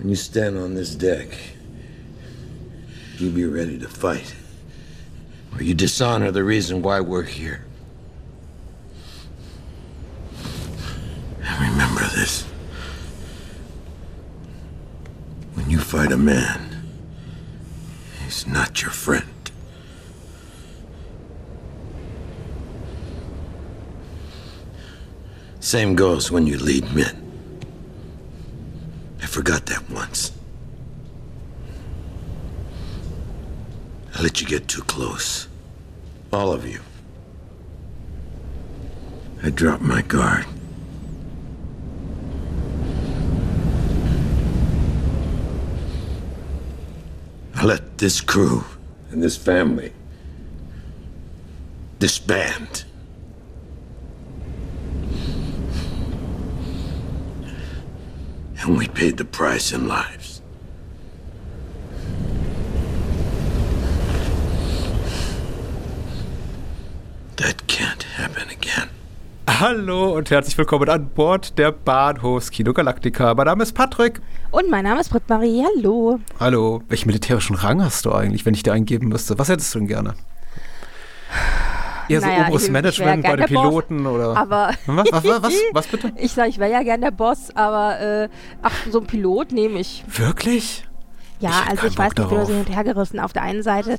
When you stand on this deck, you be ready to fight. Or you dishonor the reason why we're here. And remember this. When you fight a man, he's not your friend. Same goes when you lead men. I forgot that once. I let you get too close. All of you. I dropped my guard. I let this crew and this family disband. And we paid the price in lives. That can't happen again. Hallo und herzlich willkommen an Bord der Bahnhofskino Galactica. Mein Name ist Patrick. Und mein Name ist Britt-Marie. Hallo. Hallo. Welchen militärischen Rang hast du eigentlich, wenn ich dir eingeben müsste? Was hättest du denn gerne? Eher so oberes Management bei den Piloten Boss, oder? Aber was bitte? Ich wäre ja gern der Boss, aber so ein Pilot nehme ich. Wirklich? Ja, ich weiß nicht, ich bin so hin und her gerissen. Auf der einen Seite,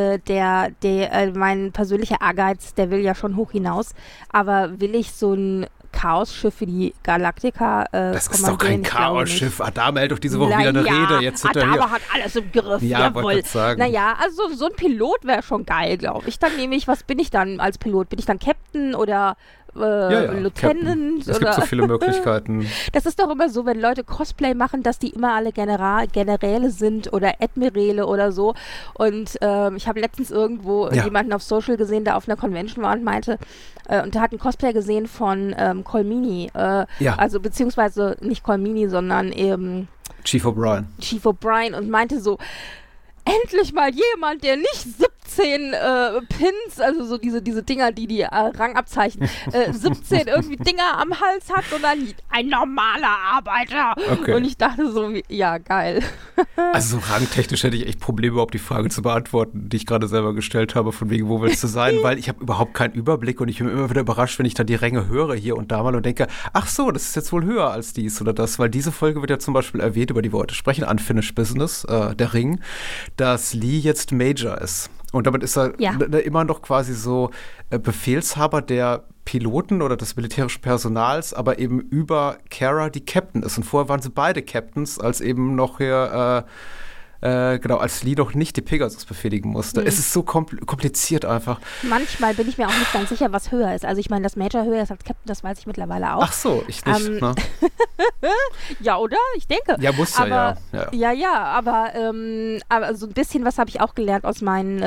mein persönlicher Ehrgeiz, der will ja schon hoch hinaus, aber will ich so ein Chaosschiff wie die Galactica das ist doch kein Chaosschiff. Adam hält doch diese Woche wieder eine Rede. Jetzt Adama hat alles im Griff. Ja, wollte ich sagen. Naja, also so ein Pilot wäre schon geil, glaube ich. Dann nehme ich, was bin ich dann als Pilot? Bin ich dann Captain oder Lieutenant? Es gibt so viele Möglichkeiten. Das ist doch immer so, wenn Leute Cosplay machen, dass die immer alle Generäle sind oder Admiräle oder so. Und ich habe letztens irgendwo jemanden auf Social gesehen, der auf einer Convention war und meinte, und der hat ein Cosplay gesehen von Colmini. Also beziehungsweise nicht Colmini, sondern eben Chief O'Brien und meinte so, endlich mal jemand, der nicht 17 Pins, also so diese Dinger, die Rangabzeichen, 17 irgendwie Dinger am Hals hat, sondern ein normaler Arbeiter. Okay. Und ich dachte so, ja, geil. Also so rangtechnisch hätte ich echt Probleme, überhaupt die Frage zu beantworten, die ich gerade selber gestellt habe, von wegen, wo willst du sein? Weil ich habe überhaupt keinen Überblick und ich bin immer wieder überrascht, wenn ich dann die Ränge höre hier und da mal und denke, ach so, das ist jetzt wohl höher als dies oder das, weil diese Folge wird ja zum Beispiel erwähnt, über die wir heute sprechen, Unfinished Business, der Ring, dass Lee jetzt Major ist. Und damit ist er immer noch quasi so Befehlshaber der Piloten oder des militärischen Personals, aber eben über Kara die Captain ist. Und vorher waren sie beide Captains, als eben noch hier als Lee noch nicht die Pegasus befehligen musste. Es ist so kompliziert einfach. Manchmal bin ich mir auch nicht ganz sicher, was höher ist. Also ich meine, dass Major höher ist als Captain, das weiß ich mittlerweile auch. Ach so, ich nicht. Ne? Ja, oder? Ich denke. Ja, muss ja. Aber so ein bisschen was habe ich auch gelernt aus meinen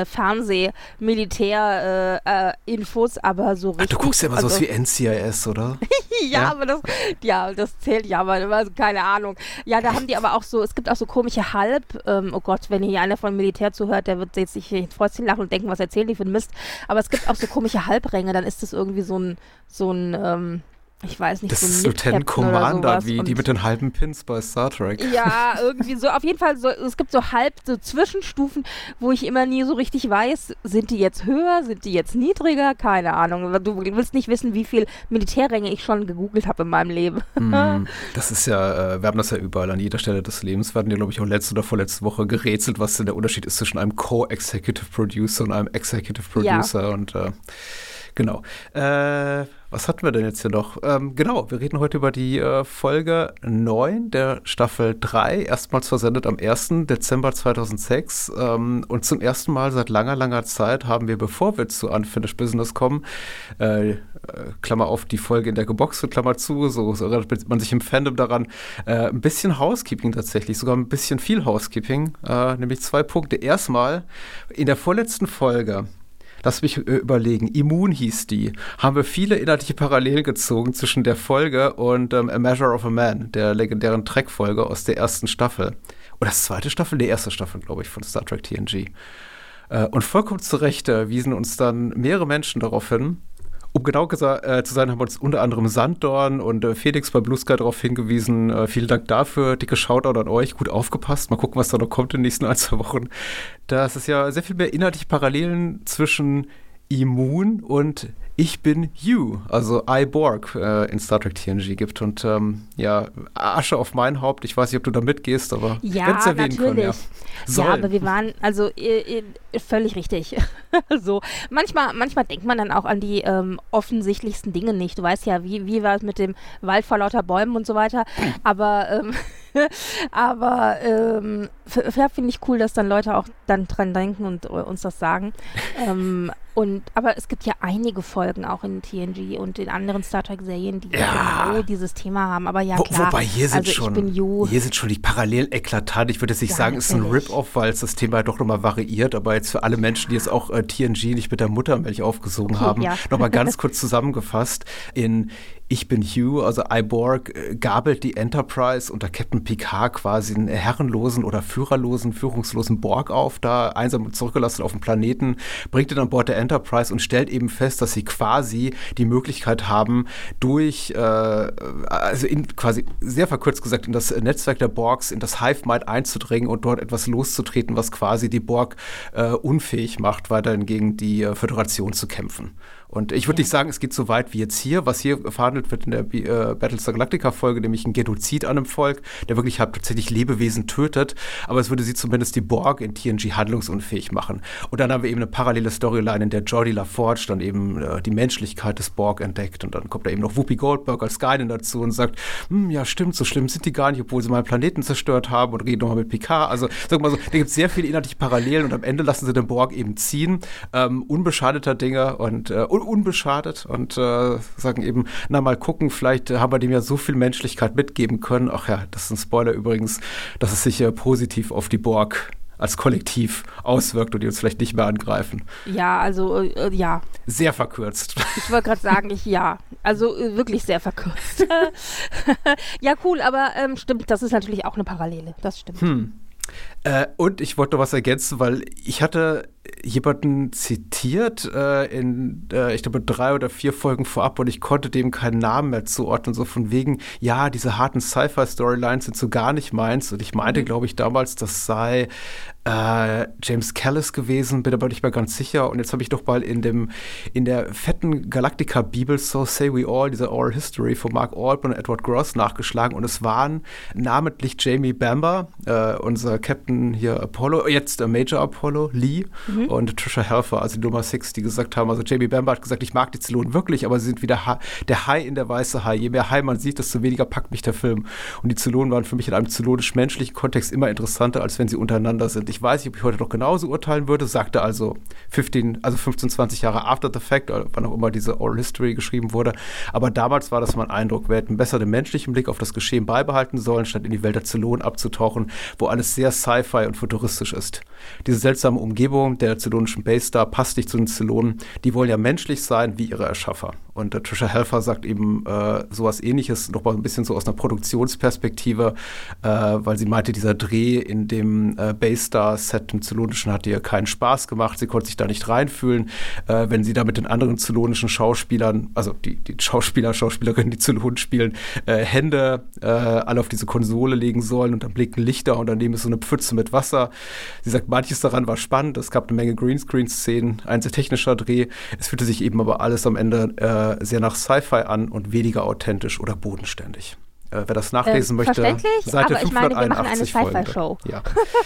Fernseh-Militär-Infos, aber so richtig. Ach, du guckst ja immer sowas wie NCIS, oder? Aber das zählt ja, aber also, keine Ahnung. Ja, da haben die aber auch so, es gibt auch so komische oh Gott, wenn hier einer von Militär zuhört, der wird jetzt sich ins Fäustchen lachen und denken, was erzählen die für ein Mist. Aber es gibt auch so komische Halbränge, dann ist das irgendwie so ein ich weiß nicht, das so ein ist Lieutenant Commander, wie und die mit den halben Pins bei Star Trek. Ja, irgendwie so, auf jeden Fall, so, es gibt so Zwischenstufen, wo ich immer nie so richtig weiß, sind die jetzt höher, sind die jetzt niedriger, keine Ahnung. Du willst nicht wissen, wie viel Militärränge ich schon gegoogelt habe in meinem Leben. Das ist ja, wir haben das ja überall an jeder Stelle des Lebens. Wir hatten ja, glaube ich, auch letzte oder vorletzte Woche gerätselt, was denn der Unterschied ist zwischen einem Co-Executive Producer und einem Executive Producer und genau. Was hatten wir denn jetzt hier noch? Genau, wir reden heute über die Folge 9 der Staffel 3, erstmals versendet am 1. Dezember 2006. Und zum ersten Mal seit langer Zeit haben wir, bevor wir zu Unfinished Business kommen, Klammer auf, die Folge in der Geboxte, Klammer zu, so erinnert man sich im Fandom daran, ein bisschen Housekeeping tatsächlich, sogar ein bisschen viel Housekeeping, nämlich 2 Punkte. Erstmal, in der vorletzten Folge, lass mich überlegen, Immun hieß die, haben wir viele inhaltliche Parallelen gezogen zwischen der Folge und A Measure of a Man, der legendären Trek-Folge aus der ersten Staffel. Oder das zweite Staffel? Die erste Staffel, glaube ich, von Star Trek TNG. Und vollkommen zu Recht wiesen uns dann mehrere Menschen darauf hin, Um genau zu sein, haben wir uns unter anderem Sanddorn und Felix bei Blue Sky darauf hingewiesen. Vielen Dank dafür. Dicke Shoutout an euch. Gut aufgepasst. Mal gucken, was da noch kommt in den nächsten 1-2 Wochen. Dass es ja sehr viel mehr inhaltliche Parallelen zwischen Immun und Ich bin You, also I, Borg, in Star Trek TNG gibt. Und Asche auf mein Haupt. Ich weiß nicht, ob du da mitgehst, aber ja, wenn es erwähnen können. Ja, ja, aber wir waren, also völlig richtig. So, manchmal denkt man dann auch an die offensichtlichsten Dinge nicht. Du weißt ja, wie war es mit dem Wald vor lauter Bäumen und so weiter. Aber finde ich cool, dass dann Leute auch dann dran denken und uns das sagen. Aber es gibt ja einige Folgen auch in TNG und in anderen Star Trek-Serien, die genau dieses Thema haben. Aber ja, klar. Wobei hier sind schon die Parallelen eklatant. Ich würde jetzt nicht sagen, es ist ein Rip-Off, weil es das Thema doch nochmal variiert. Aber jetzt für alle Menschen, die jetzt auch TNG nicht mit der Muttermilch aufgesogen haben, nochmal ganz kurz zusammengefasst. In Ich bin Hugh, also I, Borg, gabelt die Enterprise unter Captain Picard quasi einen herrenlosen oder führungslosen Borg auf, da einsam zurückgelassen auf dem Planeten, bringt ihn an Bord der Enterprise und stellt eben fest, dass sie quasi die Möglichkeit haben, quasi sehr verkürzt gesagt, in das Netzwerk der Borgs, in das Hive-Mind einzudringen und dort etwas loszutreten, was quasi die Borg unfähig macht, weiterhin gegen die Föderation zu kämpfen. Und ich würde nicht sagen, es geht so weit wie jetzt hier, was hier verhandelt wird in der Battlestar Galactica-Folge, nämlich ein Genozid an einem Volk, der wirklich tatsächlich Lebewesen tötet, aber es würde sie zumindest die Borg in TNG handlungsunfähig machen. Und dann haben wir eben eine parallele Storyline, in der Geordi LaForge dann eben die Menschlichkeit des Borg entdeckt und dann kommt da eben noch Whoopi Goldberg als Guardian dazu und sagt, ja stimmt, so schlimm sind die gar nicht, obwohl sie meinen Planeten zerstört haben und reden nochmal mit Picard. Also sag mal so, da gibt es sehr viele inhaltliche Parallelen und am Ende lassen sie den Borg eben ziehen, unbeschadeter Dinge und unbeschadet und sagen eben, na mal gucken, vielleicht haben wir dem ja so viel Menschlichkeit mitgeben können. Ach ja, das ist ein Spoiler übrigens, dass es sich positiv auf die Borg als Kollektiv auswirkt und die uns vielleicht nicht mehr angreifen. Ja, also ja. Sehr verkürzt. Ich wollte gerade sagen, also wirklich sehr verkürzt. Ja, cool, aber stimmt, das ist natürlich auch eine Parallele, das stimmt. Und ich wollte noch was ergänzen, weil ich hatte jemanden zitiert ich glaube 3 oder 4 Folgen vorab und ich konnte dem keinen Namen mehr zuordnen, so von wegen, ja, diese harten Sci-Fi-Storylines sind so gar nicht meins und ich meinte, glaube ich, damals, das sei James Callis gewesen, bin aber nicht mehr ganz sicher und jetzt habe ich doch mal in der fetten Galactica-Bibel So Say We All, diese Oral History von Mark Aldman und Edward Gross nachgeschlagen und es waren namentlich Jamie Bamber, unser Captain hier Apollo, jetzt Major Apollo, Lee und Trisha Helfer, also die Nummer 6, die gesagt haben, also Jamie Bamber hat gesagt, ich mag die Zylonen wirklich, aber sie sind wie der Hai in der weiße Hai. Je mehr Hai man sieht, desto weniger packt mich der Film. Und die Zylonen waren für mich in einem zylonisch-menschlichen Kontext immer interessanter, als wenn sie untereinander sind. Ich weiß nicht, ob ich heute noch genauso urteilen würde, sagte also 15, 20 Jahre after the fact, wann auch immer diese Oral History geschrieben wurde. Aber damals war das mein Eindruck, wir hätten besser den menschlichen Blick auf das Geschehen beibehalten sollen, statt in die Welt der Zylonen abzutauchen, wo alles sehr Sci-Fi und futuristisch ist. Diese seltsame Umgebung der zylonischen Base da passt nicht zu den Zylonen. Die wollen ja menschlich sein wie ihre Erschaffer. Und Trisha Helfer sagt eben sowas Ähnliches, noch mal ein bisschen so aus einer Produktionsperspektive, weil sie meinte, dieser Dreh in dem Baystar-Set im Zylonischen hat ihr keinen Spaß gemacht. Sie konnte sich da nicht reinfühlen. Wenn sie da mit den anderen zylonischen Schauspielern, also die Schauspielerinnen, die Zylonen spielen, Hände alle auf diese Konsole legen sollen und dann blicken Lichter und daneben ist so eine Pfütze mit Wasser. Sie sagt, manches daran war spannend. Es gab eine Menge Greenscreen-Szenen, ein sehr technischer Dreh. Es fühlte sich eben aber alles am Ende sehr nach Sci-Fi an und weniger authentisch oder bodenständig. Wer das nachlesen möchte, Seite aber ich meine, wir machen eine 581 Sci-Fi-Show. Ja.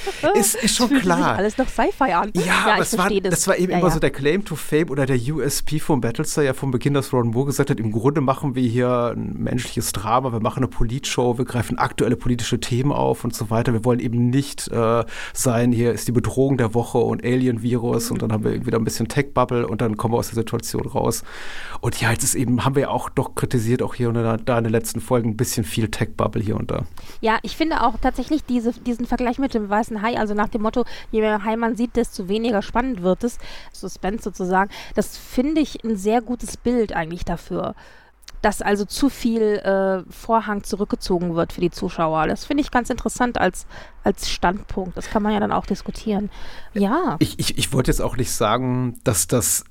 Ist schon fühlt klar. Sich alles noch Sci-Fi an. Ja, aber das war eben immer so der Claim to Fame oder der USP von Battlestar ja vom Beginn, dass Ron Moore gesagt hat, im Grunde machen wir hier ein menschliches Drama, wir machen eine Politshow, wir greifen aktuelle politische Themen auf und so weiter. Wir wollen eben nicht sein, hier ist die Bedrohung der Woche und Alien-Virus und dann haben wir irgendwie da ein bisschen Tech-Bubble und dann kommen wir aus der Situation raus. Und ja, jetzt ist eben, haben wir ja auch doch kritisiert, auch hier und da in den letzten Folgen ein bisschen viel Tech-Bubble hier und da. Ja, ich finde auch tatsächlich diesen Vergleich mit dem weißen Hai, also nach dem Motto, je mehr Hai man sieht, desto weniger spannend wird es, Suspense sozusagen, das finde ich ein sehr gutes Bild eigentlich dafür, dass also zu viel Vorhang zurückgezogen wird für die Zuschauer. Das finde ich ganz interessant als Standpunkt. Das kann man ja dann auch diskutieren. Ja. Ich wollte jetzt auch nicht sagen, dass das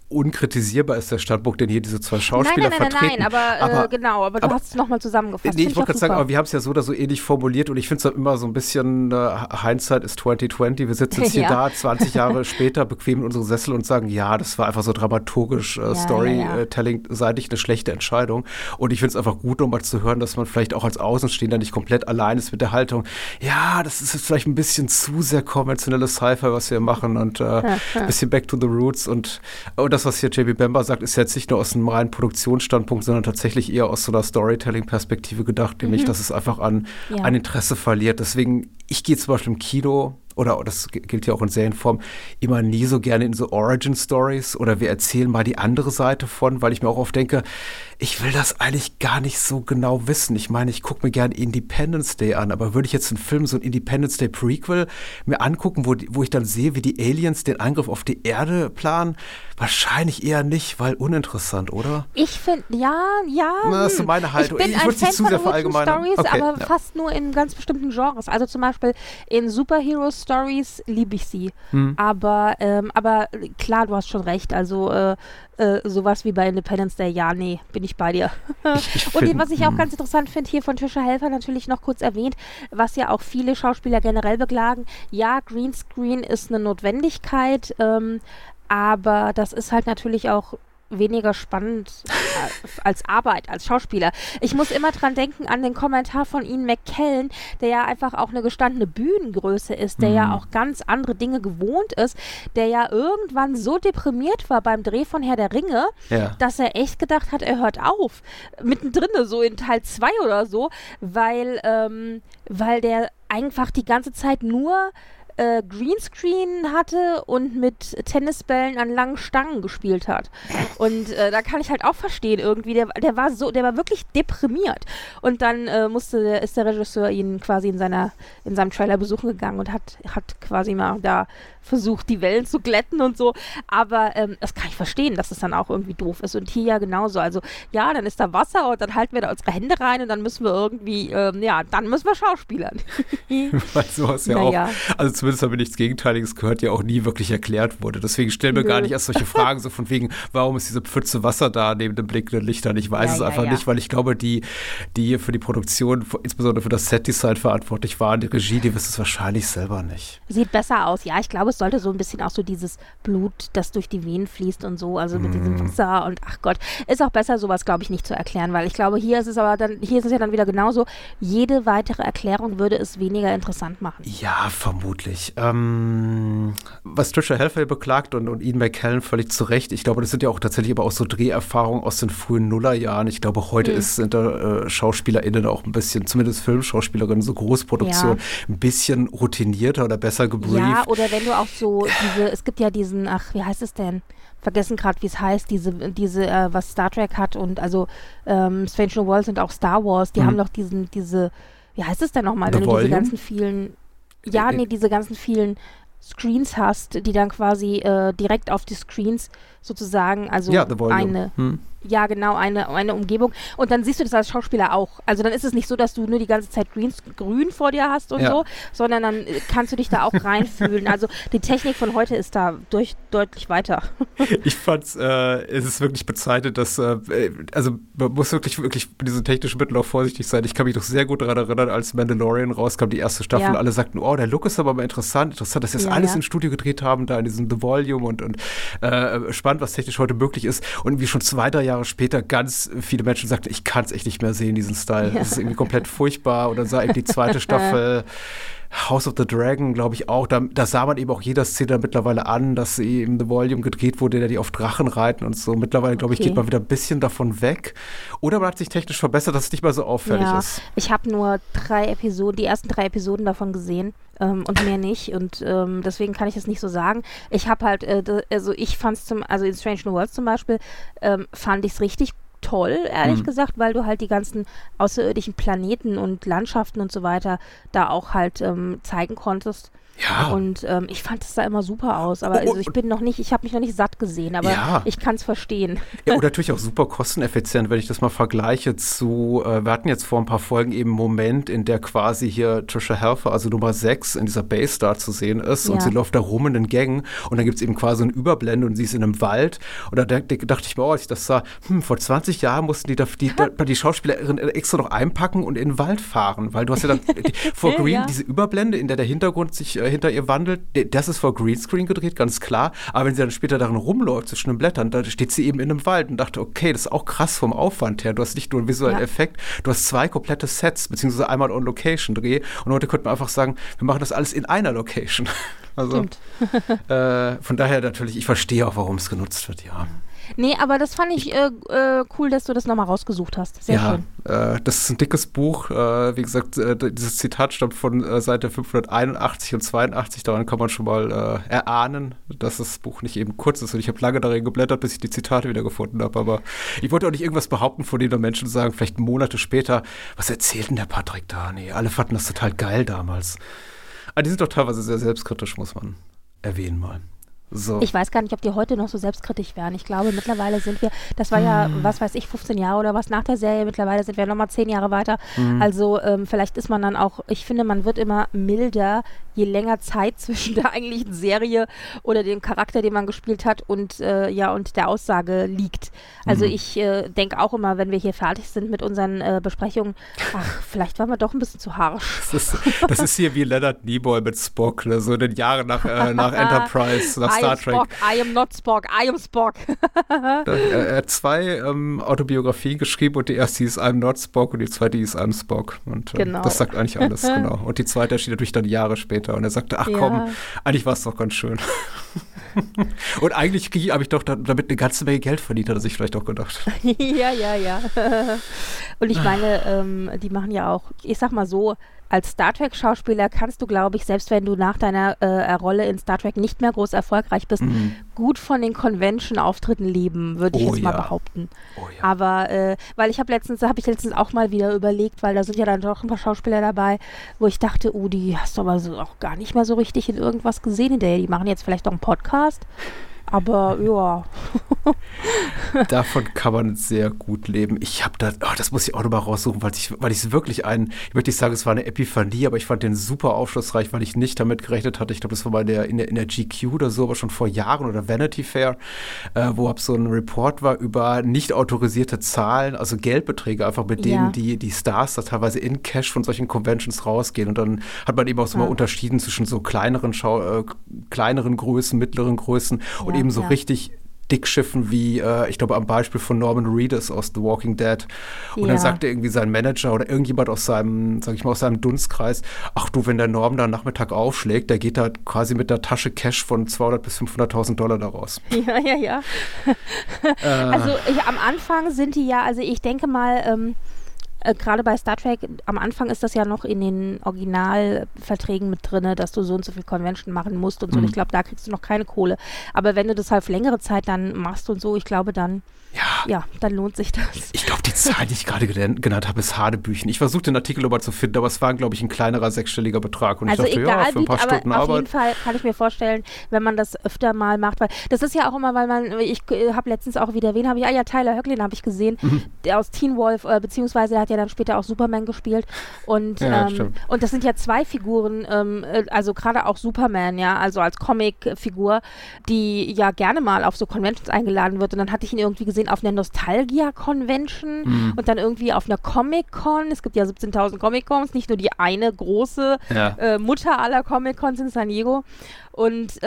unkritisierbar ist der Standpunkt, den hier diese zwei Schauspieler vertreten. Aber du hast es nochmal zusammengefasst. Nee, ich wollte gerade sagen, aber wir haben es ja so oder so ähnlich formuliert und ich finde es immer so ein bisschen Hindsight ist 2020. Wir sitzen jetzt hier da 20 Jahre später, bequem in unsere Sessel und sagen, ja, das war einfach so dramaturgisch, Storytelling-seitig eine schlechte Entscheidung. Und ich finde es einfach gut, um mal zu hören, dass man vielleicht auch als Außenstehender nicht komplett allein ist mit der Haltung, ja, das ist jetzt vielleicht ein bisschen zu sehr konventionelles Sci-Fi, was wir machen und ein bisschen back to the roots und das, was hier J.B. Bamber sagt, ist jetzt nicht nur aus einem reinen Produktionsstandpunkt, sondern tatsächlich eher aus so einer Storytelling-Perspektive gedacht, nämlich, dass es einfach an Interesse verliert. Deswegen, ich gehe zum Beispiel im Kino, oder das gilt ja auch in Serienform, immer nie so gerne in so Origin-Stories oder wir erzählen mal die andere Seite von, weil ich mir auch oft denke, ich will das eigentlich gar nicht so genau wissen. Ich meine, ich gucke mir gerne Independence Day an, aber würde ich jetzt einen Film, so ein Independence Day Prequel, mir angucken, wo ich dann sehe, wie die Aliens den Angriff auf die Erde planen? Wahrscheinlich eher nicht, weil uninteressant, oder? Ich finde, Das ist so meine Haltung. Ich bin ein Fan von Origin-Stories, aber ja. fast nur in ganz bestimmten Genres. Also zum Beispiel in Superhero-Stories liebe ich sie. Aber klar, du hast schon recht. Also sowas wie bei Independence Day, bin ich bei dir. Und was ich auch ganz interessant finde, hier von Trisha Helfer natürlich noch kurz erwähnt, was ja auch viele Schauspieler generell beklagen, ja, Greenscreen ist eine Notwendigkeit, aber das ist halt natürlich auch weniger spannend als Arbeit, als Schauspieler. Ich muss immer dran denken an den Kommentar von Ian McKellen, der ja einfach auch eine gestandene Bühnengröße ist, der ja auch ganz andere Dinge gewohnt ist, der ja irgendwann so deprimiert war beim Dreh von Herr der Ringe, dass er echt gedacht hat, er hört auf. Mittendrin, so in Teil 2 oder so, weil der einfach die ganze Zeit nur Greenscreen hatte und mit Tennisbällen an langen Stangen gespielt hat. Und da kann ich halt auch verstehen irgendwie, der war wirklich deprimiert. Und dann ist der Regisseur ihn quasi in seinem Trailer besuchen gegangen und hat quasi mal da versucht, die Wellen zu glätten und so. Aber das kann ich verstehen, dass es dann auch irgendwie doof ist. Und hier ja genauso. Also ja, dann ist da Wasser und dann halten wir da unsere Hände rein und dann müssen wir irgendwie, dann müssen wir schauspielern. Weil sowas auch, also zumindest habe ich nichts Gegenteiliges gehört, ja auch nie wirklich erklärt wurde. Deswegen stellen wir gar nicht erst solche Fragen, so von wegen, warum ist diese Pfütze Wasser da neben dem blinkenden Lichtern? Ich weiß es einfach nicht, weil ich glaube, die hier für die Produktion, insbesondere für das Set-Design verantwortlich waren, die Regie, die wissen es wahrscheinlich selber nicht. Sieht besser aus, ja. Ich glaube, es sollte so ein bisschen auch so dieses Blut, das durch die Venen fließt und so, also mit diesem Wasser und ach Gott, ist auch besser, sowas, glaube ich, nicht zu erklären, weil ich glaube, hier ist es ja dann wieder genauso, jede weitere Erklärung würde es weniger interessant machen. Ja, vermutlich. Was Trisha Helfer beklagt und Ian McKellen völlig zu Recht, ich glaube, das sind ja auch tatsächlich aber auch so Dreherfahrungen aus den frühen Nullerjahren. Ich glaube, heute sind da SchauspielerInnen auch ein bisschen, zumindest Filmschauspielerinnen, so Großproduktion, ein bisschen routinierter oder besser gebrieft. Ja, oder wenn du auch so es gibt ja diesen, wie heißt es denn? Vergessen gerade, wie es heißt, diese was Star Trek hat und also Strange New Worlds und auch Star Wars, die haben doch diese, wie heißt es denn nochmal, wenn du diese ganzen vielen diese ganzen vielen Screens hast, die dann quasi direkt auf die Screens sozusagen, also eine Umgebung. Und dann siehst du das als Schauspieler auch. Also dann ist es nicht so, dass du nur die ganze Zeit grün vor dir hast und so, sondern dann kannst du dich da auch reinfühlen. Also die Technik von heute ist da deutlich weiter. Ich fand's, es ist wirklich bezeichnet, dass, also man muss wirklich mit diesen technischen Mitteln auch vorsichtig sein. Ich kann mich doch sehr gut daran erinnern, als Mandalorian rauskam, die erste Staffel, alle sagten, oh, der Look ist aber mal interessant, dass sie das alles im Studio gedreht haben, da in diesem The Volume und spannend, was technisch heute möglich ist. Und wie schon 2-3 Jahre später ganz viele Menschen sagten, ich kann es echt nicht mehr sehen, diesen Style. Das ist irgendwie komplett furchtbar. Und dann sah eben die zweite Staffel House of the Dragon, glaube ich auch, da sah man eben auch jeder Szene mittlerweile an, dass sie eben The Volume gedreht wurde, der die auf Drachen reiten und so. Mittlerweile, glaube ich, geht man wieder ein bisschen davon weg. Oder man hat sich technisch verbessert, dass es nicht mehr so auffällig ist. Ich habe nur die ersten 3 Episoden davon gesehen. Und mehr nicht. Und deswegen kann ich das nicht so sagen. Ich habe halt, ich fand es in Strange New Worlds zum Beispiel, fand ich es richtig toll, ehrlich gesagt, weil du halt die ganzen außerirdischen Planeten und Landschaften und so weiter da auch halt zeigen konntest. Ja. Und ich fand es sah immer super aus. Aber also ich habe mich noch nicht satt gesehen, aber ich kann es verstehen. Ja, und natürlich auch super kosteneffizient, wenn ich das mal vergleiche zu, wir hatten jetzt vor ein paar Folgen eben einen Moment, in der quasi hier Tricia Helfer, also Nummer 6 in dieser Base-Star zu sehen ist und sie läuft da rum in den Gängen und dann gibt es eben quasi eine Überblende und sie ist in einem Wald und da dachte ich mir, als ich das sah, vor 20 Jahren mussten die Schauspielerin extra noch einpacken und in den Wald fahren, weil du hast ja dann vor Green diese Überblende, in der der Hintergrund sich hinter ihr wandelt, das ist vor Greenscreen gedreht, ganz klar, aber wenn sie dann später darin rumläuft zwischen den Blättern, da steht sie eben in einem Wald und dachte, okay, das ist auch krass vom Aufwand her, du hast nicht nur einen visuellen Effekt, du hast 2 komplette Sets, beziehungsweise einmal On-Location-Dreh und heute könnte man einfach sagen, wir machen das alles in einer Location. Also, von daher natürlich, ich verstehe auch, warum es genutzt wird, Nee, aber das fand ich cool, dass du das nochmal rausgesucht hast. Sehr schön. Das ist ein dickes Buch. Wie gesagt, dieses Zitat stammt von Seite 581 und 82. Daran kann man schon mal erahnen, dass das Buch nicht eben kurz ist. Und ich habe lange darin geblättert, bis ich die Zitate wieder gefunden habe. Aber ich wollte auch nicht irgendwas behaupten, von dem da Menschen sagen, vielleicht Monate später, was erzählt denn der Patrick da? Nee, alle fanden das total geil damals. Aber die sind doch teilweise sehr selbstkritisch, muss man erwähnen mal. So. Ich weiß gar nicht, ob die heute noch so selbstkritisch wären. Ich glaube, mittlerweile sind wir, das war ja, was weiß ich, 15 Jahre oder was nach der Serie, mittlerweile sind wir nochmal 10 Jahre weiter. Also vielleicht ist man dann auch, ich finde, man wird immer milder, je länger Zeit zwischen der eigentlichen Serie oder dem Charakter, den man gespielt hat und und der Aussage liegt. Also ich denke auch immer, wenn wir hier fertig sind mit unseren Besprechungen, vielleicht waren wir doch ein bisschen zu harsch. Das ist hier wie Leonard Nimoy mit Spock, ne? So in den Jahren nach Enterprise, nach Star Trek. Spock, I am not Spock, I am Spock. Er hat 2 Autobiografien geschrieben und die erste hieß I'm not Spock und die zweite hieß I'm Spock. Und das sagt eigentlich alles, genau. Und die zweite erschien natürlich dann Jahre später und er sagte, ach komm, eigentlich war es doch ganz schön. Und eigentlich habe ich doch damit eine ganze Menge Geld verdient, hat er sich vielleicht auch gedacht. Ja. Und ich meine, die machen ja auch, ich sag mal so, als Star Trek-Schauspieler kannst du, glaube ich, selbst wenn du nach deiner Rolle in Star Trek nicht mehr groß erfolgreich bist, gut von den Convention-Auftritten leben, würde ich jetzt mal behaupten. Oh, ja. Aber, weil ich habe letztens auch mal wieder überlegt, weil da sind ja dann doch ein paar Schauspieler dabei, wo ich dachte, die hast du aber so auch gar nicht mehr so richtig in irgendwas gesehen hinterher. Die machen jetzt vielleicht auch einen Podcast. Aber ja. Davon kann man sehr gut leben. Ich habe das muss ich auch nochmal raussuchen, weil ich es wirklich ich möchte nicht sagen, es war eine Epiphanie, aber ich fand den super aufschlussreich, weil ich nicht damit gerechnet hatte. Ich glaube, das war in der GQ oder so, aber schon vor Jahren oder Vanity Fair, wo so ein Report war über nicht autorisierte Zahlen, also Geldbeträge einfach, mit denen die Stars da teilweise in Cash von solchen Conventions rausgehen. Und dann hat man eben auch so mal unterschieden zwischen so kleineren Größen, mittleren Größen und eben so richtig Dickschiffen wie, ich glaube, am Beispiel von Norman Reedus aus The Walking Dead. Und dann sagte irgendwie sein Manager oder irgendjemand aus seinem, sag ich mal, aus seinem Dunstkreis, ach du, wenn der Norm da Nachmittag aufschlägt, der geht da quasi mit der Tasche Cash von 200.000 bis 500.000 Dollar da raus. Ja. Also am Anfang sind die also ich denke mal, gerade bei Star Trek, am Anfang ist das ja noch in den Originalverträgen mit drin, dass du so und so viel Convention machen musst und so. Und ich glaube, da kriegst du noch keine Kohle. Aber wenn du das halt für längere Zeit dann machst und so, ich glaube, dann dann lohnt sich das. Ich glaube, die Zahl, die ich gerade genannt habe, ist Hanebüchen. Ich versuche den Artikel nochmal zu finden, aber es war, glaube ich, ein kleinerer 6-stelliger Betrag. Und also ich dachte, egal, für ein paar Stunden aber Arbeit. Auf jeden Fall kann ich mir vorstellen, wenn man das öfter mal macht, weil das ist ja auch immer, ich habe letztens auch wieder, Tyler Hoechlin habe ich gesehen, der aus Teen Wolf, beziehungsweise der hat ja dann später auch Superman gespielt und das sind ja 2 Figuren, also gerade auch Superman, also als Comic-Figur, die ja gerne mal auf so Conventions eingeladen wird und dann hatte ich ihn irgendwie gesehen auf einer Nostalgia-Convention und dann irgendwie auf einer Comic-Con. Es gibt ja 17.000 Comic-Cons, nicht nur die eine große Mutter aller Comic-Cons in San Diego. Und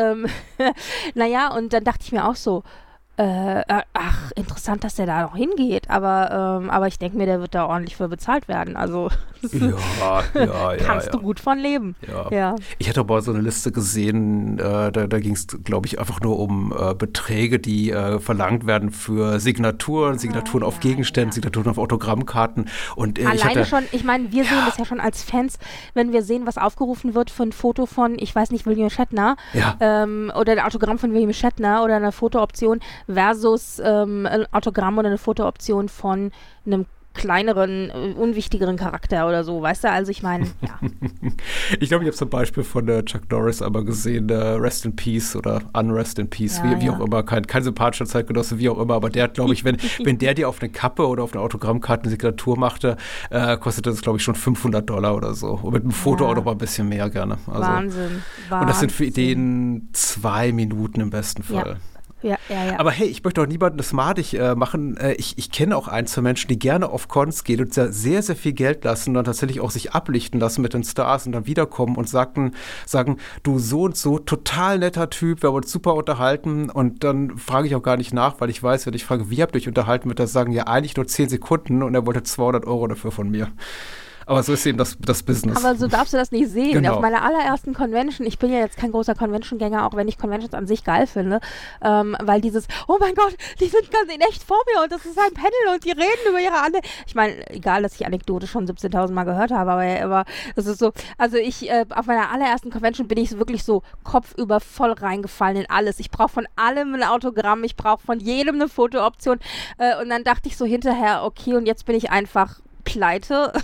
und dann dachte ich mir auch so, interessant, dass der da noch hingeht, aber ich denke mir, der wird da ordentlich für bezahlt werden. Also kannst du gut von leben. Ja. Ich hatte aber so eine Liste gesehen, da ging es, glaube ich, einfach nur um Beträge, die verlangt werden für Signaturen auf Gegenständen, Signaturen auf Autogrammkarten. Und alleine schon, ich meine, wir sehen das ja schon als Fans, wenn wir sehen, was aufgerufen wird für ein Foto von, ich weiß nicht, William Shatner oder ein Autogramm von William Shatner oder eine Fotooption versus ein Autogramm oder eine Fotooption von einem kleineren, unwichtigeren Charakter oder so, weißt du? Also ich meine, ja. Ich glaube, ich habe zum Beispiel von Chuck Norris aber gesehen, Rest in Peace oder Unrest in Peace, wie auch immer, kein sympathischer Zeitgenosse, wie auch immer, aber der hat, glaube ich, wenn der dir auf eine Kappe oder auf eine Autogrammkarte eine Signatur machte, kostete das, glaube ich, schon $500 oder so. Und mit einem Foto auch noch mal ein bisschen mehr gerne. Also, Wahnsinn. Und das sind für Ideen 2 Minuten im besten Fall. Ja. Aber hey, ich möchte auch niemanden das madig machen. Ich kenne auch ein, zwei Menschen, die gerne auf Cons gehen und sehr, sehr viel Geld lassen und dann tatsächlich auch sich ablichten lassen mit den Stars und dann wiederkommen und sagen, du so und so, total netter Typ, wir haben uns super unterhalten und dann frage ich auch gar nicht nach, weil ich weiß, wenn ich frage, wie habt ihr euch unterhalten, wird er sagen, ja eigentlich nur 10 Sekunden und er wollte 200 € dafür von mir. Aber so ist eben das Business. Aber so darfst du das nicht sehen. Genau. Auf meiner allerersten Convention, ich bin ja jetzt kein großer Convention-Gänger, auch wenn ich Conventions an sich geil finde, weil dieses, oh mein Gott, die sind ganz in echt vor mir und das ist ein Panel und die reden über ihre andere. Ich meine, egal, dass ich Anekdote schon 17.000 Mal gehört habe, aber das ist so, also auf meiner allerersten Convention bin ich wirklich so kopfüber voll reingefallen in alles. Ich brauche von allem ein Autogramm, ich brauche von jedem eine Fotooption und dann dachte ich so hinterher, okay, und jetzt bin ich einfach pleite.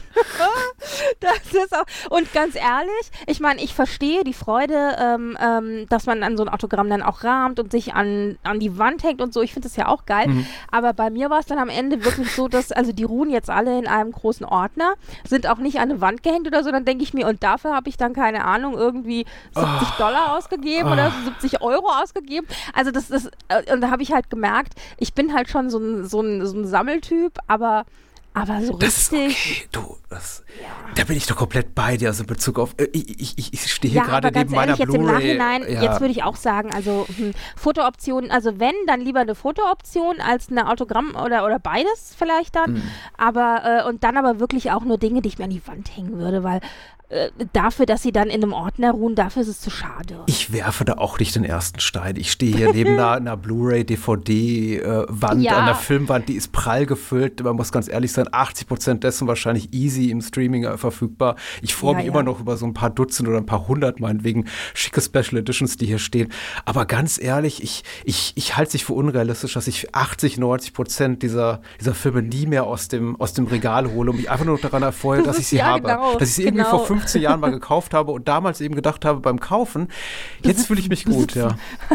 Das ist auch, und ganz ehrlich, ich meine, ich verstehe die Freude, dass man an so ein Autogramm dann auch rahmt und sich an die Wand hängt und so. Ich finde das ja auch geil. Aber bei mir war es dann am Ende wirklich so, dass, also die ruhen jetzt alle in einem großen Ordner, sind auch nicht an eine Wand gehängt oder so. Dann denke ich mir, und dafür habe ich dann, keine Ahnung, irgendwie $70 ausgegeben oder 70 € ausgegeben. Also und da habe ich halt gemerkt, ich bin halt schon so ein Sammeltyp, aber so das richtig. Ist okay. Da bin ich doch komplett bei dir, also in Bezug auf, ich stehe hier gerade neben meiner jetzt Blu-ray. Im Nachhinein, jetzt würde ich auch sagen, also Fotooptionen, also wenn, dann lieber eine Fotooption als eine Autogramm oder beides vielleicht dann, aber und dann aber wirklich auch nur Dinge, die ich mir an die Wand hängen würde, weil dafür, dass sie dann in einem Ordner ruhen, dafür ist es zu schade. Ich werfe da auch nicht den ersten Stein. Ich stehe hier neben einer Blu-ray, DVD-Wand, an der Filmwand, die ist prall gefüllt. Man muss ganz ehrlich sein, 80% dessen wahrscheinlich easy im Streaming verfügbar. Ich freue mich immer noch über so ein paar Dutzend oder ein paar hundert, meinetwegen schicke Special Editions, die hier stehen. Aber ganz ehrlich, ich halte es nicht für unrealistisch, dass ich 80-90% dieser Filme nie mehr aus dem Regal hole und mich einfach nur daran erfreue, dass ich sie habe. Genau, dass ich sie irgendwie vor 15 Jahren mal gekauft habe und damals eben gedacht habe beim Kaufen, jetzt fühle ich mich gut, ja.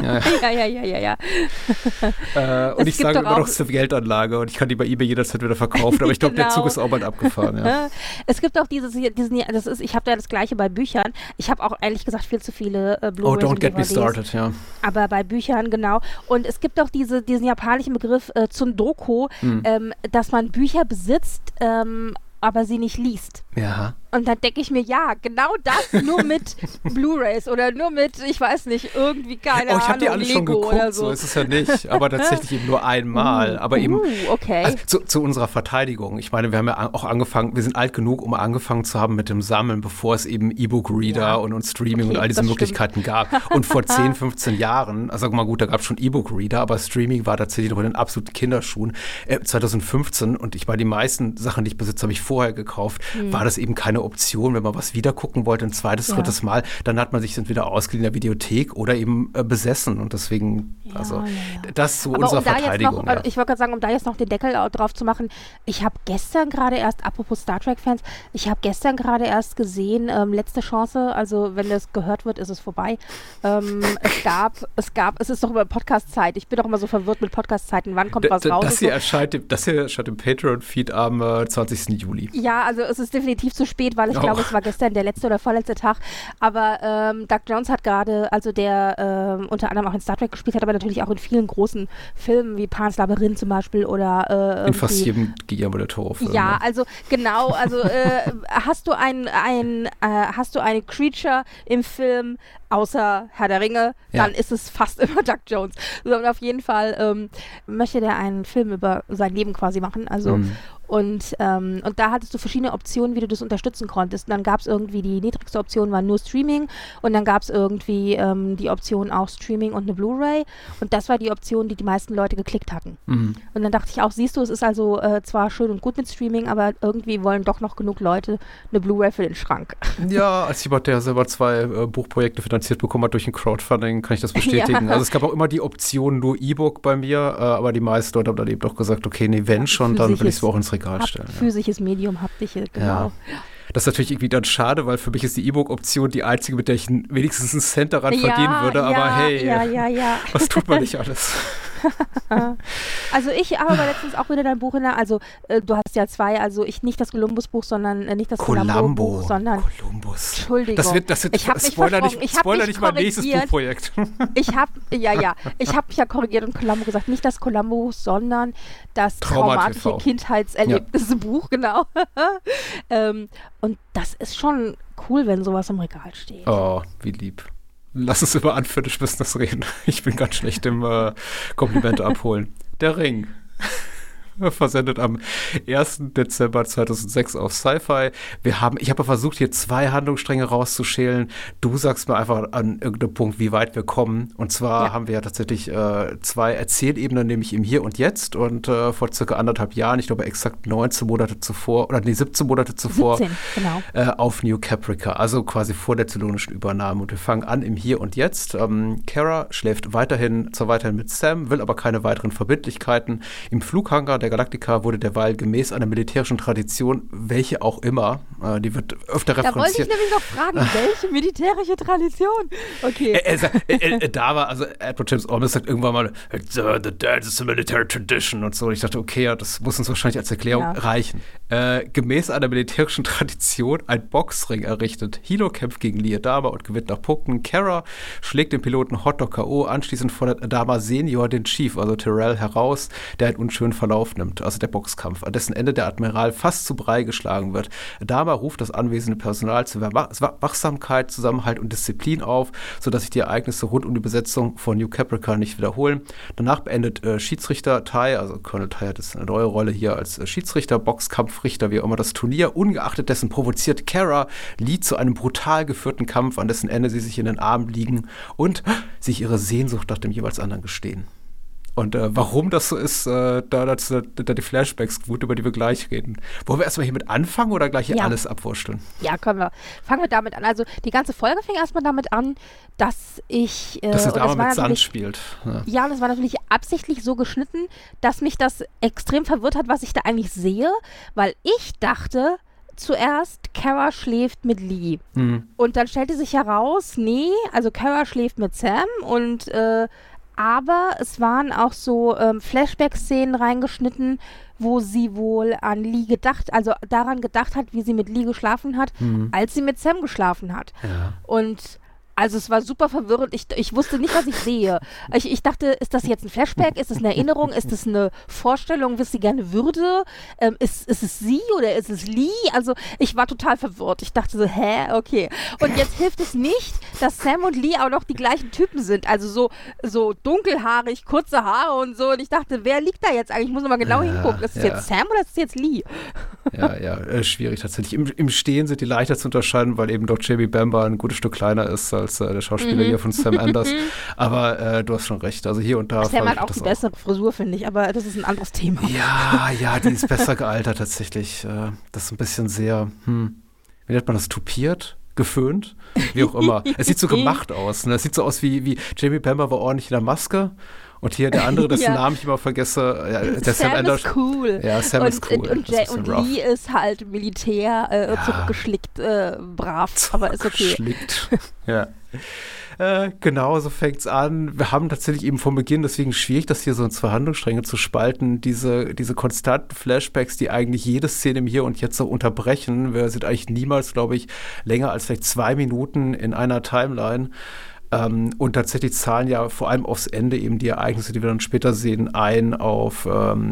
Und ich sage immer noch, es ist eine Geldanlage und ich kann die bei eBay jederzeit wieder verkaufen, aber ich glaube, der Zug ist auch bald abgefahren. Ja. Es gibt auch ich habe da das Gleiche bei Büchern. Ich habe auch ehrlich gesagt viel zu viele Blu-rays don't get me started, ja. Aber bei Büchern, genau. Und es gibt auch diesen japanischen Begriff Tsundoko, dass man Bücher besitzt, aber sie nicht liest. Ja. Und dann denke ich mir, ja, genau das nur mit Blu-rays oder nur mit, ich weiß nicht, irgendwie keine Ahnung, ich habe die alle Lego schon geguckt, oder so ist es ja nicht, aber tatsächlich eben nur einmal. Aber eben okay. Also zu unserer Verteidigung. Ich meine, wir haben ja auch angefangen, wir sind alt genug, um angefangen zu haben mit dem Sammeln, bevor es eben E-Book-Reader und Streaming und all diese Möglichkeiten gab. Und vor 10, 15 Jahren, also sag mal gut, da gab es schon E-Book-Reader, aber Streaming war tatsächlich noch in den absoluten Kinderschuhen. 2015, und ich meine, die meisten Sachen, die ich besitze, habe ich vorher gekauft, war das eben keine Option, wenn man was wieder gucken wollte, ein zweites, drittes Mal, dann hat man sich entweder ausgeliehen in der Videothek oder eben besessen und deswegen, das zu unserer Verteidigung. Ich wollte gerade sagen, um da jetzt noch den Deckel drauf zu machen, ich habe gestern gerade erst, apropos Star Trek-Fans, ich habe gestern gerade erst gesehen, letzte Chance, also wenn das gehört wird, ist es vorbei. Es ist doch immer Podcast-Zeit, ich bin doch immer so verwirrt mit Podcast-Zeiten, wann kommt was raus? Das hier erscheint im Patreon-Feed am 20. Juli. Ja, also es ist definitiv zu spät, weil ich glaube, es war gestern der letzte oder vorletzte Tag. Aber Doug Jones hat gerade, also der unter anderem auch in Star Trek gespielt hat, aber natürlich auch in vielen großen Filmen wie Pan's Labyrinth zum Beispiel oder in fast jedem Guillermo del Toro-Film. Ja, also genau, also hast du ein Creature im Film außer Herr der Ringe, dann ist es fast immer Doug Jones. So, und auf jeden Fall möchte der einen Film über sein Leben quasi machen. Also und da hattest du verschiedene Optionen, wie du das unterstützen konntest. Und dann gab es irgendwie, die niedrigste Option war nur Streaming und dann gab es irgendwie die Option auch Streaming und eine Blu-ray und das war die Option, die meisten Leute geklickt hatten. Und dann dachte ich auch, siehst du, es ist also zwar schön und gut mit Streaming, aber irgendwie wollen doch noch genug Leute eine Blu-ray für den Schrank. Ja, als jemand, der selber 2 Buchprojekte finanziert bekommen hat durch ein Crowdfunding, kann ich das bestätigen. Also es gab auch immer die Option nur E-Book bei mir, aber die meisten Leute haben dann eben doch gesagt, okay, nee, wenn schon, dann will ich es auch ins Regal Regal stellen. Physisches Medium, haptische, genau. Ja. Das ist natürlich irgendwie dann schade, weil für mich ist die E-Book-Option die einzige, mit der ich wenigstens einen Cent daran verdienen würde. Aber hey, was tut man nicht alles? Also ich habe aber letztens auch wieder dein Buch in der, also du hast ja zwei, also ich nicht das Columbus-Buch, sondern nicht das Columbo-Buch, sondern Columbus. Entschuldigung. Das wird ich habe mich Spoiler nicht mein nächstes Buchprojekt. Ich habe mich ja korrigiert und Columbo gesagt, nicht das Columbo, sondern das traumatische Kindheitserlebnisbuch, genau. Und das ist schon cool, wenn sowas im Regal steht. Oh, wie lieb. Lass uns über Unfinished Business reden. Ich bin ganz schlecht im Komplimente abholen. Der Ring. Versendet am 1. Dezember 2006 auf Sci-Fi. Ich habe versucht, hier 2 Handlungsstränge rauszuschälen. Du sagst mir einfach an irgendeinem Punkt, wie weit wir kommen. Und zwar haben wir ja tatsächlich 2 Erzählebenen, nämlich im Hier und Jetzt. Und vor circa 1,5 Jahren, ich glaube exakt 17 Monate zuvor, genau. Auf New Caprica. Also quasi vor der zylonischen Übernahme. Und wir fangen an im Hier und Jetzt. Kara schläft weiterhin mit Sam, will aber keine weiteren Verbindlichkeiten. Im Flughangar der Galactica wurde derweil gemäß einer militärischen Tradition, welche auch immer, die wird öfter referenziert. Da wollte ich nämlich noch fragen, welche militärische Tradition? Okay. Da war, also Edward James Olmos sagt irgendwann mal, the dance is a military tradition und so. Und ich dachte, okay, ja, das muss uns wahrscheinlich als Erklärung reichen. Gemäß einer militärischen Tradition ein Boxring errichtet. Hilo kämpft gegen Lee Adama und gewinnt nach Punkten. Kara schlägt den Piloten Hotdog K.O. Anschließend fordert Adama Senior den Chief, also Tyrell, heraus, der einen unschönen Verlauf nimmt, also der Boxkampf, an dessen Ende der Admiral fast zu Brei geschlagen wird. Adama ruft das anwesende Personal zu Wachsamkeit, Zusammenhalt und Disziplin auf, sodass sich die Ereignisse rund um die Besetzung von New Caprica nicht wiederholen. Danach beendet Schiedsrichter Tai, also Colonel Tai hat jetzt eine neue Rolle hier als Schiedsrichter, Boxkampfrichter, wie auch immer, das Turnier. Ungeachtet dessen provoziert Kara Lee zu einem brutal geführten Kampf, an dessen Ende sie sich in den Armen liegen und sich ihre Sehnsucht nach dem jeweils anderen gestehen. Und warum das so ist, da die Flashbacks gut, über die wir gleich reden. Wollen wir erstmal hier mit anfangen oder gleich hier alles abwursteln? Ja, können wir. Fangen wir damit an. Also die ganze Folge fing erstmal damit an, dass ich... dass es da mit Sand spielt. Ja, und es war natürlich absichtlich so geschnitten, dass mich das extrem verwirrt hat, was ich da eigentlich sehe, weil ich dachte... Zuerst, Kara schläft mit Lee. Und dann stellte sich heraus, nee, also Kara schläft mit Sam und aber es waren auch so Flashback-Szenen reingeschnitten, wo sie wohl an Lee daran gedacht hat, wie sie mit Lee geschlafen hat, als sie mit Sam geschlafen hat. Ja. Und also es war super verwirrend. Ich wusste nicht, was ich sehe. Ich dachte, ist das jetzt ein Flashback? Ist es eine Erinnerung? Ist es eine Vorstellung, was sie gerne würde? Ist es sie oder ist es Lee? Also ich war total verwirrt. Ich dachte so, okay. Und jetzt hilft es nicht, dass Sam und Lee auch noch die gleichen Typen sind. Also so dunkelhaarig, kurze Haare und so. Und ich dachte, wer liegt da jetzt eigentlich? Ich muss nochmal genau hingucken. Ist es jetzt Sam oder ist es jetzt Lee? Ja, schwierig tatsächlich. Im Stehen sind die leichter zu unterscheiden, weil eben doch Jamie Bamber ein gutes Stück kleiner ist als der Schauspieler hier von Sam Anders. Aber du hast schon recht. Also hier und da. Sam hat auch die bessere Frisur, finde ich, aber das ist ein anderes Thema. Ja, die ist besser gealtert tatsächlich. Das ist ein bisschen sehr, wie nennt man das, tupiert? Geföhnt? Wie auch immer. Es sieht so gemacht aus. Ne? Es sieht so aus wie Jamie Bamber war ordentlich in der Maske. Und hier der andere, dessen Namen ich immer vergesse, der Sam Anders. Ist cool. Ja, Sam ist cool. Und Lee ist halt Militär, zurückgeschlickt, brav, aber ist okay. Zurückgeschlickt, ja. Genau, so fängt's an. Wir haben tatsächlich eben vom Beginn, deswegen schwierig, das hier so in 2 Handlungsstränge zu spalten, diese konstanten Flashbacks, die eigentlich jede Szene im Hier und Jetzt so unterbrechen. Wir sind eigentlich niemals, glaube ich, länger als vielleicht 2 Minuten in einer Timeline. Und tatsächlich zahlen ja vor allem aufs Ende eben die Ereignisse, die wir dann später sehen, ein auf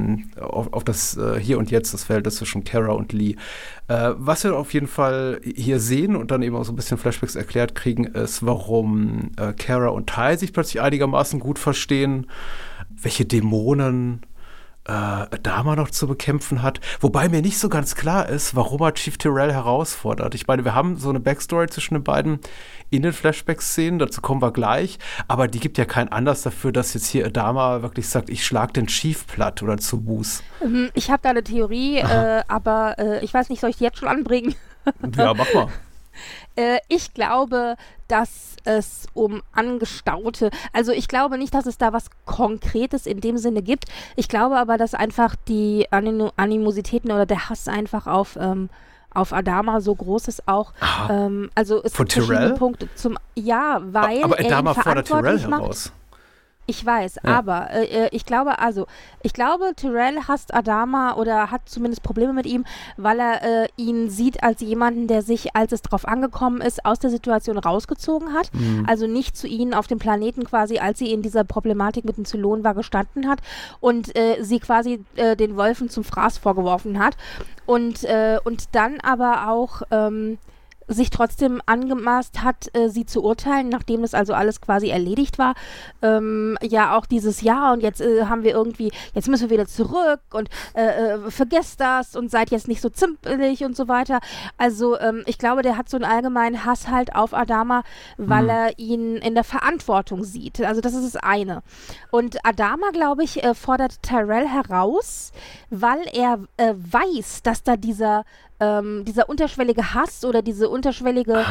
das Hier und Jetzt, das Verhältnis zwischen Kara und Lee. Was wir auf jeden Fall hier sehen und dann eben auch so ein bisschen Flashbacks erklärt kriegen, ist, warum Kara und Tai sich plötzlich einigermaßen gut verstehen, welche Dämonen Adama noch zu bekämpfen hat. Wobei mir nicht so ganz klar ist, warum er Chief Tyrell herausfordert. Ich meine, wir haben so eine Backstory zwischen den beiden in den Flashback-Szenen, dazu kommen wir gleich, aber die gibt ja keinen Anlass dafür, dass jetzt hier Adama wirklich sagt, ich schlag den Chief platt oder zu Buß. Ich habe da eine Theorie, aber ich weiß nicht, soll ich die jetzt schon anbringen? Ja, mach mal. Ich glaube, dass es um angestaute, also ich glaube nicht, dass es da was Konkretes in dem Sinne gibt. Ich glaube aber, dass einfach die Animositäten oder der Hass einfach auf Adama so groß ist auch. Also es gibt verschiedene Punkte weil aber Adama fordert Tyrell macht. heraus. Ich weiß, aber ich glaube, Tyrell hasst Adama oder hat zumindest Probleme mit ihm, weil er ihn sieht als jemanden, der sich, als es drauf angekommen ist, aus der Situation rausgezogen hat. Also nicht zu ihnen auf dem Planeten quasi, als sie in dieser Problematik mit den Zylonen war, gestanden hat und sie quasi den Wölfen zum Fraß vorgeworfen hat. Und dann aber auch sich trotzdem angemaßt hat, sie zu urteilen, nachdem das also alles quasi erledigt war. Ja, auch dieses Jahr und jetzt haben wir irgendwie, jetzt müssen wir wieder zurück und vergesst das und seid jetzt nicht so zimperlich und so weiter. Also ich glaube, der hat so einen allgemeinen Hass halt auf Adama, weil er ihn in der Verantwortung sieht. Also das ist das eine. Und Adama, glaube ich, fordert Tyrell heraus, weil er weiß, dass da dieser unterschwellige Hass oder diese unterschwellige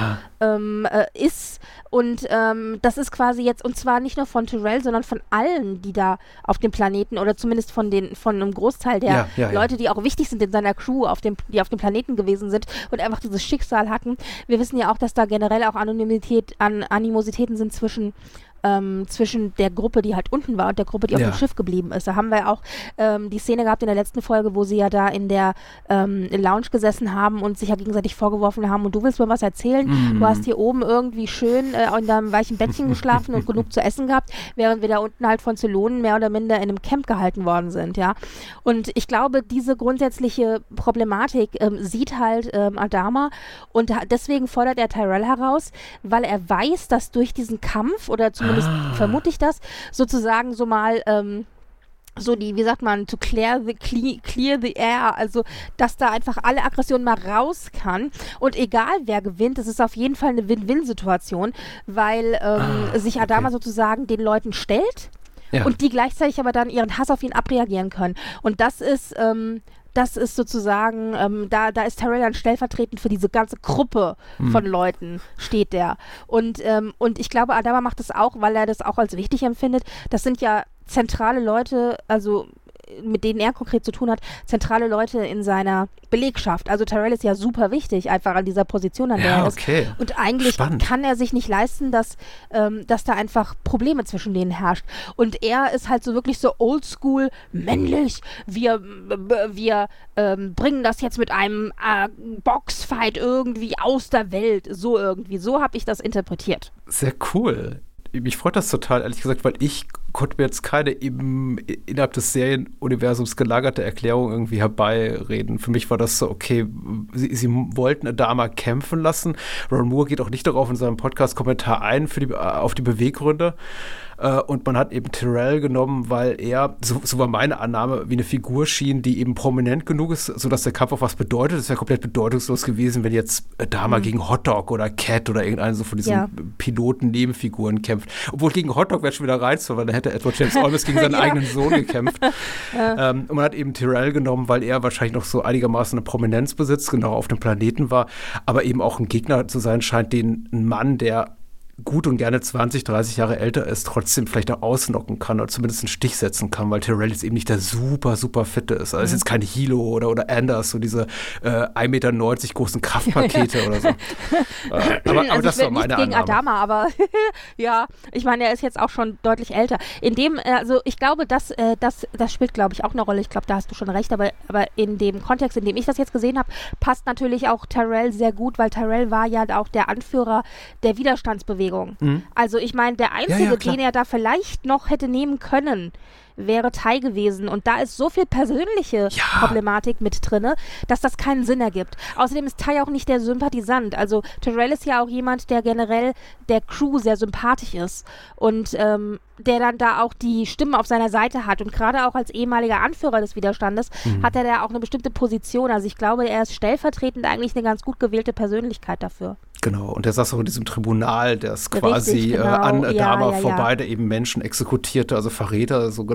ist und das ist quasi jetzt, und zwar nicht nur von Tyrell, sondern von allen, die da auf dem Planeten oder zumindest von einem Großteil der Leute, die auch wichtig sind in seiner Crew, die auf dem Planeten gewesen sind und einfach dieses Schicksal hatten. Wir wissen ja auch, dass da generell auch Animositäten sind zwischen der Gruppe, die halt unten war und der Gruppe, die auf dem Schiff geblieben ist. Da haben wir auch die Szene gehabt in der letzten Folge, wo sie ja da in der Lounge gesessen haben und sich ja gegenseitig vorgeworfen haben, und du willst mir was erzählen? Du hast hier oben irgendwie schön in deinem weichen Bettchen geschlafen und genug zu essen gehabt, während wir da unten halt von Zylonen mehr oder minder in einem Camp gehalten worden sind, ja. Und ich glaube, diese grundsätzliche Problematik sieht halt Adama und deswegen fordert er Tyrell heraus, weil er weiß, dass durch diesen Kampf oder zumindest vermute ich das, sozusagen so mal so die, wie sagt man, to clear the air, also dass da einfach alle Aggression mal raus kann und egal wer gewinnt, es ist auf jeden Fall eine Win-Win-Situation, weil sich Adama sozusagen den Leuten stellt und die gleichzeitig aber dann ihren Hass auf ihn abreagieren können. Und das ist sozusagen, da ist Tyrell dann stellvertretend für diese ganze Gruppe von Leuten, steht der. Und ich glaube, Adama macht das auch, weil er das auch als wichtig empfindet. Das sind ja zentrale Leute, also mit denen er konkret zu tun hat, zentrale Leute in seiner Belegschaft. Also Tyrell ist ja super wichtig, einfach an dieser Position, an der er ist. Und eigentlich kann er sich nicht leisten, dass da einfach Probleme zwischen denen herrscht. Und er ist halt so wirklich so oldschool, männlich. Wir bringen das jetzt mit einem Boxfight irgendwie aus der Welt. So irgendwie. So habe ich das interpretiert. Sehr cool. Mich freut das total, ehrlich gesagt, weil ich konnte mir jetzt keine innerhalb des Serienuniversums gelagerte Erklärung irgendwie herbeireden. Für mich war das so, okay, sie wollten Adama kämpfen lassen. Ron Moore geht auch nicht darauf in seinem Podcast-Kommentar ein auf die Beweggründe. Und man hat eben Tyrell genommen, weil er, so war meine Annahme, wie eine Figur schien, die eben prominent genug ist, sodass der Kampf auch was bedeutet. Es wäre komplett bedeutungslos gewesen, wenn jetzt Adama gegen Hotdog oder Cat oder irgendeinen so von diesen Piloten-Nebenfiguren kämpft. Obwohl gegen Hotdog wäre schon wieder reizvoll, weil dann hätte Edward James Olmos gegen seinen eigenen Sohn gekämpft. Und man hat eben Tyrell genommen, weil er wahrscheinlich noch so einigermaßen eine Prominenz besitzt, genau auf dem Planeten war, aber eben auch ein Gegner zu sein scheint, den ein Mann, der gut und gerne 20, 30 Jahre älter ist, trotzdem vielleicht auch ausnocken kann oder zumindest einen Stich setzen kann, weil Tyrell jetzt eben nicht der super, super fitte ist. Also ist jetzt kein Hilo oder Anders, so diese 1,90 Meter großen Kraftpakete oder so. Aber also das war meine gegen Annahme. Adama, aber ja, ich meine, er ist jetzt auch schon deutlich älter. Also ich glaube, das spielt, glaube ich, auch eine Rolle. Ich glaube, da hast du schon recht, aber in dem Kontext, in dem ich das jetzt gesehen habe, passt natürlich auch Tyrell sehr gut, weil Tyrell war ja auch der Anführer der Widerstandsbewegung. Also ich meine, der Einzige, den er da vielleicht noch hätte nehmen können, wäre Ty gewesen. Und da ist so viel persönliche Problematik mit drin, dass das keinen Sinn ergibt. Außerdem ist Ty auch nicht der Sympathisant. Also Tyrell ist ja auch jemand, der generell der Crew sehr sympathisch ist und der dann da auch die Stimmen auf seiner Seite hat. Und gerade auch als ehemaliger Anführer des Widerstandes hat er da auch eine bestimmte Position. Also ich glaube, er ist stellvertretend eigentlich eine ganz gut gewählte Persönlichkeit dafür. Genau, und der saß auch in diesem Tribunal, das quasi an Adama vorbei, der eben Menschen exekutierte, also Verräter, so genannt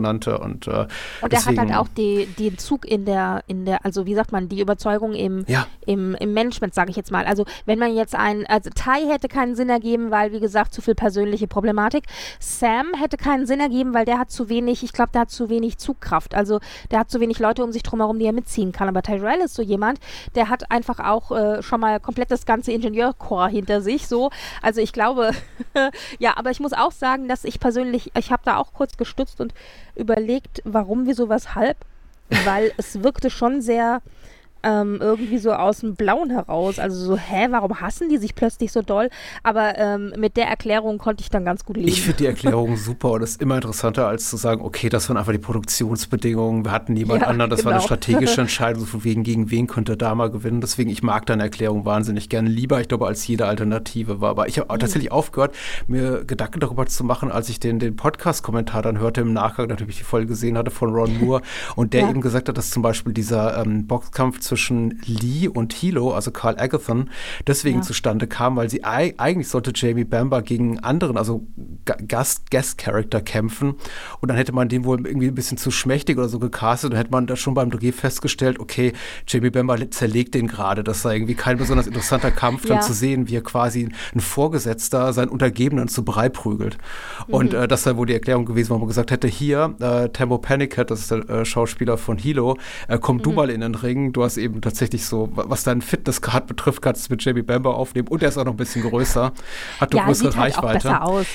nannte. Und er deswegen, hat halt auch den Zug in der, also wie sagt man, die Überzeugung im Management, sage ich jetzt mal. Also wenn man jetzt also Ty hätte keinen Sinn ergeben, weil, wie gesagt, zu viel persönliche Problematik. Sam hätte keinen Sinn ergeben, weil der hat zu wenig, ich glaube, der hat zu wenig Zugkraft. Also der hat zu wenig Leute um sich drumherum, die er mitziehen kann. Aber Tyrell ist so jemand, der hat einfach auch schon mal komplett das ganze Ingenieurkorps hinter sich. So. Also ich glaube, ja, aber ich muss auch sagen, dass ich persönlich, ich habe da auch kurz gestutzt und überlegt, warum, wieso, weshalb, weil es wirkte schon sehr irgendwie so aus dem Blauen heraus. Also so, warum hassen die sich plötzlich so doll? Aber mit der Erklärung konnte ich dann ganz gut leben. Ich finde die Erklärung super und das ist immer interessanter, als zu sagen, okay, das waren einfach die Produktionsbedingungen, wir hatten niemand anderen, das war eine strategische Entscheidung, so von wegen, gegen wen könnte da mal gewinnen. Deswegen, ich mag deine Erklärung wahnsinnig gerne lieber, ich glaube, als jede Alternative war. Aber ich habe tatsächlich aufgehört, mir Gedanken darüber zu machen, als ich den Podcast-Kommentar dann hörte im Nachgang, nachdem ich die Folge gesehen hatte von Ron Moore und der eben gesagt hat, dass zum Beispiel dieser Boxkampf zwischen Lee und Hilo, also Carl Agathon, deswegen zustande kam, weil sie eigentlich sollte Jamie Bamber gegen anderen, also Guest-Character kämpfen und dann hätte man den wohl irgendwie ein bisschen zu schmächtig oder so gecastet und hätte man da schon beim Dreh festgestellt, okay, Jamie Bamber zerlegt den gerade, das sei irgendwie kein besonders interessanter Kampf, dann zu sehen, wie er quasi ein Vorgesetzter seinen Untergebenen zu Brei prügelt. Und das sei wohl die Erklärung gewesen, wo man gesagt hätte, hier, Tambo Panicat, das ist der Schauspieler von Hilo, komm du mal in den Ring, du hast eben tatsächlich so, was deinen Fitnessgrad betrifft, kannst du mit Jamie Bamber aufnehmen und er ist auch noch ein bisschen größer, hat eine größere sieht halt Reichweite. Auch besser aus.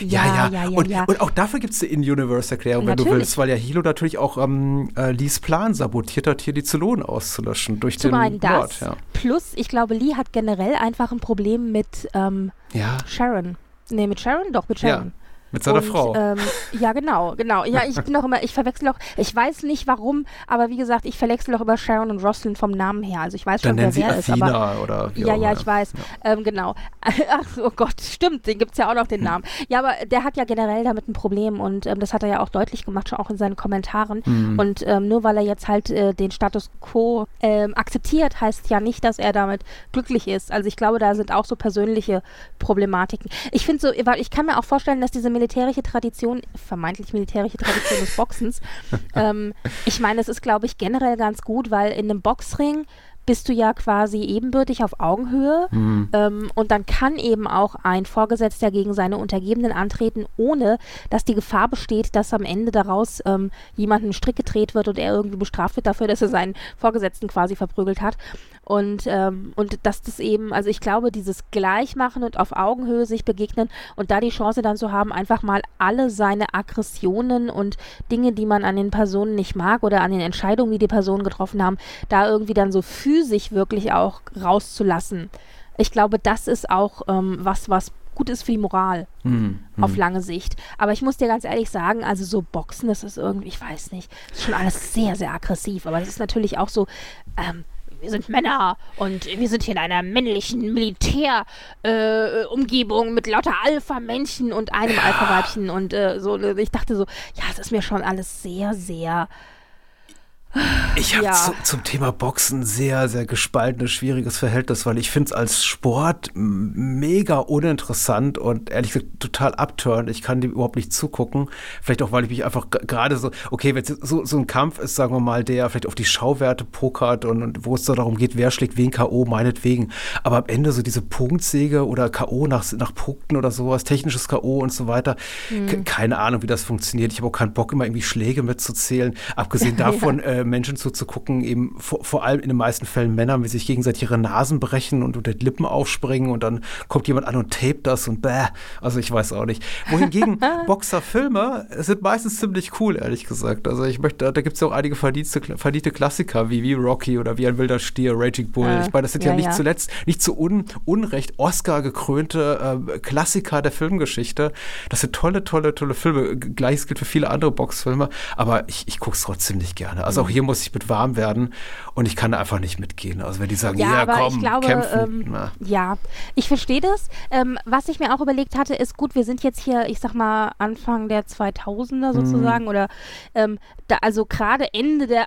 Und auch dafür gibt es eine In-Universe-Erklärung, wenn du willst, weil ja Hilo natürlich auch Lees Plan sabotiert hat, hier die Zylonen auszulöschen durch den Mord. Ja. Plus, ich glaube, Lee hat generell einfach ein Problem mit Sharon. Nee, mit Sharon? Doch, mit Sharon. Ja. Mit seiner Frau. Ja, genau. Ja, ich verwechsel auch, ich weiß nicht warum, aber wie gesagt, ich verwechsel auch immer Sharon und Roslyn vom Namen her. Also ich weiß schon, wer ist. Aber oder wie ja, ich weiß. Ja. Genau. Ach, oh Gott, stimmt, den gibt es ja auch noch, den Namen. Ja, aber der hat ja generell damit ein Problem und das hat er ja auch deutlich gemacht, schon auch in seinen Kommentaren. Und nur weil er jetzt halt den Status quo akzeptiert, heißt ja nicht, dass er damit glücklich ist. Also ich glaube, da sind auch so persönliche Problematiken. Ich finde so, weil ich kann mir auch vorstellen, dass diese vermeintlich militärische Tradition des Boxens, ich meine, es ist, glaube ich, generell ganz gut, weil in einem Boxring bist du ja quasi ebenbürtig auf Augenhöhe und dann kann eben auch ein Vorgesetzter gegen seine Untergebenen antreten, ohne dass die Gefahr besteht, dass am Ende daraus jemand einen Strick gedreht wird und er irgendwie bestraft wird dafür, dass er seinen Vorgesetzten quasi verprügelt hat. Und dass das eben, also ich glaube, dieses Gleichmachen und auf Augenhöhe sich begegnen und da die Chance dann zu haben, einfach mal alle seine Aggressionen und Dinge, die man an den Personen nicht mag oder an den Entscheidungen, die die Personen getroffen haben, da irgendwie dann so physisch wirklich auch rauszulassen. Ich glaube, das ist auch was gut ist für die Moral auf lange Sicht. Aber ich muss dir ganz ehrlich sagen, also so Boxen, das ist irgendwie, ich weiß nicht, das ist schon alles sehr, sehr aggressiv, aber das ist natürlich auch so, wir sind Männer und wir sind hier in einer männlichen Militärumgebung mit lauter Alpha-Männchen und einem Alpha-Weibchen und so. Ich dachte so, ja, das ist mir schon alles sehr, sehr... Ich habe zum Thema Boxen sehr, sehr gespaltenes, schwieriges Verhältnis, weil ich finde es als Sport mega uninteressant und ehrlich gesagt total abturned. Ich kann dem überhaupt nicht zugucken. Vielleicht auch, weil ich mich einfach gerade so, okay, wenn es so ein Kampf ist, sagen wir mal, der vielleicht auf die Schauwerte pokert und wo es so darum geht, wer schlägt wen K.O., meinetwegen. Aber am Ende so diese Punktsäge oder K.O. nach Punkten oder sowas, technisches K.O. und so weiter, keine Ahnung, wie das funktioniert. Ich habe auch keinen Bock, immer irgendwie Schläge mitzuzählen. Abgesehen davon, Menschen zuzugucken, eben vor allem in den meisten Fällen Männern, wie sich gegenseitig ihre Nasen brechen und unter die Lippen aufspringen und dann kommt jemand an und tapet das und also ich weiß auch nicht. Wohingegen Boxerfilme sind meistens ziemlich cool, ehrlich gesagt. Also da gibt es ja auch einige verdiente Klassiker, wie Rocky oder wie ein wilder Stier, Raging Bull. Ich meine, das sind nicht zuletzt, nicht zu Unrecht Oscar gekrönte Klassiker der Filmgeschichte. Das sind tolle Filme. Gleiches gilt für viele andere Boxfilme, aber ich gucke es trotzdem nicht gerne. Also auch hier muss ich mit warm werden und ich kann da einfach nicht mitgehen. Also wenn die sagen, komm, ich glaube, kämpfen. Ich verstehe das. Was ich mir auch überlegt hatte, ist gut, wir sind jetzt hier, ich sag mal, Anfang der 2000er sozusagen oder also gerade Ende der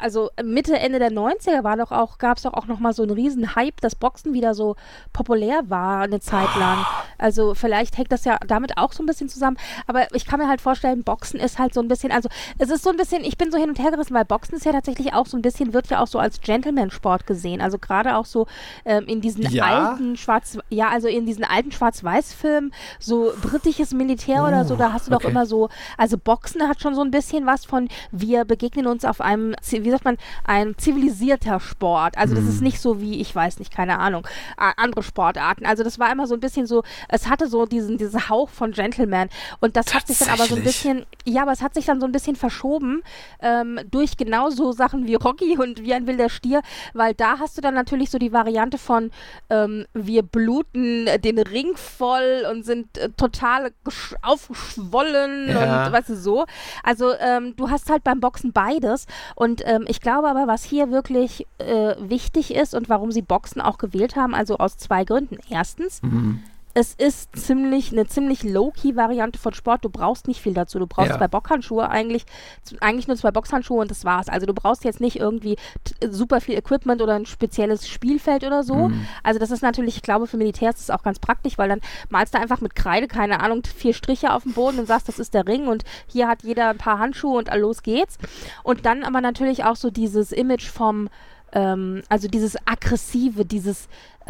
90er gab es doch auch noch mal so einen riesen Hype, dass Boxen wieder so populär war eine Zeit lang. Also vielleicht hängt das ja damit auch so ein bisschen zusammen. Aber ich kann mir halt vorstellen, Boxen ist halt so ein bisschen, also es ist so ein bisschen, ich bin so hin und her gerissen, weil Boxen ist ja tatsächlich auch so ein bisschen, wird ja auch so als Gentleman-Sport gesehen. Also gerade auch so in diesen alten Schwarz-Weiß-Filmen, so britisches Militär oder so, da hast du doch immer so, also Boxen hat schon so ein bisschen was von, wir begegnen uns auf einem, wie sagt man, ein zivilisierter Sport. Also das ist nicht so wie, ich weiß nicht, keine Ahnung, andere Sportarten. Also das war immer so ein bisschen so, es hatte so diesen Hauch von Gentleman und das hat sich dann aber so ein bisschen, aber es hat sich dann so ein bisschen verschoben durch genau so Sachen wie Rocky und Wie ein wilder Stier, weil da hast du dann natürlich so die Variante von wir bluten den Ring voll und sind total aufgeschwollen und weißt du so. Also du hast halt beim Boxen beides und ich glaube aber, was hier wirklich wichtig ist und warum sie Boxen auch gewählt haben, also aus 2 Gründen. Erstens, es ist eine ziemlich low-key-Variante von Sport. Du brauchst nicht viel dazu. Du brauchst 2 Boxhandschuhe eigentlich nur 2 Boxhandschuhe und das war's. Also du brauchst jetzt nicht irgendwie super viel Equipment oder ein spezielles Spielfeld oder so. Also das ist natürlich, ich glaube, für Militärs ist das auch ganz praktisch, weil dann malst du einfach mit Kreide, keine Ahnung, 4 Striche auf dem Boden und sagst, das ist der Ring und hier hat jeder ein paar Handschuhe und los geht's. Und dann aber natürlich auch so dieses Image vom, also dieses Aggressive, dieses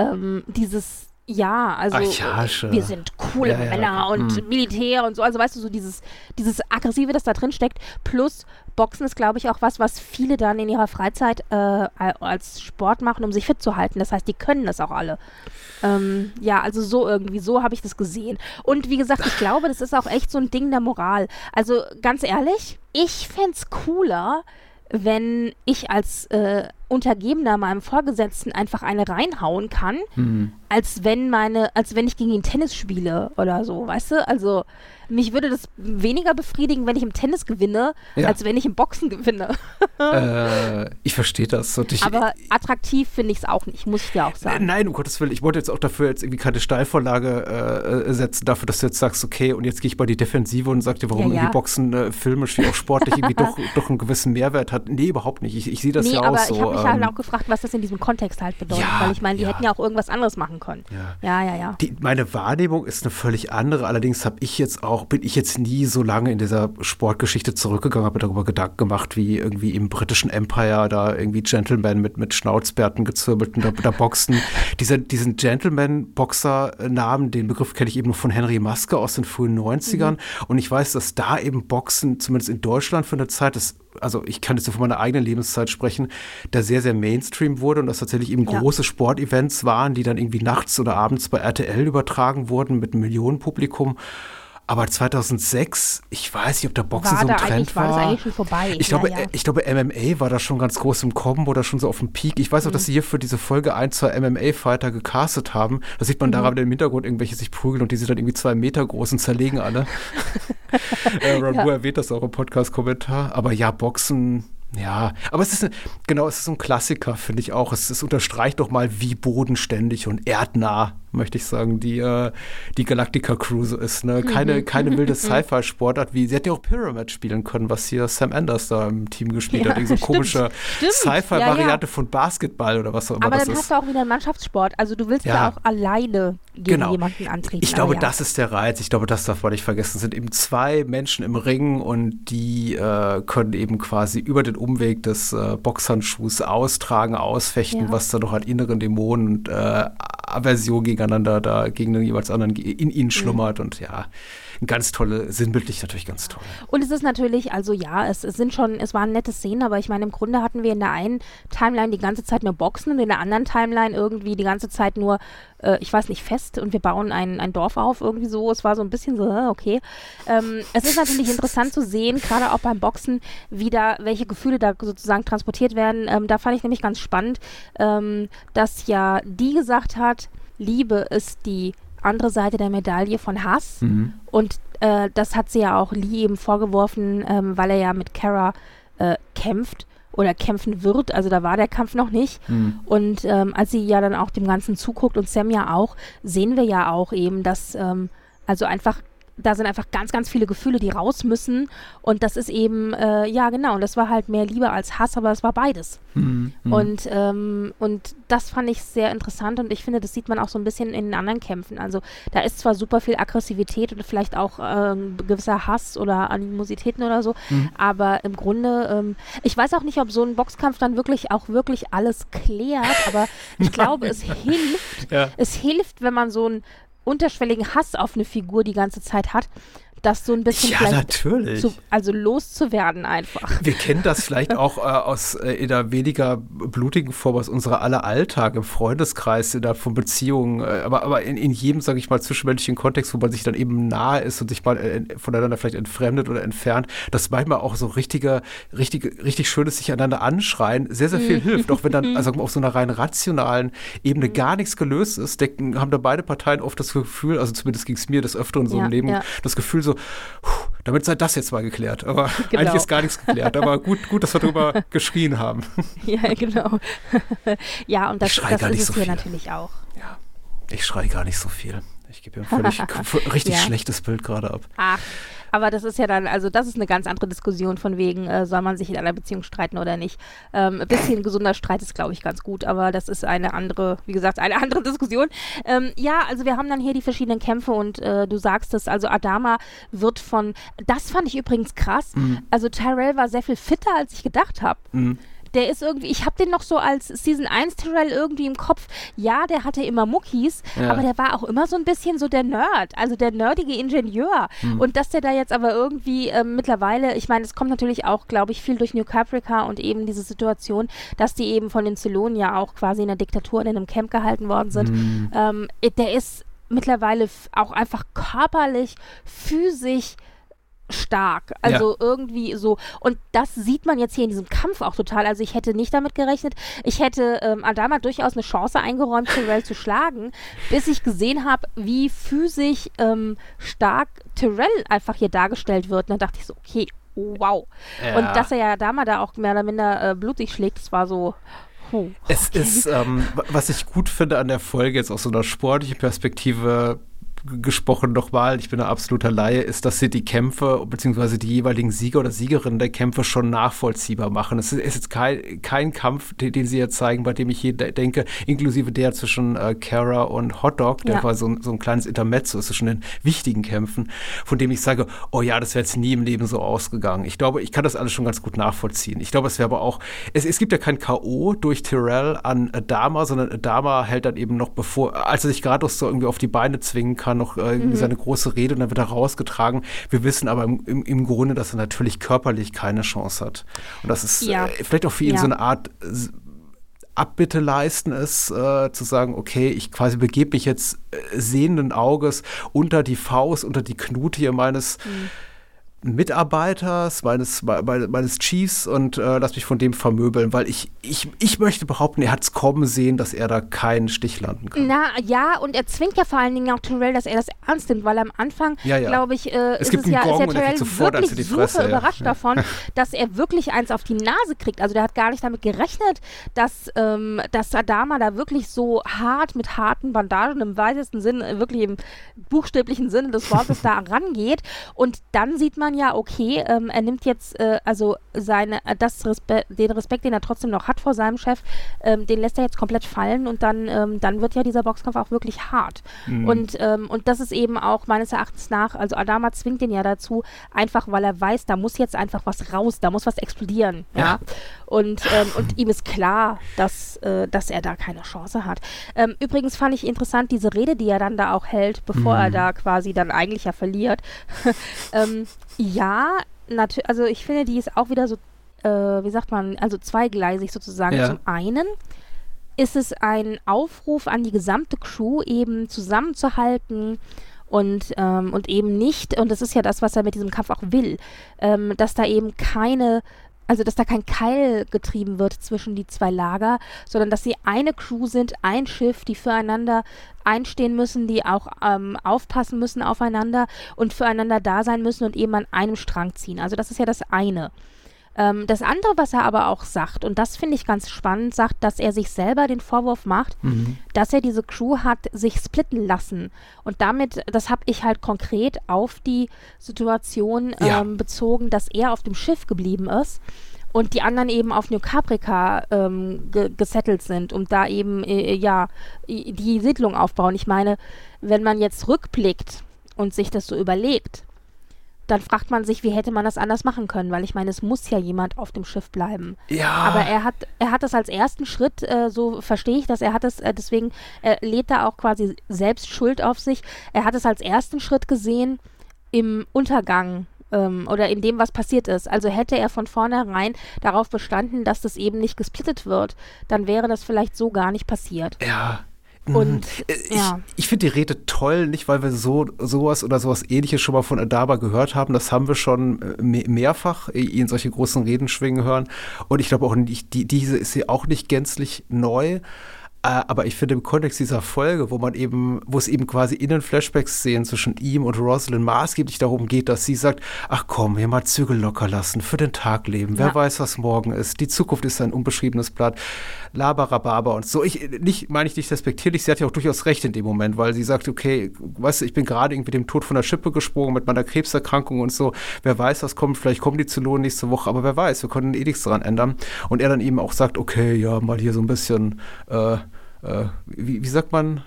Archaische. Wir sind coole Männer und Militär und so, also weißt du, so dieses Aggressive, das da drin steckt, plus Boxen ist, glaube ich, auch was viele dann in ihrer Freizeit als Sport machen, um sich fit zu halten, das heißt, die können das auch alle. Also so irgendwie, so habe ich das gesehen. Und wie gesagt, ich glaube, das ist auch echt so ein Ding der Moral. Also ganz ehrlich, ich fände es cooler, wenn ich als Untergebener meinem Vorgesetzten einfach eine reinhauen kann, als wenn ich gegen ihn Tennis spiele oder so, weißt du? Also mich würde das weniger befriedigen, wenn ich im Tennis gewinne, als wenn ich im Boxen gewinne. Ich verstehe das. Aber attraktiv finde ich es auch nicht, muss ich dir auch sagen. Nein, um Gottes Willen, ich wollte jetzt auch dafür jetzt irgendwie keine Steilvorlage setzen, dafür, dass du jetzt sagst, okay, und jetzt gehe ich bei die Defensive und sag dir, warum irgendwie Boxen filmisch wie auch sportlich irgendwie doch einen gewissen Mehrwert hat. Nee, überhaupt nicht. Ich sehe das ja auch so. Ich habe mich halt auch gefragt, was das in diesem Kontext halt bedeutet, weil ich meine, die hätten ja auch irgendwas anderes machen können. Ja. Meine Wahrnehmung ist eine völlig andere, allerdings bin ich jetzt nie so lange in dieser Sportgeschichte zurückgegangen, habe mir darüber Gedanken gemacht, wie irgendwie im britischen Empire da irgendwie Gentlemen mit Schnauzbärten gezirbelt und da boxten. Diesen Gentleman-Boxer-Namen, den Begriff kenne ich eben nur von Henry Maske aus den frühen 90ern und ich weiß, dass da eben Boxen, zumindest in Deutschland für eine Zeit, also ich kann jetzt von meiner eigenen Lebenszeit sprechen, da sehr, sehr Mainstream wurde und das tatsächlich eben große Sportevents waren, die dann irgendwie nachts oder abends bei RTL übertragen wurden mit einem Millionenpublikum. Aber 2006, ich weiß nicht, ob der Boxen so ein Trend war. War das eigentlich schon vorbei? Ich glaube, MMA war da schon ganz groß im Kommen oder schon so auf dem Peak. Ich weiß auch, dass sie hier für diese Folge 2 MMA-Fighter gecastet haben. Da sieht man daran im Hintergrund irgendwelche sich prügeln und die sind dann irgendwie 2 Meter groß und zerlegen alle. Rambo erwähnt das auch im Podcast-Kommentar. Aber ja, Boxen... Ja, aber es ist so ein Klassiker, finde ich auch. Es unterstreicht doch mal, wie bodenständig und erdnah, möchte ich sagen, die Galactica-Crew so ist. Ne? Keine wilde Sci-Fi-Sportart, sie hätte ja auch Pyramid spielen können, was hier Sam Anders da im Team gespielt hat. So komische Sci-Fi-Variante von Basketball oder was auch immer aber das ist. Aber dann hast du auch wieder einen Mannschaftssport. Also du willst ja auch alleine gegen jemanden antreten. Ich glaube, das ist der Reiz. Ich glaube, das darf man nicht vergessen. Es sind eben 2 Menschen im Ring und die können eben quasi über den Umweg des Boxhandschuhs austragen, ausfechten, was da noch an inneren Dämonen und Aversion gegeneinander da gegen den jeweils anderen in ihnen schlummert und ganz tolle, sinnbildlich natürlich ganz toll. Und es ist natürlich, also es waren nette Szenen, aber ich meine, im Grunde hatten wir in der einen Timeline die ganze Zeit nur Boxen und in der anderen Timeline irgendwie die ganze Zeit nur, ich weiß nicht, Fest und wir bauen ein Dorf auf, irgendwie so. Es war so ein bisschen so, okay. Es ist natürlich interessant zu sehen, gerade auch beim Boxen, welche Gefühle da sozusagen transportiert werden. Da fand ich nämlich ganz spannend, dass ja die gesagt hat, Liebe ist die andere Seite der Medaille von Hass. Und das hat sie ja auch Lee eben vorgeworfen, weil er ja mit Kara kämpft oder kämpfen wird. Also da war der Kampf noch nicht. Und als sie ja dann auch dem Ganzen zuguckt und Sam ja auch, sehen wir ja auch eben, dass also einfach da sind einfach ganz, ganz viele Gefühle, die raus müssen. Und das ist eben, ja genau, und das war halt mehr Liebe als Hass, aber es war beides. Und das fand ich sehr interessant und ich finde, das sieht man auch so ein bisschen in den anderen Kämpfen. Also da ist zwar super viel Aggressivität und vielleicht auch gewisser Hass oder Animositäten oder so, aber im Grunde, ich weiß auch nicht, ob so ein Boxkampf dann wirklich alles klärt, aber ich glaube, es hilft. Ja. Es hilft, wenn man so einen unterschwelligen Hass auf eine Figur die ganze Zeit hat, das so ein bisschen natürlich. loszuwerden einfach. Wir kennen das vielleicht auch aus in einer weniger blutigen Form aus unserer aller Alltag im Freundeskreis, von Beziehungen, aber in jedem, sage ich mal, zwischenmenschlichen Kontext, wo man sich dann eben nahe ist und sich mal voneinander vielleicht entfremdet oder entfernt, dass manchmal auch so richtig schönes sich einander anschreien sehr, sehr viel hilft. Auch wenn dann auf so einer rein rationalen Ebene gar nichts gelöst ist, haben da beide Parteien oft das Gefühl, also zumindest ging es mir des Öfteren so im Leben, das Gefühl so, damit sei das jetzt mal geklärt. Aber eigentlich ist gar nichts geklärt. Aber gut, dass wir darüber geschrien haben. Ja, genau. Ja, und das ist es hier natürlich auch. Ja, ich schreie gar nicht so viel. Ich gebe mir ein richtig schlechtes Bild gerade ab. Ach, aber das ist ja dann, also das ist eine ganz andere Diskussion von wegen, soll man sich in einer Beziehung streiten oder nicht. Ein bisschen gesunder Streit ist, glaube ich, ganz gut, aber das ist eine andere Diskussion. Ja, also wir haben dann hier die verschiedenen Kämpfe und du sagst es, also Adama wird das fand ich übrigens krass, also Tyrell war sehr viel fitter, als ich gedacht habe. Der ist irgendwie, ich habe den noch so als Season 1 Tyrell irgendwie im Kopf. Ja, der hatte immer Muckis, aber der war auch immer so ein bisschen so der Nerd, also der nerdige Ingenieur. Und dass der da jetzt aber irgendwie mittlerweile, ich meine, es kommt natürlich auch, glaube ich, viel durch New Caprica und eben diese Situation, dass die eben von den Zylonen ja auch quasi in der Diktatur in einem Camp gehalten worden sind. Der ist mittlerweile auch einfach körperlich, physisch stark, also irgendwie so, und das sieht man jetzt hier in diesem Kampf auch total, also ich hätte nicht damit gerechnet, ich hätte Adama durchaus eine Chance eingeräumt, Tyrell zu schlagen, bis ich gesehen habe, wie physisch stark Tyrell einfach hier dargestellt wird, und dann dachte ich so, okay, wow, und dass er ja Adama da auch mehr oder minder blutig schlägt, das war so, okay. Es ist, was ich gut finde an der Folge, jetzt aus so einer sportlichen Perspektive gesprochen nochmal, ich bin ein absoluter Laie, ist, dass sie die Kämpfe bzw. die jeweiligen Sieger oder Siegerinnen der Kämpfe schon nachvollziehbar machen. Es ist jetzt kein Kampf, den sie jetzt zeigen, bei dem ich hier denke, inklusive der zwischen Cara und Hotdog, der war so ein kleines Intermezzo zwischen den wichtigen Kämpfen, von dem ich sage, oh ja, das wäre jetzt nie im Leben so ausgegangen. Ich glaube, ich kann das alles schon ganz gut nachvollziehen. Ich glaube, es wäre aber auch, es gibt ja kein K.O. durch Tyrell an Adama, sondern Adama hält dann eben noch als er sich gerade so irgendwie auf die Beine zwingen kann, noch seine große Rede und dann wird er rausgetragen. Wir wissen aber im Grunde, dass er natürlich körperlich keine Chance hat. Und das ist vielleicht auch für ihn so eine Art Abbitte leisten ist, zu sagen, okay, ich quasi begebe mich jetzt sehenden Auges unter die Faust, unter die Knute hier meines Mitarbeiters, meines Chiefs und lass mich von dem vermöbeln, weil ich möchte behaupten, er hat es kommen sehen, dass er da keinen Stich landen kann. Na ja, und er zwingt ja vor allen Dingen auch Tyrell, dass er das ernst nimmt, weil am Anfang, glaube ich, ist ja Tyrell wirklich super überrascht davon, dass er wirklich eins auf die Nase kriegt. Also der hat gar nicht damit gerechnet, dass Adama da wirklich so hart mit harten Bandagen im weitesten Sinne, wirklich im buchstäblichen Sinne des Wortes da rangeht. Und dann sieht man ja, okay, er nimmt jetzt also den Respekt, den er trotzdem noch hat vor seinem Chef, den lässt er jetzt komplett fallen und dann wird ja dieser Boxkampf auch wirklich hart. Und das ist eben auch meines Erachtens nach, also Adama zwingt den ja dazu, einfach weil er weiß, da muss jetzt einfach was raus, da muss was explodieren. Ja? Und ihm ist klar, dass er da keine Chance hat. Übrigens fand ich interessant, diese Rede, die er dann da auch hält, bevor er da quasi dann eigentlich ja verliert. Ja, natürlich, also ich finde, die ist auch wieder so, wie sagt man, also zweigleisig sozusagen. Zum einen ist es ein Aufruf an die gesamte Crew, eben zusammenzuhalten und eben nicht, und das ist ja das, was er mit diesem Kampf auch will, dass da eben dass da kein Keil getrieben wird zwischen die zwei Lager, sondern dass sie eine Crew sind, ein Schiff, die füreinander einstehen müssen, die auch aufpassen müssen aufeinander und füreinander da sein müssen und eben an einem Strang ziehen. Also das ist ja das eine. Das andere, was er aber auch sagt, und das finde ich ganz spannend, sagt, dass er sich selber den Vorwurf macht, dass er diese Crew hat sich splitten lassen. Und damit, das habe ich halt konkret auf die Situation bezogen, dass er auf dem Schiff geblieben ist und die anderen eben auf New Caprica gesettelt sind und da eben die Siedlung aufbauen. Ich meine, wenn man jetzt rückblickt und sich das so überlegt, dann fragt man sich, wie hätte man das anders machen können? Weil ich meine, es muss ja jemand auf dem Schiff bleiben. Ja. Aber er hat das als ersten Schritt, so verstehe ich das, er hat es, deswegen lädt er auch quasi selbst Schuld auf sich. Er hat es als ersten Schritt gesehen im Untergang oder in dem, was passiert ist. Also hätte er von vornherein darauf bestanden, dass das eben nicht gesplittet wird, dann wäre das vielleicht so gar nicht passiert. Ja. Und ich finde die Rede toll, nicht weil wir sowas oder sowas Ähnliches schon mal von Adama gehört haben. Das haben wir schon mehrfach in solche großen Reden schwingen hören. Und ich glaube auch nicht, diese ist ja auch nicht gänzlich neu. Aber ich finde im Kontext dieser Folge, wo es eben quasi in den Flashbacks-Szenen zwischen ihm und Rosalind maßgeblich darum geht, dass sie sagt, ach komm, hier mal Zügel locker lassen, für den Tag leben, wer weiß, was morgen ist, die Zukunft ist ein unbeschriebenes Blatt, Labarababa und so. Meine ich nicht respektierlich, sie hat ja auch durchaus recht in dem Moment, weil sie sagt, okay, weißt du, ich bin gerade irgendwie dem Tod von der Schippe gesprungen mit meiner Krebserkrankung und so, wer weiß, was kommt, vielleicht kommen die Zylonen nächste Woche, aber wer weiß, wir können eh nichts daran ändern. Und er dann eben auch sagt, okay, ja, mal hier so ein bisschen wie sagt man,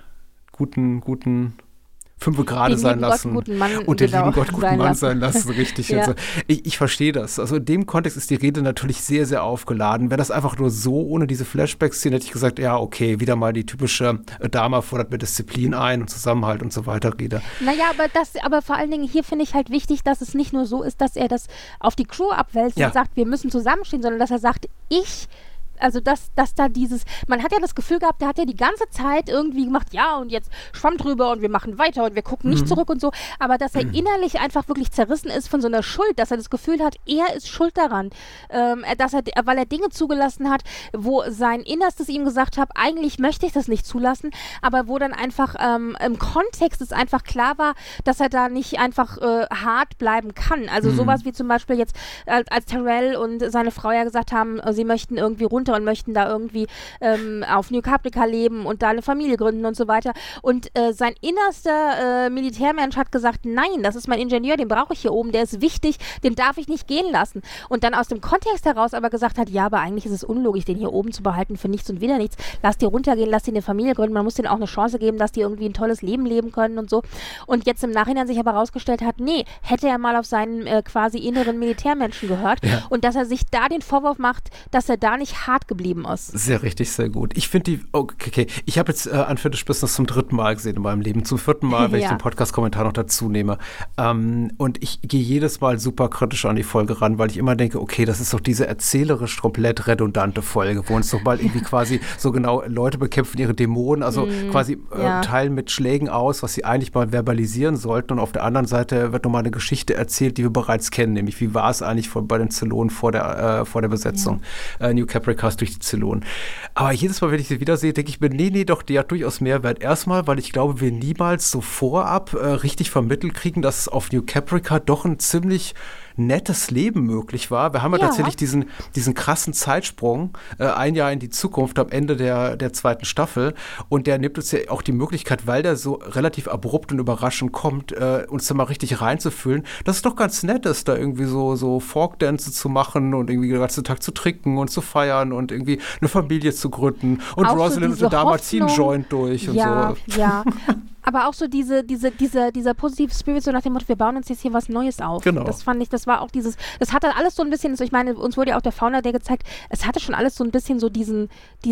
guten Fünfe gerade sein lassen und den lieben Gott guten Mann sein lassen, richtig. Ja. Also ich verstehe das. Also in dem Kontext ist die Rede natürlich sehr, sehr aufgeladen. Wäre das einfach nur so, ohne diese Flashbacks-Szene, hätte ich gesagt, ja, okay, wieder mal die typische Dama fordert mir Disziplin ein und Zusammenhalt und so weiter Rede. Naja, aber vor allen Dingen hier finde ich halt wichtig, dass es nicht nur so ist, dass er das auf die Crew abwälzt und sagt, wir müssen zusammenstehen, sondern dass er sagt, also dass da man hat ja das Gefühl gehabt, der hat ja die ganze Zeit irgendwie gemacht, ja und jetzt schwamm drüber und wir machen weiter und wir gucken nicht zurück und so, aber dass er innerlich einfach wirklich zerrissen ist von so einer Schuld, dass er das Gefühl hat, er ist schuld daran, weil er Dinge zugelassen hat, wo sein Innerstes ihm gesagt hat, eigentlich möchte ich das nicht zulassen, aber wo dann einfach im Kontext es einfach klar war, dass er da nicht einfach hart bleiben kann. Also sowas wie zum Beispiel jetzt, als Tyrell und seine Frau ja gesagt haben, sie möchten irgendwie runter und möchten da irgendwie auf New Caprica leben und da eine Familie gründen und so weiter. Und sein innerster Militärmensch hat gesagt, nein, das ist mein Ingenieur, den brauche ich hier oben, der ist wichtig, den darf ich nicht gehen lassen. Und dann aus dem Kontext heraus aber gesagt hat, ja, aber eigentlich ist es unlogisch, den hier oben zu behalten für nichts und wieder nichts. Lass die runtergehen, lass die eine Familie gründen, man muss denen auch eine Chance geben, dass die irgendwie ein tolles Leben leben können und so. Und jetzt im Nachhinein sich aber herausgestellt hat, nee, hätte er mal auf seinen quasi inneren Militärmenschen gehört und dass er sich da den Vorwurf macht, dass er da nicht hart geblieben ist. Sehr richtig, sehr gut. Ich finde okay, ich habe jetzt Unfinished Business zum 3. Mal gesehen in meinem Leben, zum 4. Mal, wenn ich den Podcast-Kommentar noch dazu nehme. Und ich gehe jedes Mal super kritisch an die Folge ran, weil ich immer denke, okay, das ist doch diese erzählerisch komplett redundante Folge, wo uns doch mal irgendwie quasi so genau Leute bekämpfen ihre Dämonen, also quasi teilen mit Schlägen aus, was sie eigentlich mal verbalisieren sollten und auf der anderen Seite wird nochmal eine Geschichte erzählt, die wir bereits kennen, nämlich wie war es eigentlich bei den Zylonen vor der Besetzung. New Caprica durch die Zylonen. Aber jedes Mal, wenn ich sie wiedersehe, denke ich mir, nee, doch, die hat durchaus Mehrwert. Erstmal, weil ich glaube, wir niemals so vorab richtig vermittelt kriegen, dass es auf New Caprica doch ein ziemlich nettes Leben möglich war. Wir haben ja tatsächlich diesen krassen Zeitsprung, ein Jahr in die Zukunft am Ende der 2. Staffel und der nimmt uns ja auch die Möglichkeit, weil der so relativ abrupt und überraschend kommt, uns da mal richtig reinzufühlen, dass es doch ganz nett ist, da irgendwie so Folkdance zu machen und irgendwie den ganzen Tag zu trinken und zu feiern und irgendwie eine Familie zu gründen und auch Rosalind so und Dama ziehen einen Joint durch und so. Ja. Aber auch so dieser positive Spirit, so nach dem Motto, wir bauen uns jetzt hier was Neues auf. Genau. Das fand ich, das war auch das hatte alles so ein bisschen, ich meine, uns wurde ja auch der Founder Day gezeigt, es hatte schon alles so ein bisschen so diesen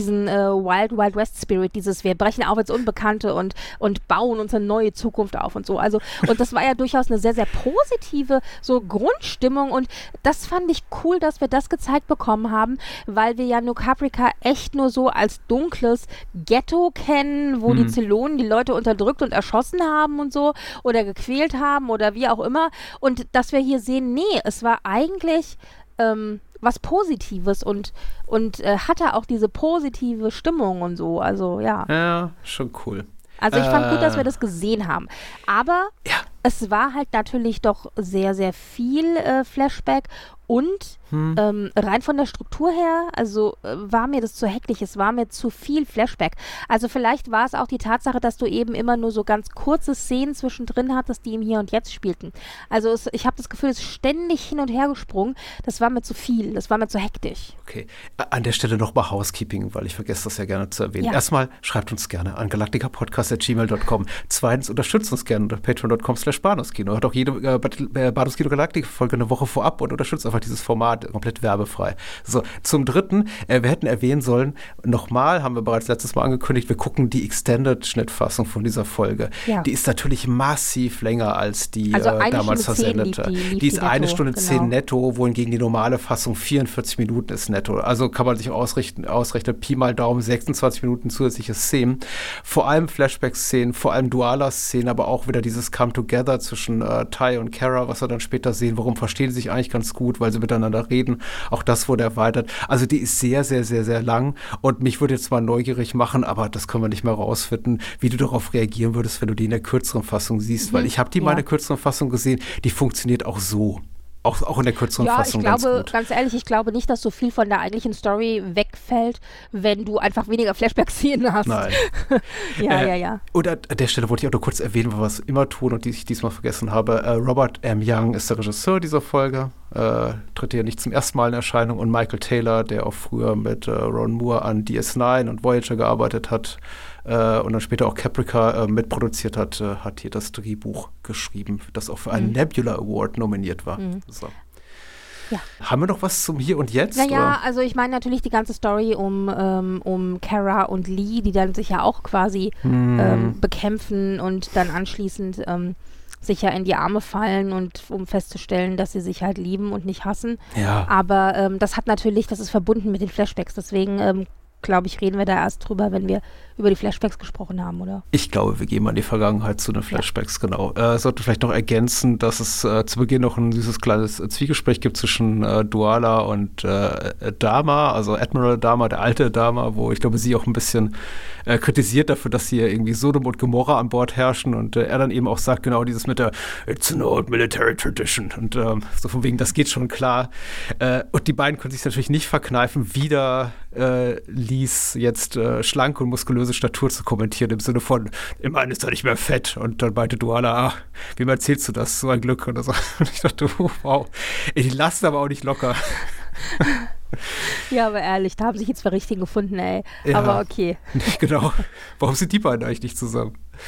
Wild West Spirit, wir brechen auf ins Unbekannte und bauen uns eine neue Zukunft auf und so. Also, und das war ja durchaus eine sehr, sehr positive so Grundstimmung und das fand ich cool, dass wir das gezeigt bekommen haben, weil wir ja New Caprica echt nur so als dunkles Ghetto kennen, wo die Zylonen die Leute unterdrückt und erschossen haben und so oder gequält haben oder wie auch immer und dass wir hier sehen, nee, es war eigentlich was Positives und hatte auch diese positive Stimmung und so, also ja. Ja, schon cool. Also ich fand gut, dass wir das gesehen haben, aber es war halt natürlich doch sehr, sehr viel Flashback Und rein von der Struktur her, also war mir das zu hektisch, es war mir zu viel Flashback. Also vielleicht war es auch die Tatsache, dass du eben immer nur so ganz kurze Szenen zwischendrin hattest, die im Hier und Jetzt spielten. Also ich habe das Gefühl, es ist ständig hin und her gesprungen. Das war mir zu viel, das war mir zu hektisch. Okay, an der Stelle nochmal Housekeeping, weil ich vergesse das ja gerne zu erwähnen. Erstmal schreibt uns gerne an galaktikapodcast@gmail.com. Zweitens unterstützt uns gerne unter patreon.com/bahnhofskino. Hört auch jede Bahnhofskino Galaktik-Folge eine Woche vorab und unterstützt einfach dieses Format komplett werbefrei. So, zum Dritten, wir hätten erwähnen sollen, nochmal, haben wir bereits letztes Mal angekündigt, wir gucken die Extended-Schnittfassung von dieser Folge. Ja. Die ist natürlich massiv länger als die damals versendete. Die ist 1 Stunde 10 netto, wohingegen die normale Fassung 44 Minuten ist netto. Also kann man sich ausrechnen, Pi mal Daumen, 26 Minuten zusätzliche Szenen. Vor allem Flashback-Szenen, vor allem Duala-Szenen, aber auch wieder dieses Come-Together zwischen Ty und Kara, was wir dann später sehen. Warum verstehen sie sich eigentlich ganz gut, weil sie miteinander reden. Auch das wurde erweitert. Also die ist sehr, sehr, sehr, sehr lang und mich würde jetzt mal neugierig machen, aber das können wir nicht mehr rausfinden, wie du darauf reagieren würdest, wenn du die in der kürzeren Fassung siehst, weil ich habe die mal in der kürzeren Fassung gesehen, die funktioniert auch so. Auch in der kürzeren Fassung ganz gut. Ganz ehrlich, ich glaube nicht, dass so viel von der eigentlichen Story wegfällt, wenn du einfach weniger Flashback-Szenen hast. Nein. Ja. Und an der Stelle wollte ich auch noch kurz erwähnen, weil wir es immer tun und die ich diesmal vergessen habe. Robert M. Young ist der Regisseur dieser Folge, tritt hier nicht zum ersten Mal in Erscheinung, und Michael Taylor, der auch früher mit Ron Moore an DS9 und Voyager gearbeitet hat, und dann später auch Caprica mitproduziert hat, hat hier das Drehbuch geschrieben, das auch für einen Nebula Award nominiert war. So. Ja. Haben wir noch was zum Hier und Jetzt? Naja, also ich meine natürlich die ganze Story um Kara und Lee, die dann sich ja auch quasi bekämpfen und dann anschließend sich ja in die Arme fallen, und um festzustellen, dass sie sich halt lieben und nicht hassen. Ja. Aber das ist verbunden mit den Flashbacks, deswegen glaube ich, reden wir da erst drüber, wenn wir über die Flashbacks gesprochen haben, oder? Ich glaube, wir gehen mal in die Vergangenheit zu den Flashbacks, genau. Sollte vielleicht noch ergänzen, dass es zu Beginn noch ein süßes kleines Zwiegespräch gibt zwischen Duala und Dama, also Admiral Dama, der alte Dama, wo ich glaube, sie auch ein bisschen kritisiert dafür, dass hier irgendwie Sodom und Gomorra an Bord herrschen, und er dann eben auch sagt, genau dieses mit der It's an old military tradition, und so von wegen, das geht schon klar. Und die beiden können sich natürlich nicht verkneifen, wieder Lees jetzt schlanke und muskulöse Statur zu kommentieren, im Sinne von, immerhin ist er nicht mehr fett. Und dann meinte Duala, wem erzählst du das? So ein Glück. Oder so. Und ich dachte, wow, die lassen aber auch nicht locker. Ja, aber ehrlich, da haben sich jetzt zwei Richtigen gefunden, ey. Ja, aber okay. Genau. Warum sind die beiden eigentlich nicht zusammen?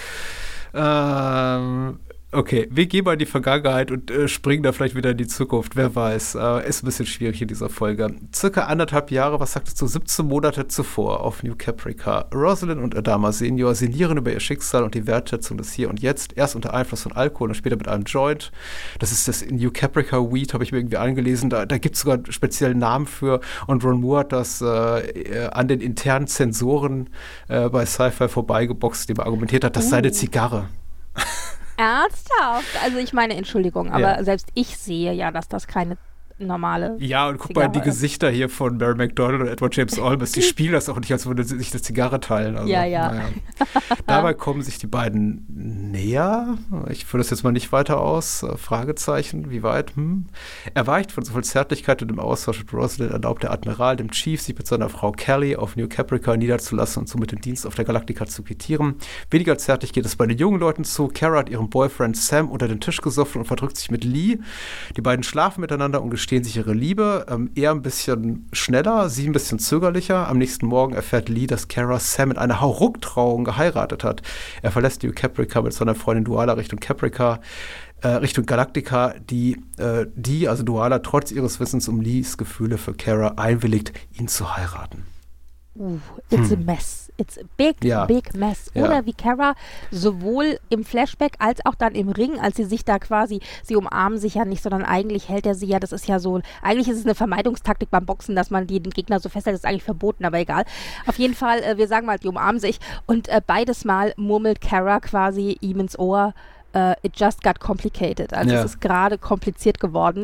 Okay, wir gehen mal in die Vergangenheit und springen da vielleicht wieder in die Zukunft. Wer weiß, ist ein bisschen schwierig in dieser Folge. Circa 1,5 Jahre, was sagtest du, 17 Monate zuvor auf New Caprica. Rosalind und Adama Senior sinnieren über ihr Schicksal und die Wertschätzung des Hier und Jetzt. Erst unter Einfluss von Alkohol und später mit einem Joint. Das ist das New Caprica Weed, habe ich mir irgendwie angelesen. Da gibt es sogar einen speziellen Namen für. Und Ron Moore hat das an den internen Zensoren bei Sci-Fi vorbeigeboxt, dem er argumentiert hat, das sei eine Zigarre. Ernsthaft? Also ich meine, Entschuldigung, aber selbst ich sehe ja, dass das keine normale Ja, und guck mal in die Gesichter hier von Mary McDonnell und Edward James Olmos, die spielen das auch nicht, als würden sie sich eine Zigarre teilen. Also, ja. Dabei kommen sich die beiden näher. Ich führe das jetzt mal nicht weiter aus. Fragezeichen, wie weit? Erweicht von so viel Zärtlichkeit und dem Austausch mit Rosalind erlaubt der Admiral dem Chief, sich mit seiner Frau Kelly auf New Caprica niederzulassen und somit den Dienst auf der Galaktika zu quittieren. Weniger zärtlich geht es bei den jungen Leuten zu. Kara hat ihrem Boyfriend Sam unter den Tisch gesoffen und verdrückt sich mit Lee. Die beiden schlafen miteinander und gestehen sich ihre Liebe. Er ein bisschen schneller, sie ein bisschen zögerlicher. Am nächsten Morgen erfährt Lee, dass Kara Sam in einer Hauruck-Trauung geheiratet hat. Er verlässt New Caprica mit seiner Freundin Duala Richtung Galaktika, die also Duala, trotz ihres Wissens um Lees Gefühle für Kara einwilligt, ihn zu heiraten. It's a mess. It's a big mess. Oder wie Kara sowohl im Flashback als auch dann im Ring, als sie sich da quasi, sie umarmen sich ja nicht, sondern eigentlich hält er sie ja, das ist ja so, eigentlich ist es eine Vermeidungstaktik beim Boxen, dass man den Gegner so festhält, das ist eigentlich verboten, aber egal. Auf jeden Fall, wir sagen mal, die umarmen sich, und beides Mal murmelt Kara quasi ihm ins Ohr, it just got complicated. Also es ist gerade kompliziert geworden.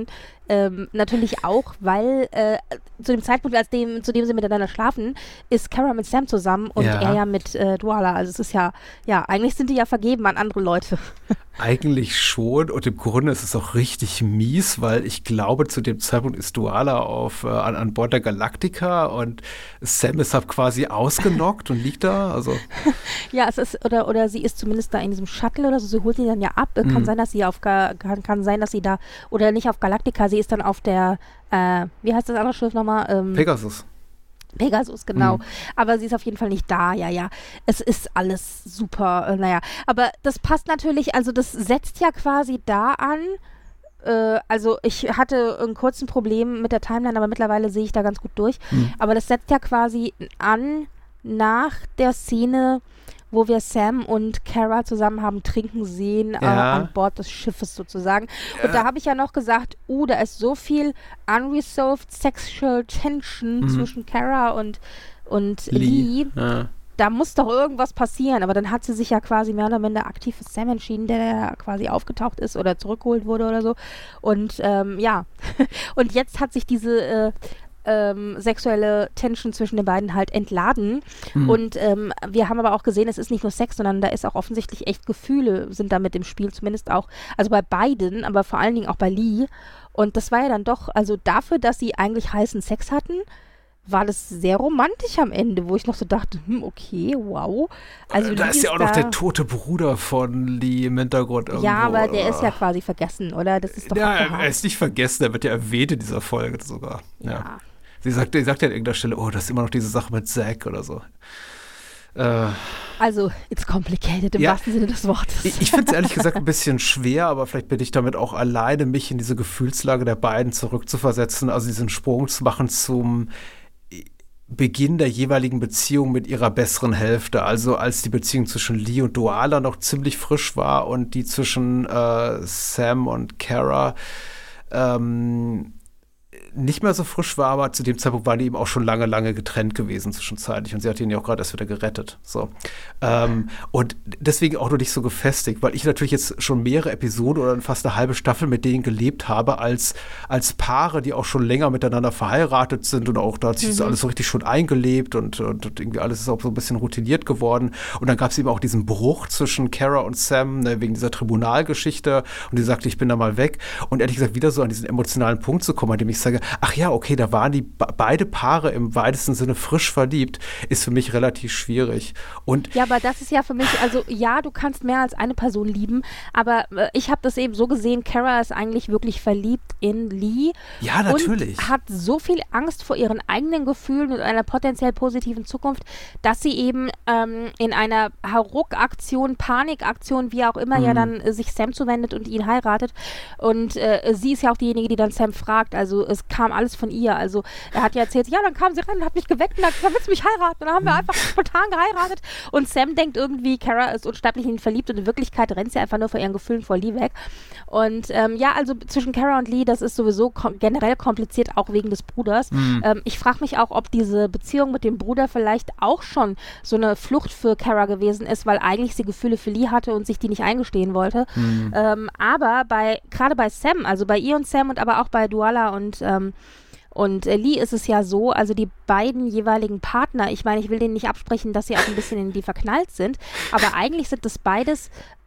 Natürlich auch, weil zu dem Zeitpunkt, zu dem sie miteinander schlafen, ist Kara mit Sam zusammen und er ja mit Duala. Also es ist ja, eigentlich sind die ja vergeben an andere Leute. Eigentlich schon, und im Grunde ist es auch richtig mies, weil ich glaube, zu dem Zeitpunkt ist Duala an Bord der Galactica und Sam ist halt quasi ausgenockt und liegt da. Also. Ja, es ist, oder sie ist zumindest da in diesem Shuttle oder so, sie holt ihn dann ja ab. Kann sein, dass sie kann sein, dass sie da, oder nicht auf Galactica, sie ist dann auf der, wie heißt das andere Schiff nochmal? Pegasus, genau. Aber sie ist auf jeden Fall nicht da, ja. Es ist alles super, Aber das passt natürlich, also das setzt ja quasi da an, also ich hatte ein kurzes Problem mit der Timeline, aber mittlerweile sehe ich da ganz gut durch. Aber das setzt ja quasi an nach der Szene, wo wir Sam und Kara zusammen haben trinken sehen an Bord des Schiffes sozusagen. Und da habe ich ja noch gesagt, da ist so viel unresolved sexual tension zwischen Kara und Lee. Ja. Da muss doch irgendwas passieren. Aber dann hat sie sich ja quasi mehr oder minder aktiv für Sam entschieden, der quasi aufgetaucht ist oder zurückgeholt wurde oder so. Und und jetzt hat sich diese sexuelle Tension zwischen den beiden halt entladen. Und wir haben aber auch gesehen, es ist nicht nur Sex, sondern da ist auch offensichtlich echt Gefühle sind da mit im Spiel, zumindest auch, also bei beiden, aber vor allen Dingen auch bei Lee. Und das war ja dann doch, also dafür, dass sie eigentlich heißen Sex hatten, war das sehr romantisch am Ende, wo ich noch so dachte, okay, wow. Also da ist ja auch noch der tote Bruder von Lee im Hintergrund irgendwo. Ja, aber der ist ja quasi vergessen, oder? Das ist doch er ist nicht vergessen, er wird ja erwähnt in dieser Folge sogar. Ja. Sie sagt ja an irgendeiner Stelle, das ist immer noch diese Sache mit Zack oder so. Also, it's complicated im wahrsten Sinne des Wortes. Ich finde es ehrlich gesagt ein bisschen schwer, aber vielleicht bin ich damit auch alleine, mich in diese Gefühlslage der beiden zurückzuversetzen, also diesen Sprung zu machen zum Beginn der jeweiligen Beziehung mit ihrer besseren Hälfte, also als die Beziehung zwischen Lee und Duala noch ziemlich frisch war und die zwischen Sam und Kara nicht mehr so frisch war, aber zu dem Zeitpunkt waren die eben auch schon lange, lange getrennt gewesen zwischenzeitlich und sie hat ihn ja auch gerade erst wieder gerettet. So. Und deswegen auch noch nicht so gefestigt, weil ich natürlich jetzt schon mehrere Episoden oder fast eine halbe Staffel mit denen gelebt habe, als Paare, die auch schon länger miteinander verheiratet sind und auch da hat sich das alles so richtig schon eingelebt und irgendwie alles ist auch so ein bisschen routiniert geworden. Und dann gab es eben auch diesen Bruch zwischen Kara und Sam, ne, wegen dieser Tribunalgeschichte und die sagte, ich bin da mal weg. Und ehrlich gesagt wieder so an diesen emotionalen Punkt zu kommen, an dem ich sage, ach ja, okay, da waren die beide Paare im weitesten Sinne frisch verliebt, ist für mich relativ schwierig. Und ja, aber das ist ja für mich, also ja, du kannst mehr als eine Person lieben, aber ich habe das eben so gesehen, Kara ist eigentlich wirklich verliebt in Lee. Ja, natürlich. Und hat so viel Angst vor ihren eigenen Gefühlen und einer potenziell positiven Zukunft, dass sie eben in einer Hauruck-Aktion, Panikaktion, wie auch immer, ja dann sich Sam zuwendet und ihn heiratet. Und sie ist ja auch diejenige, die dann Sam fragt, also es kam alles von ihr. Also er hat ja erzählt, ja, dann kam sie rein und hat mich geweckt und hat gesagt, willst du mich heiraten? Und dann haben wir einfach spontan geheiratet. Und Sam denkt irgendwie, Kara ist unsterblich in ihn verliebt und in Wirklichkeit rennt sie einfach nur vor ihren Gefühlen vor Lee weg. Und also zwischen Kara und Lee, das ist sowieso generell kompliziert, auch wegen des Bruders. Ich frage mich auch, ob diese Beziehung mit dem Bruder vielleicht auch schon so eine Flucht für Kara gewesen ist, weil eigentlich sie Gefühle für Lee hatte und sich die nicht eingestehen wollte. Aber gerade bei Sam, also bei ihr und Sam und aber auch bei Duala und Lee ist es ja so, also die beiden jeweiligen Partner, ich meine, ich will denen nicht absprechen, dass sie auch ein bisschen in die verknallt sind, aber eigentlich sind das beides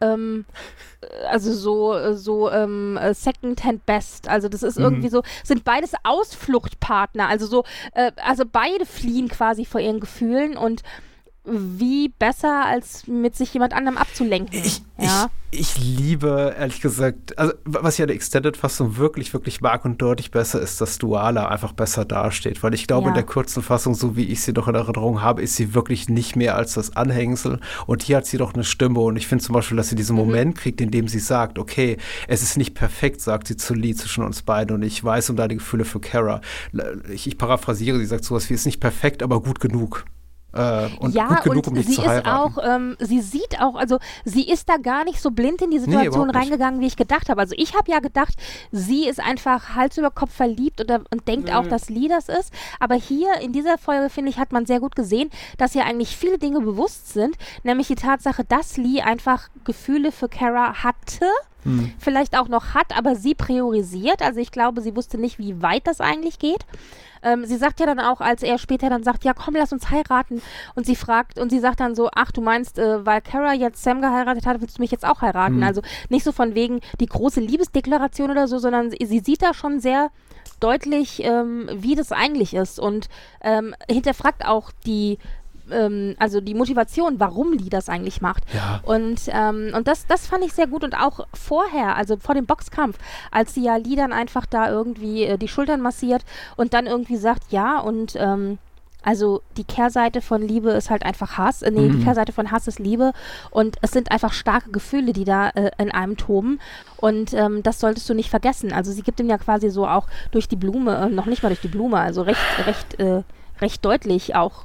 Second-Hand Best, also das ist irgendwie so, sind beides Ausfluchtpartner, also beide fliehen quasi vor ihren Gefühlen und wie besser, als mit sich jemand anderem abzulenken. Ich liebe, ehrlich gesagt, also was ich an der Extended-Fassung wirklich, wirklich mag und deutlich besser ist, dass Duala einfach besser dasteht, weil ich glaube, in der kurzen Fassung, so wie ich sie doch in Erinnerung habe, ist sie wirklich nicht mehr als das Anhängsel und hier hat sie doch eine Stimme und ich finde zum Beispiel, dass sie diesen Moment kriegt, in dem sie sagt, okay, es ist nicht perfekt, sagt sie zu Lee zwischen uns beiden und ich weiß um deine Gefühle für Kara. Ich paraphrasiere, sie sagt sowas wie, es ist nicht perfekt, aber gut genug. Und gut genug, um dich zu heiraten. Sie sieht auch, also sie ist da gar nicht so blind in die Situation reingegangen, wie ich gedacht habe. Also ich habe ja gedacht, sie ist einfach Hals über Kopf verliebt und denkt auch, dass Lee das ist. Aber hier in dieser Folge, finde ich, hat man sehr gut gesehen, dass ihr eigentlich viele Dinge bewusst sind, nämlich die Tatsache, dass Lee einfach Gefühle für Kara hatte. vielleicht auch noch hat, aber sie priorisiert. Also ich glaube, sie wusste nicht, wie weit das eigentlich geht. Sie sagt ja dann auch, als er später dann sagt, ja komm, lass uns heiraten. Und sie sagt dann so, ach, du meinst, weil Cara jetzt Sam geheiratet hat, willst du mich jetzt auch heiraten? Also nicht so von wegen die große Liebesdeklaration oder so, sondern sie sieht da schon sehr deutlich, wie das eigentlich ist und hinterfragt auch die Motivation, warum Lee das eigentlich macht. Ja. Und das fand ich sehr gut und auch vorher, also vor dem Boxkampf, als sie ja Lee dann einfach da irgendwie die Schultern massiert und dann irgendwie sagt, ja und also die Kehrseite von Liebe ist halt einfach Hass. Die Kehrseite von Hass ist Liebe und es sind einfach starke Gefühle, die da in einem toben und das solltest du nicht vergessen. Also sie gibt ihm ja quasi so auch durch die Blume, noch nicht mal durch die Blume, also recht deutlich auch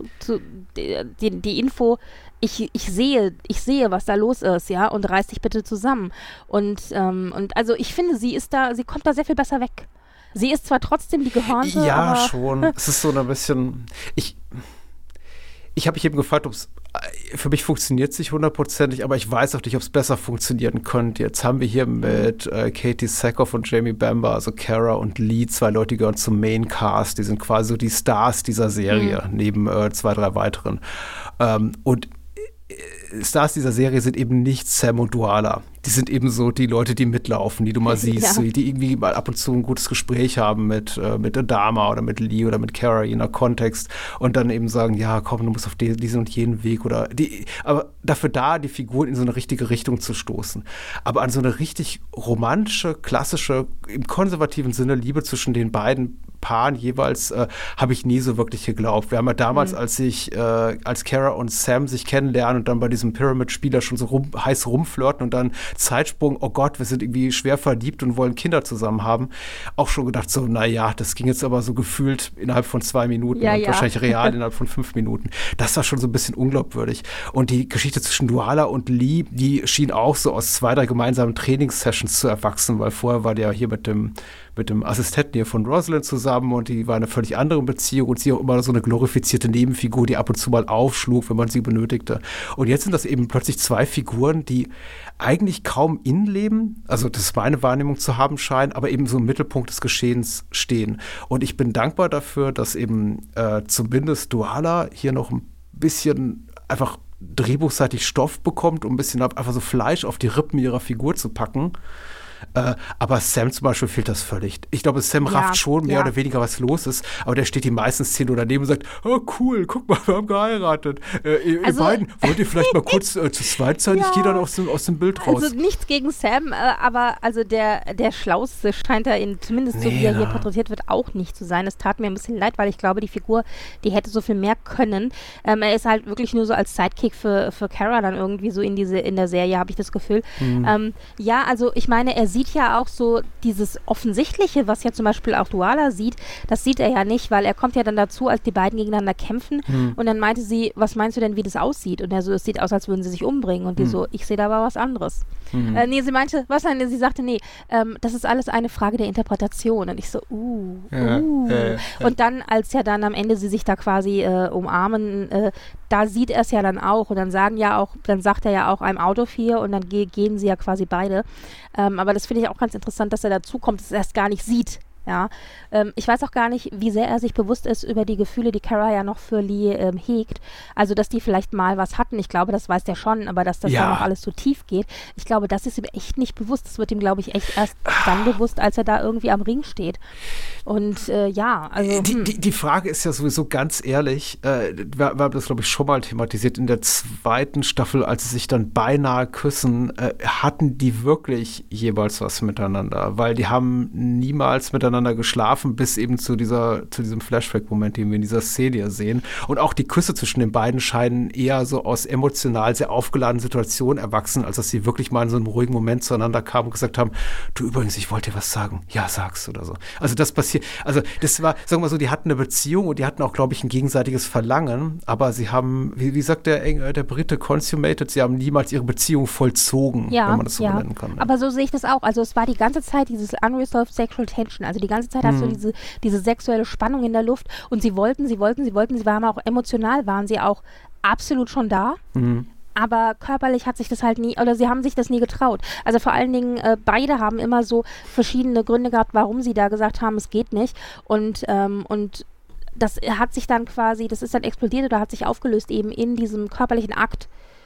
die Info, ich sehe, was da los ist, ja, und reiß dich bitte zusammen. Und also ich finde, sie kommt da sehr viel besser weg. Sie ist zwar trotzdem die Gehörnte, ja, aber schon. Es ist so ein bisschen, ich habe mich eben gefragt, ob es für mich funktioniert es nicht hundertprozentig, aber ich weiß auch nicht, ob es besser funktionieren könnte. Jetzt haben wir hier mit Katie Sackhoff und Jamie Bamber, also Cara und Lee, 2 Leute, die gehören zum Main-Cast. Die sind quasi so die Stars dieser Serie, neben 2, 3 weiteren. Und Stars dieser Serie sind eben nicht Sam und Duala. Die sind eben so die Leute, die mitlaufen, die du mal siehst, die irgendwie mal ab und zu ein gutes Gespräch haben mit Adama oder mit Lee oder mit Cara, je nach Kontext und dann eben sagen, ja, komm, du musst auf diesen und jenen Weg aber dafür da, die Figuren in so eine richtige Richtung zu stoßen. Aber an so eine richtig romantische, klassische, im konservativen Sinne Liebe zwischen den beiden Paaren jeweils habe ich nie so wirklich geglaubt. Wir haben ja damals, als Cara und Sam sich kennenlernen und dann bei diesem Pyramid-Spieler schon so heiß rumflirten und dann Zeitsprung, oh Gott, wir sind irgendwie schwer verliebt und wollen Kinder zusammen haben, auch schon gedacht so, naja, das ging jetzt aber so gefühlt innerhalb von 2 Minuten und wahrscheinlich real innerhalb von 5 Minuten. Das war schon so ein bisschen unglaubwürdig. Und die Geschichte zwischen Duala und Lee, die schien auch so aus 2, 3 gemeinsamen Trainingssessions zu erwachsen, weil vorher war der hier mit dem Assistenten hier von Rosalind zusammen und die war eine völlig andere Beziehung und sie auch immer so eine glorifizierte Nebenfigur, die ab und zu mal aufschlug, wenn man sie benötigte. Und jetzt sind das eben plötzlich 2 Figuren, die eigentlich kaum innenleben, also das ist meine Wahrnehmung zu haben scheinen, aber eben so im Mittelpunkt des Geschehens stehen. Und ich bin dankbar dafür, dass eben zumindest Duala hier noch ein bisschen einfach drehbuchseitig Stoff bekommt, um ein bisschen einfach so Fleisch auf die Rippen ihrer Figur zu packen. Aber Sam zum Beispiel fehlt das völlig. Ich glaube, Sam rafft schon mehr oder weniger, was los ist, aber der steht die meisten Szenen daneben und sagt, oh cool, guck mal, wir haben geheiratet. Ihr beiden, wollt ihr vielleicht mal kurz zu zweit sein? Ich gehe dann aus dem Bild raus. Also nichts gegen Sam, aber also der Schlauste scheint er zumindest so wie er hier porträtiert wird, auch nicht zu sein. Es tat mir ein bisschen leid, weil ich glaube, die Figur, die hätte so viel mehr können. Er ist halt wirklich nur so als Sidekick für Cara dann irgendwie so in der Serie, habe ich das Gefühl. Ja, also ich meine, er sieht ja auch so dieses Offensichtliche, was ja zum Beispiel auch Duala sieht, das sieht er ja nicht, weil er kommt ja dann dazu, als die beiden gegeneinander kämpfen und dann meinte sie, was meinst du denn, wie das aussieht? Und er so, es sieht aus, als würden sie sich umbringen und die so, ich sehe da aber was anderes. Nee, sie meinte, sie sagte, nee, das ist alles eine Frage der Interpretation und ich so, Und dann, als ja dann am Ende sie sich da quasi umarmen, da sieht er es ja dann auch und dann sagt er ja auch, I'm out of here und dann gehen sie ja quasi beide. Aber das finde ich auch ganz interessant, dass er dazu kommt, dass er es gar nicht sieht. Ja, ich weiß auch gar nicht, wie sehr er sich bewusst ist über die Gefühle, die Cara ja noch für Lee hegt. Also, dass die vielleicht mal was hatten. Ich glaube, das weiß der schon, aber dass das dann noch alles so tief geht. Ich glaube, das ist ihm echt nicht bewusst. Das wird ihm, glaube ich, echt erst dann bewusst, als er da irgendwie am Ring steht. Und also. Die Frage ist ja sowieso ganz ehrlich, wir haben das, glaube ich, schon mal thematisiert in der 2. Staffel, als sie sich dann beinahe küssen, hatten die wirklich jeweils was miteinander? Weil die haben niemals miteinander geschlafen, bis eben zu diesem Flashback-Moment, den wir in dieser Szene sehen. Und auch die Küsse zwischen den beiden scheinen eher so aus emotional sehr aufgeladenen Situationen erwachsen, als dass sie wirklich mal in so einem ruhigen Moment zueinander kamen und gesagt haben, du übrigens, ich wollte dir was sagen. Ja, sag's oder so. Also das passiert, also das war, sagen wir mal so, die hatten eine Beziehung und die hatten auch, glaube ich, ein gegenseitiges Verlangen, aber sie haben, wie sagt der Brite, consummated, sie haben niemals ihre Beziehung vollzogen, wenn man das so nennen kann. Aber so sehe ich das auch. Also es war die ganze Zeit dieses unresolved sexual tension, also die ganze Zeit hast du diese sexuelle Spannung in der Luft und sie waren auch emotional, waren sie auch absolut schon da. aber körperlich hat sich das halt nie, oder sie haben sich das nie getraut. Also vor allen Dingen, beide haben immer so verschiedene Gründe gehabt, warum sie da gesagt haben, es geht nicht. Und das hat sich dann quasi, das ist dann explodiert oder hat sich aufgelöst eben in diesem körperlichen Akt.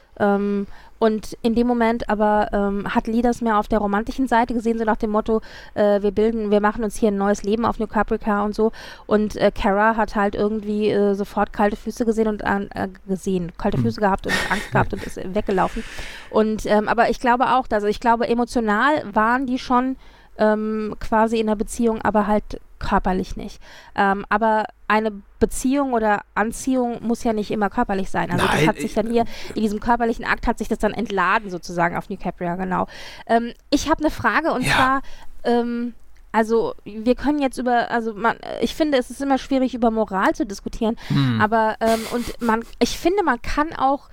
Und in dem Moment aber hat Lee das mehr auf der romantischen Seite gesehen, so nach dem Motto, wir machen uns hier ein neues Leben auf New Caprica und so. Und Kara hat halt irgendwie sofort kalte Füße gesehen und kalte Füße gehabt und Angst gehabt und ist weggelaufen. Und aber ich glaube auch, also ich glaube, emotional waren die schon quasi in der Beziehung, aber halt körperlich nicht. Aber eine Beziehung oder Anziehung muss ja nicht immer körperlich sein. Also das hat sich dann hier, in diesem körperlichen Akt hat sich das dann entladen sozusagen auf New Caprica, genau. Ich habe eine Frage und zwar, also wir können jetzt ich finde, es ist immer schwierig, über Moral zu diskutieren, aber ich finde, man kann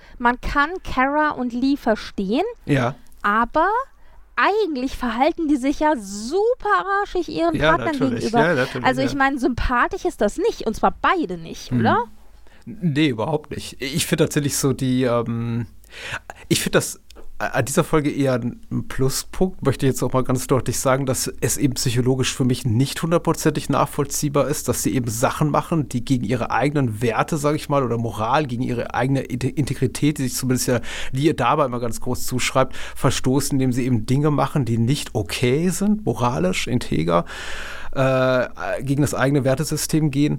Kara und Lee verstehen, aber eigentlich verhalten die sich ja super arschig ihren Partnern gegenüber. Ja, also ich meine, sympathisch ist das nicht, und zwar beide nicht, oder? Nee, überhaupt nicht. Ich finde tatsächlich so ich finde das an dieser Folge eher ein Pluspunkt, möchte ich jetzt auch mal ganz deutlich sagen, dass es eben psychologisch für mich nicht hundertprozentig nachvollziehbar ist, dass sie eben Sachen machen, die gegen ihre eigenen Werte, sage ich mal, oder Moral, gegen ihre eigene Integrität, die sich zumindest ja Lee dabei immer ganz groß zuschreibt, verstoßen, indem sie eben Dinge machen, die nicht okay sind, moralisch, integer, gegen das eigene Wertesystem gehend,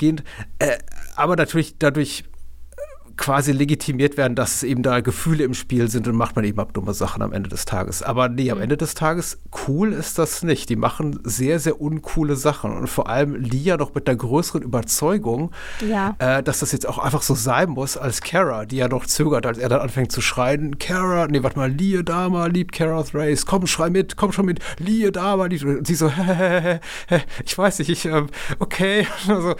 aber natürlich dadurch quasi legitimiert werden, dass eben da Gefühle im Spiel sind und macht man eben dumme Sachen am Ende des Tages. Aber nee, am Ende des Tages, cool ist das nicht. Die machen sehr, sehr uncoole Sachen und vor allem Lia noch mit der größeren Überzeugung, dass das jetzt auch einfach so sein muss als Kara, die ja noch zögert, als er dann anfängt zu schreien, Lia Dama liebt Kara Thrace, komm schon mit, Lia Dama liebt, und sie so, ich weiß nicht, okay, also,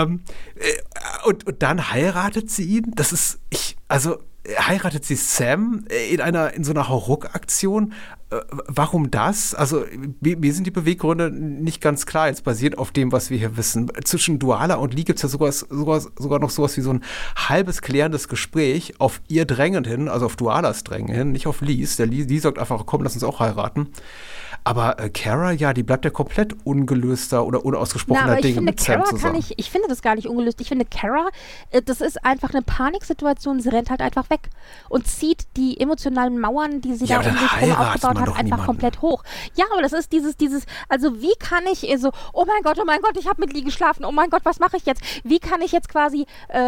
und dann heiratet sie ihn. Das ist, heiratet sie Sam in so einer Hauruck-Aktion? Warum das? Also, mir sind die Beweggründe nicht ganz klar, jetzt basierend auf dem, was wir hier wissen. Zwischen Duala und Lee gibt es ja sogar noch sowas wie so ein halbes klärendes Gespräch auf ihr Drängen hin, also auf Dualas Drängen hin, nicht auf Lees. Der Lee sagt einfach, komm, lass uns auch heiraten. Aber Kara, die bleibt ja komplett ungelöster oder unausgesprochener Dinge mit Sam zusammen. Ich finde das gar nicht ungelöst. Ich finde Kara, das ist einfach eine Paniksituation. Sie rennt halt einfach weg und zieht die emotionalen Mauern, die sie da um sich herum aufgebaut hat, einfach komplett hoch. Ja, aber das ist dieses, also wie kann ich so, oh mein Gott, ich habe mit Lee geschlafen, oh mein Gott, was mache ich jetzt? Wie kann ich jetzt quasi,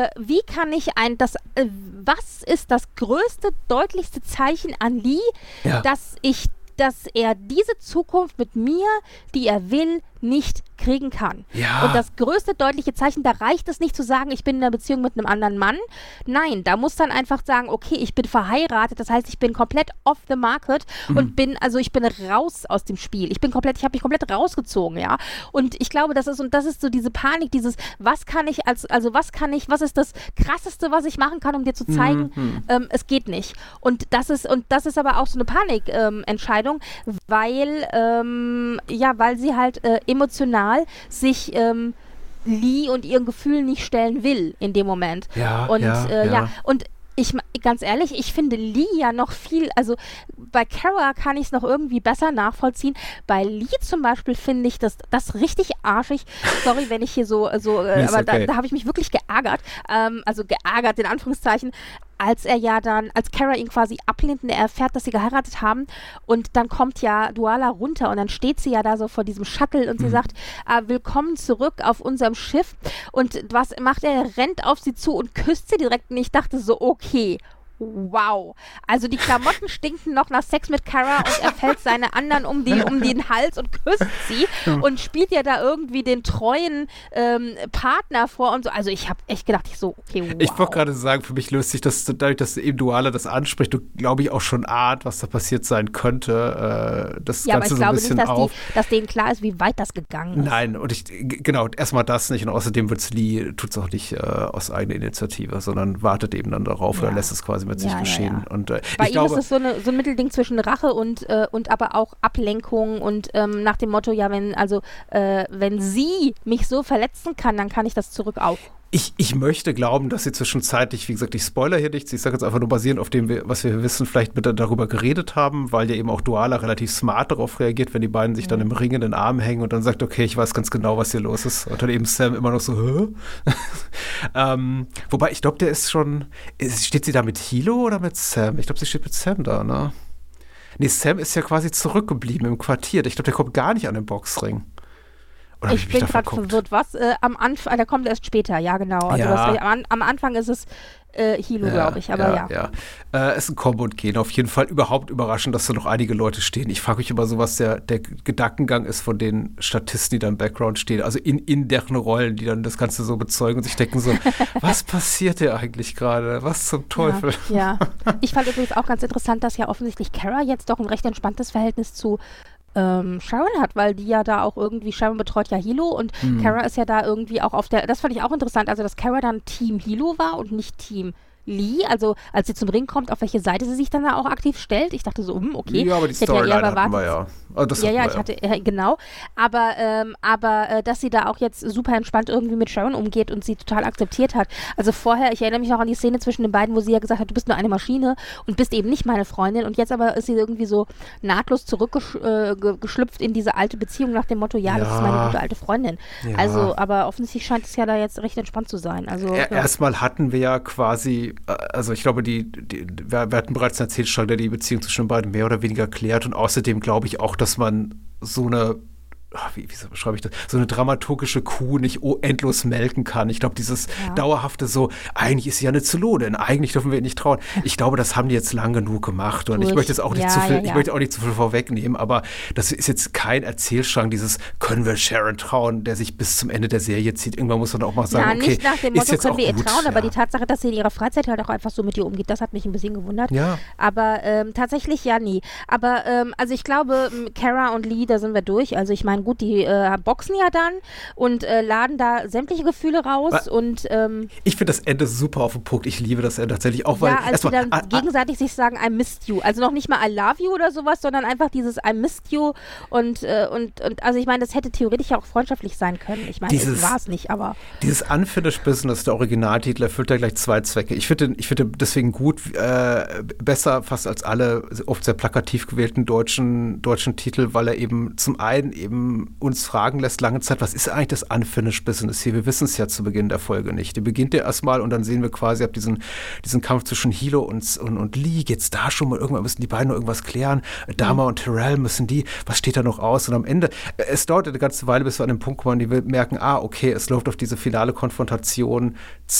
was ist das größte, deutlichste Zeichen an Lee, dass er diese Zukunft mit mir, die er will, nicht kriegen kann. Ja. Und das größte deutliche Zeichen, da reicht es nicht zu sagen, ich bin in einer Beziehung mit einem anderen Mann. Nein, da muss dann einfach sagen, okay, ich bin verheiratet, das heißt, ich bin komplett off the market und bin raus aus dem Spiel. Ich habe mich komplett rausgezogen, ja. Und ich glaube, das ist so diese Panik, was ist das Krasseste, was ich machen kann, um dir zu zeigen, es geht nicht. Und das ist aber auch so eine Panikentscheidung, weil sie halt emotional sich Lee und ihren Gefühlen nicht stellen will in dem Moment. Und ganz ehrlich, ich finde Lee ja noch viel, also bei Kara kann ich es noch irgendwie besser nachvollziehen. Bei Lee zum Beispiel finde ich das richtig arschig. Sorry, wenn ich hier aber okay. Da habe ich mich wirklich geärgert. Also geärgert in Anführungszeichen, als Kara ihn quasi ablehnt und er erfährt, dass sie geheiratet haben und dann kommt ja Duala runter und dann steht sie ja da so vor diesem Shuttle und sie sagt, willkommen zurück auf unserem Schiff und was macht er? Er rennt auf sie zu und küsst sie direkt und ich dachte so, okay, wow. Also die Klamotten stinken noch nach Sex mit Kara und er fällt seine anderen um den Hals und küsst sie und spielt ja da irgendwie den treuen Partner vor und so. Also ich habe echt gedacht, okay, wow. Ich wollte gerade sagen, für mich löst sich das dadurch, dass eben Duala das anspricht, du glaube ich auch schon ahnt, was da passiert sein könnte. Das ja, Ganze aber ich so ein glaube bisschen nicht, dass denen klar ist, wie weit das gegangen ist. Nein, und erstmal das nicht und außerdem tut es auch nicht aus eigener Initiative, sondern wartet eben dann darauf oder lässt es quasi mit sich geschehen. Ja. Und bei ihm ist es so ein Mittelding zwischen Rache und aber auch Ablenkung und nach dem Motto, wenn sie mich so verletzen kann, dann kann ich das zurück auch. Ich möchte glauben, dass sie zwischenzeitlich, wie gesagt, ich spoiler hier nichts, ich sage jetzt einfach nur basierend auf dem, was wir wissen, vielleicht mit darüber geredet haben, weil ja eben auch Duala relativ smart darauf reagiert, wenn die beiden sich dann im Ring in den Arm hängen und dann sagt, okay, ich weiß ganz genau, was hier los ist. Und dann eben Sam immer noch so, wobei, ich glaube, der ist schon, steht sie da mit Hilo oder mit Sam? Ich glaube, sie steht mit Sam da, ne? Nee, Sam ist ja quasi zurückgeblieben im Quartier. Ich glaube, der kommt gar nicht an den Boxring. Oder ich bin gerade verwirrt. Was? Am Anfang, der kommt erst später, ja genau. Also am Anfang ist es Hilo, glaube ich, aber ja. Ist ein Kombo und Gehen. Auf jeden Fall überhaupt überraschend, dass da noch einige Leute stehen. Ich frage mich immer so, was der Gedankengang ist von den Statisten, die da im Background stehen. Also in deren Rollen, die dann das Ganze so bezeugen und sich denken so, was passiert hier eigentlich gerade? Was zum Teufel? Ja. Ich fand übrigens auch ganz interessant, dass ja offensichtlich Kara jetzt doch ein recht entspanntes Verhältnis zu Sharon hat, weil die ja da auch irgendwie, Sharon betreut ja Hilo und Kara ist ja da irgendwie auch auf der, das fand ich auch interessant, also dass Kara dann Team Hilo war und nicht Team Lee, also als sie zum Ring kommt, auf welche Seite sie sich dann da auch aktiv stellt. Ich dachte so, okay. Ja, aber die Storyline hatten wir ja. Also ich hatte, genau. Aber dass sie da auch jetzt super entspannt irgendwie mit Sharon umgeht und sie total akzeptiert hat. Also vorher, ich erinnere mich noch an die Szene zwischen den beiden, wo sie ja gesagt hat, du bist nur eine Maschine und bist eben nicht meine Freundin. Und jetzt aber ist sie irgendwie so nahtlos zurückgeschlüpft in diese alte Beziehung nach dem Motto, das ist meine gute alte Freundin. Ja. Also, aber offensichtlich scheint es ja da jetzt recht entspannt zu sein. Also, erstmal hatten wir ja quasi, also ich glaube, wir hatten bereits einen Erzählstrang, der die Beziehung zwischen den beiden mehr oder weniger klärt und außerdem glaube ich auch, dass man so eine wie beschreibe ich das, so eine dramaturgische Kuh nicht endlos melken kann. Ich glaube, dieses dauerhafte so, eigentlich ist sie ja eine Zylone, eigentlich dürfen wir ihr nicht trauen. Ich glaube, das haben die jetzt lang genug gemacht und ich möchte jetzt auch nicht zu viel, ich möchte auch nicht zu viel vorwegnehmen, aber das ist jetzt kein Erzählstrang, dieses können wir Sharon trauen, der sich bis zum Ende der Serie zieht. Irgendwann muss man auch mal sagen, okay, nicht nach dem Motto, können wir ihr trauen, aber die Tatsache, dass sie in ihrer Freizeit halt auch einfach so mit ihr umgeht, das hat mich ein bisschen gewundert. Ja. Aber tatsächlich nie. Aber also ich glaube, Kara und Lee, da sind wir durch. Also ich meine, gut, die boxen ja dann und laden da sämtliche Gefühle raus. Und ich finde das Ende super auf den Punkt. Ich liebe das Ende tatsächlich auch, weil als sie dann gegenseitig sich sagen, I missed you. Also noch nicht mal I love you oder sowas, sondern einfach dieses I missed you und also ich meine, das hätte theoretisch auch freundschaftlich sein können. Ich meine, es war es nicht, aber dieses Unfinished Business, der Originaltitel, erfüllt ja gleich zwei Zwecke. Ich finde deswegen gut, besser fast als alle oft sehr plakativ gewählten deutschen Titel, weil er eben zum einen eben uns fragen lässt lange Zeit, was ist eigentlich das Unfinished Business hier? Wir wissen es ja zu Beginn der Folge nicht. Die beginnt ja erstmal und dann sehen wir quasi ab diesen Kampf zwischen Hilo und Lee, geht's da schon mal, irgendwann müssen die beiden noch irgendwas klären. Dama und Tyrell müssen was steht da noch aus? Und am Ende, es dauert eine ganze Weile, bis wir an den Punkt kommen, die wir merken, okay, es läuft auf diese finale Konfrontation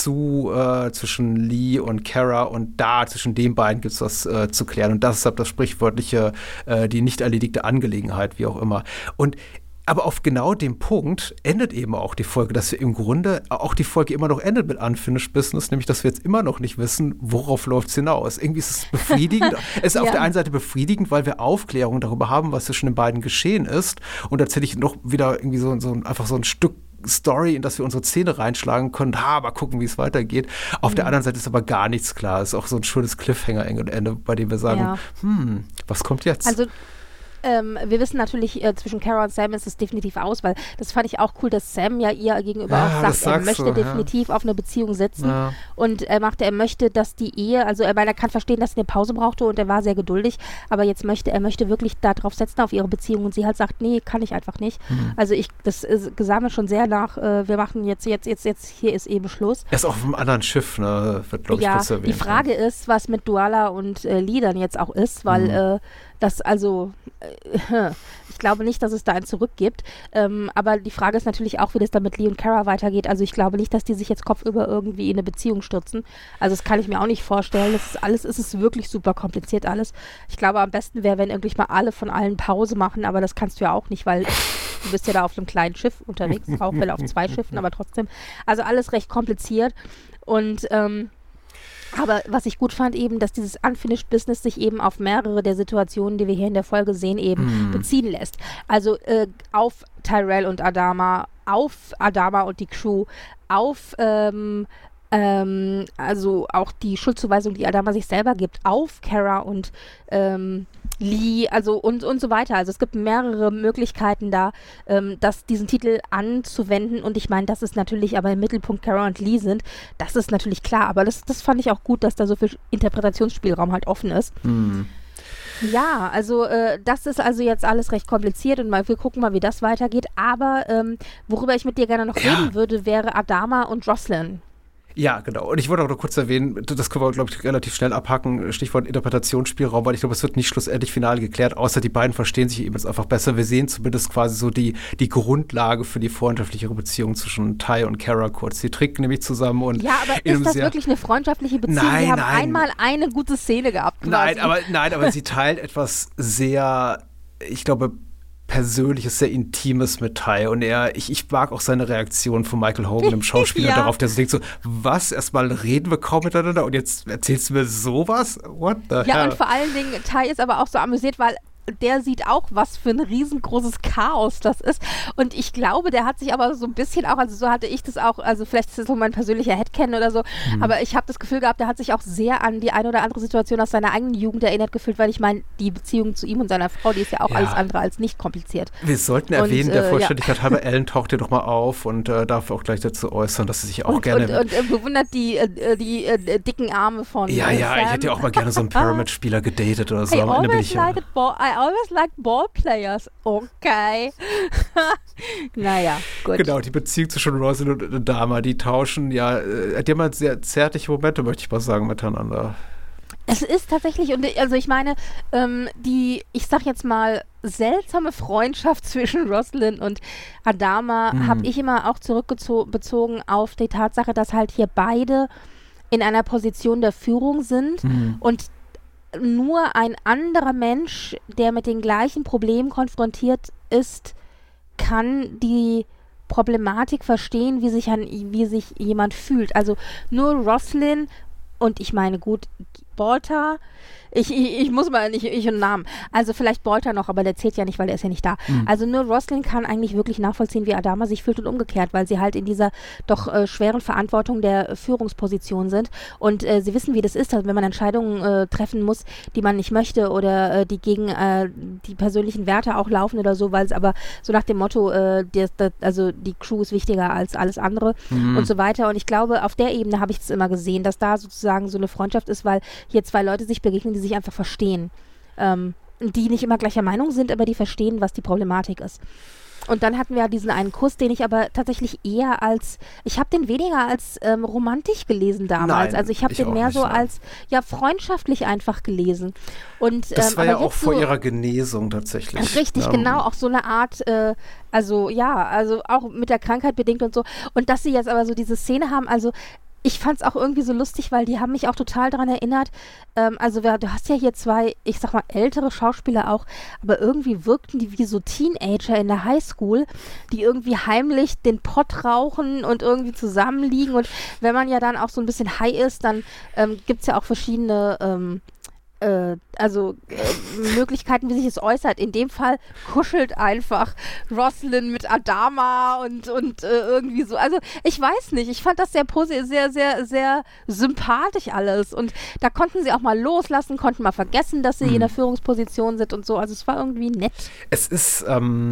zwischen Lee und Kara und da zwischen den beiden gibt es was zu klären. Und das ist das sprichwörtliche, die nicht erledigte Angelegenheit, wie auch immer. Aber auf genau dem Punkt endet eben auch die Folge, dass wir im Grunde auch die Folge immer noch endet mit Unfinished Business, nämlich, dass wir jetzt immer noch nicht wissen, worauf läuft es hinaus. Irgendwie ist es befriedigend. Es ist auf der einen Seite befriedigend, weil wir Aufklärung darüber haben, was zwischen den beiden geschehen ist. Und tatsächlich noch wieder irgendwie einfach so ein Stück Story, in das wir unsere Zähne reinschlagen können, aber gucken, wie es weitergeht. Auf der anderen Seite ist aber gar nichts klar. Es ist auch so ein schönes Cliffhanger-Ende, bei dem wir sagen, was kommt jetzt? Also wir wissen natürlich, zwischen Kara und Sam ist es definitiv aus, weil das fand ich auch cool, dass Sam ja ihr gegenüber auch sagt, er möchte definitiv auf eine Beziehung setzen und er möchte, dass die Ehe, also er kann verstehen, dass sie eine Pause brauchte und er war sehr geduldig, aber jetzt möchte er wirklich darauf setzen, auf ihre Beziehung und sie halt sagt, nee, kann ich einfach nicht. Also das sah mir schon sehr nach, wir machen jetzt, hier ist eben Schluss. Er ist auch auf einem anderen Schiff, ne, wird glaube ich kurz erwähnt. Die Frage ist, was mit Duala und Lee dann jetzt auch ist, weil ich glaube nicht, dass es da ein Zurück gibt, aber die Frage ist natürlich auch, wie das dann mit Lee und Kara weitergeht. Also ich glaube nicht, dass die sich jetzt kopfüber irgendwie in eine Beziehung stürzen. Also das kann ich mir auch nicht vorstellen. Es ist wirklich super kompliziert alles. Ich glaube, am besten wäre, wenn endlich mal alle von allen Pause machen, aber das kannst du ja auch nicht, weil du bist ja da auf einem kleinen Schiff unterwegs, auch wenn auf 2 Schiffen, aber trotzdem. Also alles recht kompliziert und aber was ich gut fand eben, dass dieses Unfinished Business sich eben auf mehrere der Situationen, die wir hier in der Folge sehen, eben beziehen lässt. Also auf Tyrell und Adama, auf Adama und die Crew, auf also auch die Schuldzuweisung, die Adama sich selber gibt, auf Kara und Lee, also und so weiter. Also es gibt mehrere Möglichkeiten da, diesen Titel anzuwenden und ich meine, dass es natürlich aber im Mittelpunkt Kara und Lee sind, das ist natürlich klar, aber das fand ich auch gut, dass da so viel Interpretationsspielraum halt offen ist. Ja, also das ist also jetzt alles recht kompliziert und wir gucken mal, wie das weitergeht, aber worüber ich mit dir gerne noch reden würde, wäre Adama und Jocelyn. Ja, genau. Und ich wollte auch noch kurz erwähnen, das können wir, glaube ich, relativ schnell abhaken, Stichwort Interpretationsspielraum, weil ich glaube, es wird nicht schlussendlich final geklärt, außer die beiden verstehen sich eben jetzt einfach besser. Wir sehen zumindest quasi so die Grundlage für die freundschaftliche Beziehung zwischen Ty und Kara kurz. Die trinken nämlich zusammen und ja, aber ist das wirklich eine freundschaftliche Beziehung? Nein, die haben einmal eine gute Szene gehabt. Quasi. Nein, aber sie teilt etwas sehr, ich glaube, Persönliches, sehr Intimes mit Ty und ich mag auch seine Reaktion von Michael Hogan, dem Schauspieler, darauf, der so denkt so, was, erstmal reden wir kaum miteinander und jetzt erzählst du mir sowas? What the hell? Ja, und vor allen Dingen, Ty ist aber auch so amüsiert, weil der sieht auch, was für ein riesengroßes Chaos das ist. Und ich glaube, der hat sich aber so ein bisschen auch, also so hatte ich das auch, also vielleicht ist das so mein persönlicher Headcanon oder so, aber ich habe das Gefühl gehabt, der hat sich auch sehr an die eine oder andere Situation aus seiner eigenen Jugend erinnert gefühlt, weil ich meine, die Beziehung zu ihm und seiner Frau, die ist ja auch alles andere als nicht kompliziert. Wir sollten erwähnen, der Vollständigkeit halber, Ellen taucht ja doch mal auf und darf auch gleich dazu äußern, dass sie sich auch gerne... Und bewundert die dicken Arme von Ja, Sam. ich hätte ja auch mal gerne so einen Pyramid-Spieler gedatet oder so. I always liked ball players. Okay. Naja, gut. Genau, die Beziehung zwischen Rosalind und Adama, die tauschen, die haben halt sehr zärtliche Momente, möchte ich mal sagen, miteinander. Es ist tatsächlich, und also ich meine, ich sag jetzt mal, seltsame Freundschaft zwischen Rosalind und Adama habe ich immer auch zurückbezogen auf die Tatsache, dass halt hier beide in einer Position der Führung sind und nur ein anderer Mensch, der mit den gleichen Problemen konfrontiert ist, kann die Problematik verstehen, wie sich jemand fühlt. Also nur Rosalind und ich meine, gut, Bolter, ich muss mal nicht, ich und Namen. Also vielleicht Bolter noch, aber der zählt ja nicht, weil der ist ja nicht da. Also nur Rosalind kann eigentlich wirklich nachvollziehen, wie Adama sich fühlt und umgekehrt, weil sie halt in dieser doch schweren Verantwortung der Führungsposition sind und sie wissen, wie das ist, also wenn man Entscheidungen treffen muss, die man nicht möchte oder die gegen die persönlichen Werte auch laufen oder so, weil es aber so nach dem Motto, also die Crew ist wichtiger als alles andere und so weiter. Und ich glaube, auf der Ebene habe ich es immer gesehen, dass da sozusagen so eine Freundschaft ist, weil hier zwei Leute sich begegnen, die sich einfach verstehen. Die nicht immer gleicher Meinung sind, aber die verstehen, was die Problematik ist. Und dann hatten wir ja diesen einen Kuss, den ich aber tatsächlich eher ich habe den weniger als romantisch gelesen damals. Nein, also ich habe den mehr so als, freundschaftlich einfach gelesen. Und, das war ja auch vor so, ihrer Genesung tatsächlich. Richtig, genau, auch so eine Art, also auch mit der Krankheit bedingt und so. Und dass sie jetzt aber so diese Szene haben, also ich fand es auch irgendwie so lustig, weil die haben mich auch total daran erinnert, also du hast ja hier zwei, ich sag mal, ältere Schauspieler auch, aber irgendwie wirkten die wie so Teenager in der Highschool, die irgendwie heimlich den Pott rauchen und irgendwie zusammenliegen und wenn man ja dann auch so ein bisschen high ist, dann gibt es ja auch verschiedene Möglichkeiten, wie sich es äußert. In dem Fall kuschelt einfach Rosalind mit Adama und irgendwie so. Also ich weiß nicht, ich fand das sehr sehr, sehr sympathisch alles. Und da konnten sie auch mal loslassen, konnten mal vergessen, dass sie in der Führungsposition sind und so. Also es war irgendwie nett. Es ist,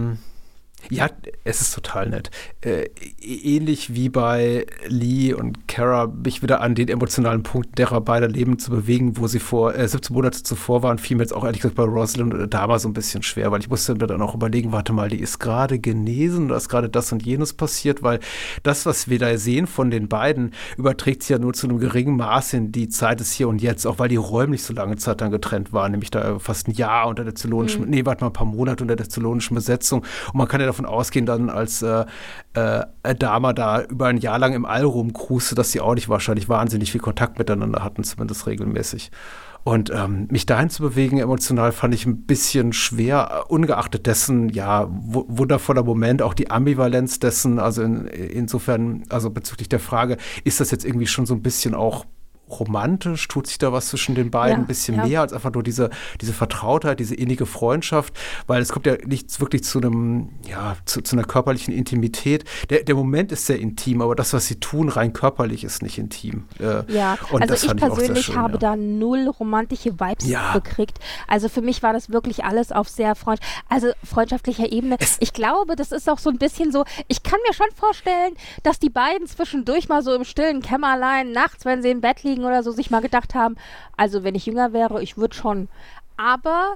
ja, es ist total nett. Ähnlich wie bei Lee und Kara, mich wieder an den emotionalen Punkt derer beider Leben zu bewegen, wo sie vor 17 Monate zuvor waren, fiel mir jetzt auch ehrlich gesagt bei Rosalind und Adama so ein bisschen schwer, weil ich musste mir dann auch überlegen, warte mal, die ist gerade genesen, da ist gerade das und jenes passiert, weil das, was wir da sehen von den beiden, überträgt sich ja nur zu einem geringen Maß in die Zeit des Hier und Jetzt, auch weil die räumlich so lange Zeit dann getrennt waren, nämlich da fast ein Jahr unter der zylonischen, ein paar Monate unter der zylonischen Besetzung und man kann ja davon ausgehen, dann als Adama da über ein Jahr lang im All rumcruiste, dass sie auch nicht wahrscheinlich wahnsinnig viel Kontakt miteinander hatten, zumindest regelmäßig. Und mich dahin zu bewegen, emotional, fand ich ein bisschen schwer, ungeachtet dessen, ja, wundervoller Moment, auch die Ambivalenz dessen, also insofern, also bezüglich der Frage, ist das jetzt irgendwie schon so ein bisschen auch romantisch? Tut sich da was zwischen den beiden ein bisschen mehr als einfach nur diese Vertrautheit, diese innige Freundschaft? Weil es kommt ja nicht wirklich zu einem, zu einer körperlichen Intimität. Der Moment ist sehr intim, aber das, was sie tun, rein körperlich, ist nicht intim. Und also ich persönlich habe da null romantische Vibes gekriegt. Also für mich war das wirklich alles auf sehr freundschaftlicher Ebene. Ich glaube, das ist auch so ein bisschen so, ich kann mir schon vorstellen, dass die beiden zwischendurch mal so im stillen Kämmerlein nachts, wenn sie im Bett liegen oder so, sich mal gedacht haben, also wenn ich jünger wäre, ich würde schon. Aber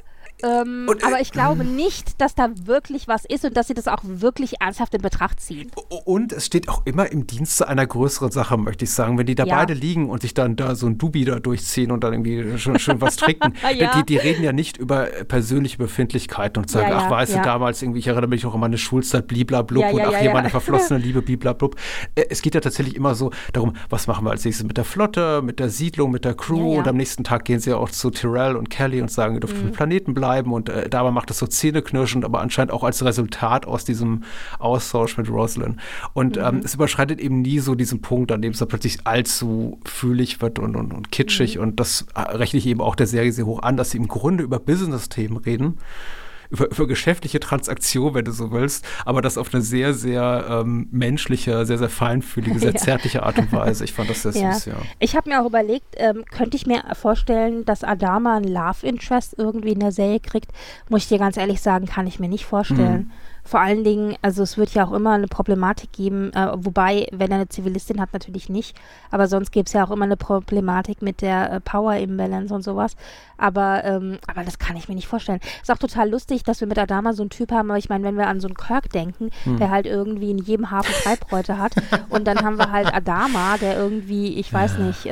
ich glaube nicht, dass da wirklich was ist und dass sie das auch wirklich ernsthaft in Betracht ziehen. Und es steht auch immer im Dienste einer größeren Sache, möchte ich sagen. Wenn die da beide liegen und sich dann da so ein Dubi da durchziehen und dann irgendwie schön was trinken, die reden ja nicht über persönliche Befindlichkeiten und sagen, weißt du, damals irgendwie, ich erinnere mich auch an meine Schulzeit, bliblablub hier meine verflossene Liebe, bliblablub. Es geht ja tatsächlich immer so darum, was machen wir als nächstes mit der Flotte, mit der Siedlung, mit der Crew und am nächsten Tag gehen sie ja auch zu Tyrell und Kelly und sagen, ihr dürft auf dem Planeten bleiben und dabei macht das so zähneknirschend, aber anscheinend auch als Resultat aus diesem Austausch mit Rosalind. Und es überschreitet eben nie so diesen Punkt, an dem es dann plötzlich allzu fühlig wird und kitschig und das rechne ich eben auch der Serie sehr hoch an, dass sie im Grunde über Business-Themen reden, über geschäftliche Transaktionen, wenn du so willst, aber das auf eine sehr, sehr menschliche, sehr, sehr feinfühlige, sehr zärtliche Art und Weise. Ich fand das sehr süß, Ich habe mir auch überlegt, könnte ich mir vorstellen, dass Adama ein Love Interest irgendwie in der Serie kriegt? Muss ich dir ganz ehrlich sagen, kann ich mir nicht vorstellen. Vor allen Dingen, also es wird ja auch immer eine Problematik geben, wobei, wenn er eine Zivilistin hat, natürlich nicht, aber sonst gäbe es ja auch immer eine Problematik mit der Power Imbalance und sowas, aber das kann ich mir nicht vorstellen. Ist auch total lustig, dass wir mit Adama so einen Typ haben, aber ich meine, wenn wir an so einen Kirk denken, der halt irgendwie in jedem Hafen Treibräute hat und dann haben wir halt Adama, der irgendwie, ich weiß nicht,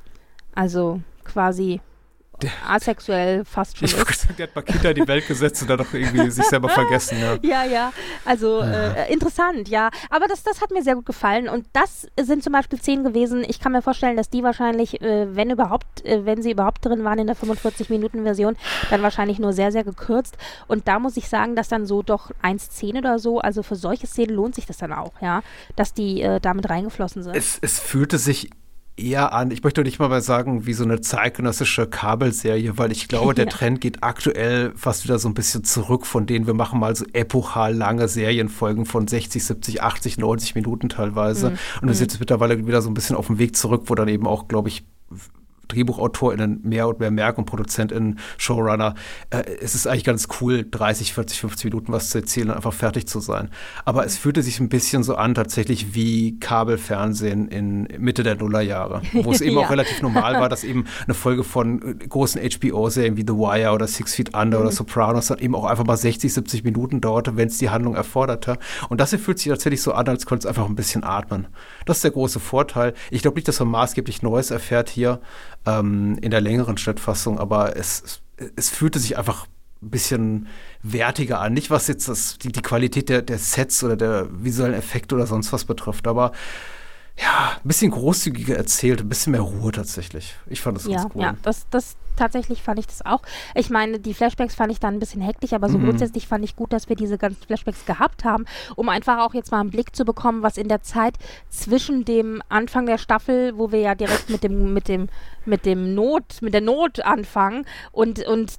also quasi asexuell fast schon ist. Ich wollte sagen, der hat mal Kinder in die Welt gesetzt und dann doch irgendwie sich selber vergessen. Also interessant, aber das hat mir sehr gut gefallen und das sind zum Beispiel Szenen gewesen, ich kann mir vorstellen, dass die wahrscheinlich, wenn sie überhaupt drin waren in der 45-Minuten-Version, dann wahrscheinlich nur sehr, sehr gekürzt und da muss ich sagen, dass dann so doch 1:10 oder so, also für solche Szenen lohnt sich das dann auch, dass die damit reingeflossen sind. Es fühlte sich eher an, ich möchte nicht mal sagen, wie so eine zeitgenössische Kabelserie, weil ich glaube, der Trend geht aktuell fast wieder so ein bisschen zurück von denen, wir machen mal so epochal lange Serienfolgen von 60, 70, 80, 90 Minuten teilweise. Und das ist jetzt mittlerweile wieder so ein bisschen auf dem Weg zurück, wo dann eben auch, glaube ich, DrehbuchautorInnen mehr und mehr merken und ProduzentInnen, Showrunner, es ist eigentlich ganz cool, 30, 40, 50 Minuten was zu erzählen und einfach fertig zu sein. Aber es fühlte sich ein bisschen so an, tatsächlich wie Kabelfernsehen in Mitte der Nullerjahre, wo es eben auch relativ normal war, dass eben eine Folge von großen HBO-Serien wie The Wire oder Six Feet Under oder Sopranos dann eben auch einfach mal 60, 70 Minuten dauerte, wenn es die Handlung erforderte. Und das hier fühlt sich tatsächlich so an, als könnte es einfach ein bisschen atmen. Das ist der große Vorteil. Ich glaube nicht, dass man maßgeblich Neues erfährt hier, in der längeren Schnittfassung, aber es fühlte sich einfach ein bisschen wertiger an. Nicht, was jetzt die Qualität der Sets oder der visuellen Effekte oder sonst was betrifft, aber ein bisschen großzügiger erzählt, ein bisschen mehr Ruhe tatsächlich. Ich fand das ganz cool. Ja, das tatsächlich fand ich das auch. Ich meine, die Flashbacks fand ich dann ein bisschen hektisch, aber so grundsätzlich fand ich gut, dass wir diese ganzen Flashbacks gehabt haben, um einfach auch jetzt mal einen Blick zu bekommen, was in der Zeit zwischen dem Anfang der Staffel, wo wir ja direkt mit der Not anfangen und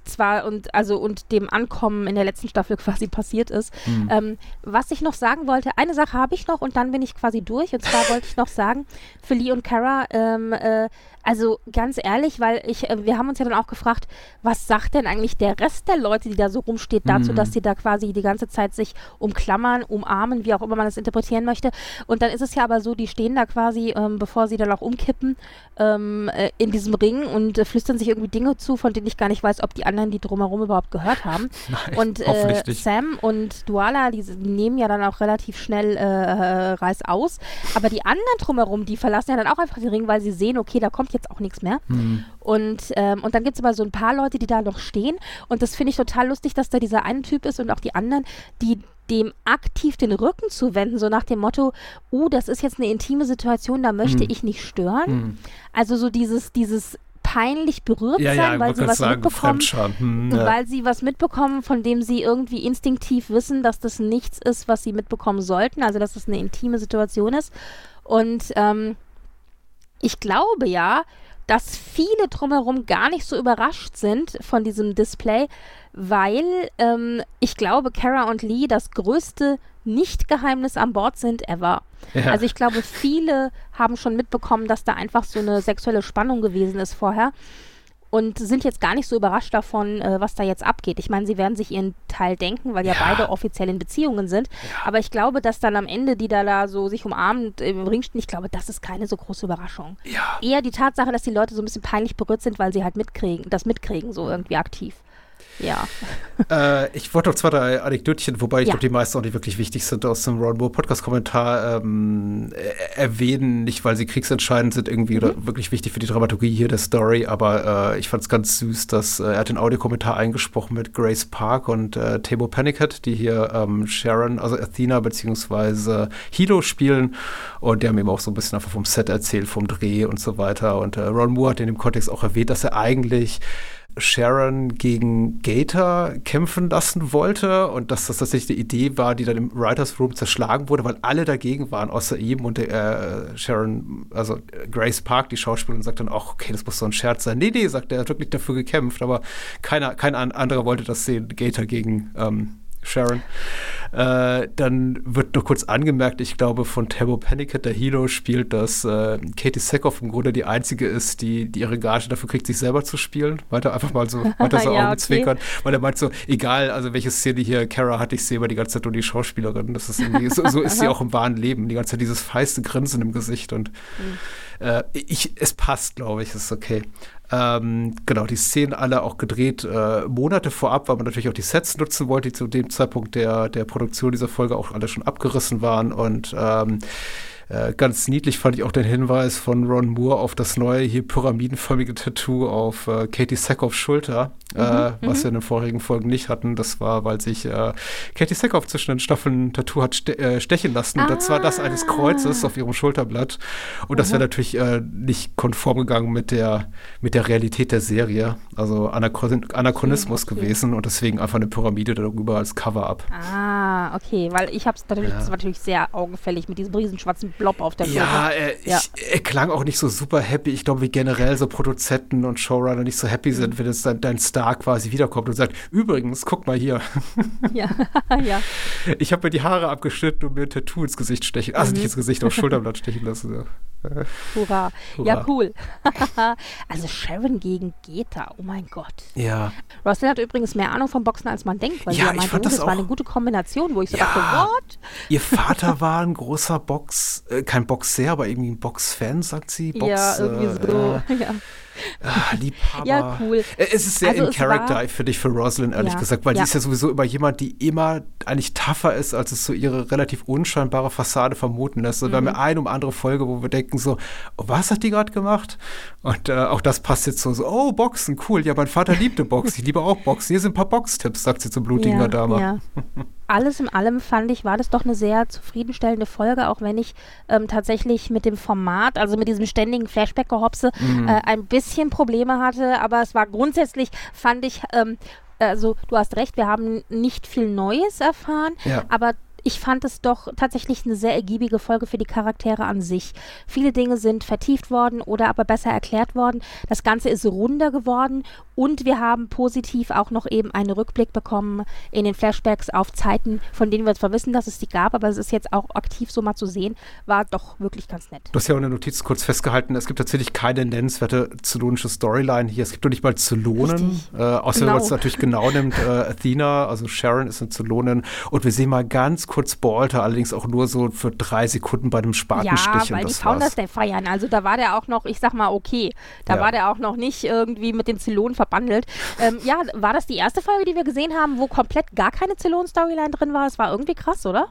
dem Ankommen in der letzten Staffel quasi passiert ist. Was ich noch sagen wollte, eine Sache habe ich noch und dann bin ich quasi durch, und zwar wollte ich noch sagen, für Lee und Kara, also ganz ehrlich, weil wir haben uns ja dann auch gefragt, was sagt denn eigentlich der Rest der Leute, die da so rumsteht, dazu, dass sie da quasi die ganze Zeit sich umklammern, umarmen, wie auch immer man das interpretieren möchte. Und dann ist es ja aber so, die stehen da quasi, bevor sie dann auch umkippen, in diesem Ring und flüstern sich irgendwie Dinge zu, von denen ich gar nicht weiß, ob die anderen die drumherum überhaupt gehört haben. Nein, und Sam und Duala, die nehmen ja dann auch relativ schnell Reiß aus. Aber die anderen drumherum, die verlassen ja dann auch einfach den Ring, weil sie sehen, okay, da kommt jetzt auch nichts mehr. Und dann gibt es aber so ein paar Leute, die da noch stehen. Und das finde ich total lustig, dass da dieser eine Typ ist und auch die anderen, die dem aktiv den Rücken zuwenden, so nach dem Motto, das ist jetzt eine intime Situation, da möchte ich nicht stören. Also so dieses peinlich berührt sein, weil sie was mitbekommen, weil sie was mitbekommen, von dem sie irgendwie instinktiv wissen, dass das nichts ist, was sie mitbekommen sollten, also dass das eine intime Situation ist. Und ich glaube dass viele drumherum gar nicht so überrascht sind von diesem Display, weil ich glaube, Cara und Lee das größte Nicht-Geheimnis an Bord sind ever. Ja. Also ich glaube, viele haben schon mitbekommen, dass da einfach so eine sexuelle Spannung gewesen ist vorher und sind jetzt gar nicht so überrascht davon, was da jetzt abgeht. Ich meine, sie werden sich ihren Teil denken, weil ja beide offiziell in Beziehungen sind. Ja. Aber ich glaube, dass dann am Ende die da so sich umarmend im Ring stehen, ich glaube, das ist keine so große Überraschung. Ja. Eher die Tatsache, dass die Leute so ein bisschen peinlich berührt sind, weil sie halt mitkriegen, so irgendwie aktiv. Ja. Ich wollte noch 2, 3 Anekdötchen, wobei ich glaube, die meisten auch nicht wirklich wichtig sind, aus dem Ron Moore Podcast-Kommentar erwähnen, nicht weil sie kriegsentscheidend sind irgendwie oder wirklich wichtig für die Dramaturgie hier der Story, aber ich fand es ganz süß, dass er hat den Audiokommentar eingesprochen mit Grace Park und Tabo Pennicott, die hier Sharon, also Athena beziehungsweise Hilo spielen und die haben eben auch so ein bisschen einfach vom Set erzählt, vom Dreh und so weiter und Ron Moore hat in dem Kontext auch erwähnt, dass er eigentlich Sharon gegen Gator kämpfen lassen wollte und dass das tatsächlich die Idee war, die dann im Writers Room zerschlagen wurde, weil alle dagegen waren, außer ihm und Sharon, also Grace Park, die Schauspielerin, sagt dann auch, okay, das muss so ein Scherz sein. Nee, sagt er hat wirklich dafür gekämpft, aber kein anderer wollte das sehen, Gator gegen Sharon. Dann wird noch kurz angemerkt, ich glaube, von Tabo Pennicott, der Hilo, spielt, dass Katie Sackhoff im Grunde die einzige ist, die ihre Gage dafür kriegt, sich selber zu spielen. Weiter so Augenzwinkern. Weil er meint so, egal, also welche Szene hier Cara hat, ich sehe aber die ganze Zeit nur die Schauspielerin. Das ist irgendwie, so ist sie auch im wahren Leben. Die ganze Zeit dieses feiste Grinsen im Gesicht und es passt, glaube ich, es ist okay. Genau, die Szenen alle auch gedreht Monate vorab, weil man natürlich auch die Sets nutzen wollte, die zu dem Zeitpunkt der Produktion dieser Folge auch alle schon abgerissen waren und ganz niedlich fand ich auch den Hinweis von Ron Moore auf das neue hier pyramidenförmige Tattoo auf Katie Sackhoffs Schulter, was wir in den vorigen Folgen nicht hatten. Das war, weil sich Katie Sackhoff zwischen den Staffeln ein Tattoo hat stechen lassen. Und das war das eines Kreuzes auf ihrem Schulterblatt. Und das wäre natürlich nicht konform gegangen mit der Realität der Serie. Also Anachronismus gewesen und deswegen einfach eine Pyramide darüber als Cover-Up. Ah, okay, weil ich hab's natürlich, das war natürlich sehr augenfällig mit diesem riesen schwarzen Blob auf der Schulter. Er klang auch nicht so super happy. Ich glaube, wie generell so Produzenten und Showrunner nicht so happy sind, wenn jetzt dein Star quasi wiederkommt und sagt, übrigens, guck mal hier. Ja. Ich habe mir die Haare abgeschnitten und mir ein Tattoo ins Gesicht stechen, also nicht ins Gesicht, aufs Schulterblatt stechen lassen. Ja. Hurra. Ja, cool. Also Sharon gegen Gator, oh mein Gott. Ja. Roslyn hat übrigens mehr Ahnung vom Boxen, als man denkt, weil sie ja meinte, das war eine gute Kombination, wo ich so dachte, what? Ihr Vater war ein großer kein Boxer, aber irgendwie ein Boxfan, sagt sie. Irgendwie so, ja. Liebhaber. Ja, cool. Es ist sehr in Character, finde ich, für Roslyn, ehrlich gesagt, weil sie ist ja sowieso immer jemand, die immer eigentlich tougher ist, als es so ihre relativ unscheinbare Fassade vermuten lässt. Wir haben ja eine andere Folge, wo wir denken so, oh, was hat die gerade gemacht? Und auch das passt jetzt so, oh, Boxen, cool. Ja, mein Vater liebte Boxen, ich liebe auch Boxen. Hier sind ein paar Boxtipps, sagt sie zum blutigen Adama. Ja. Alles in allem fand ich, war das doch eine sehr zufriedenstellende Folge, auch wenn ich tatsächlich mit dem Format, also mit diesem ständigen Flashback-Gehopse, ein bisschen Probleme hatte, aber es war grundsätzlich, fand ich, also du hast recht, wir haben nicht viel Neues erfahren, aber ich fand es doch tatsächlich eine sehr ergiebige Folge für die Charaktere an sich. Viele Dinge sind vertieft worden oder aber besser erklärt worden. Das Ganze ist runder geworden und wir haben positiv auch noch eben einen Rückblick bekommen in den Flashbacks auf Zeiten, von denen wir zwar wissen, dass es die gab, aber es ist jetzt auch aktiv so mal zu sehen, war doch wirklich ganz nett. Du hast ja auch in der Notiz kurz festgehalten, es gibt tatsächlich keine nennenswerte zylonische Storyline hier. Es gibt doch nicht mal Zylonen, außer wenn man es natürlich genau nimmt. Athena, also Sharon ist eine Zylonin und wir sehen mal ganz kurz Balter, allerdings auch nur so für 3 Sekunden bei einem Spatenstich. Ja, weil die Founders Day feiern, also da war der auch noch, ich sag mal, okay, da war der auch noch nicht irgendwie mit den Zylonen verbandelt. War das die erste Folge, die wir gesehen haben, wo komplett gar keine Zylon-Storyline drin war? Es war irgendwie krass, oder?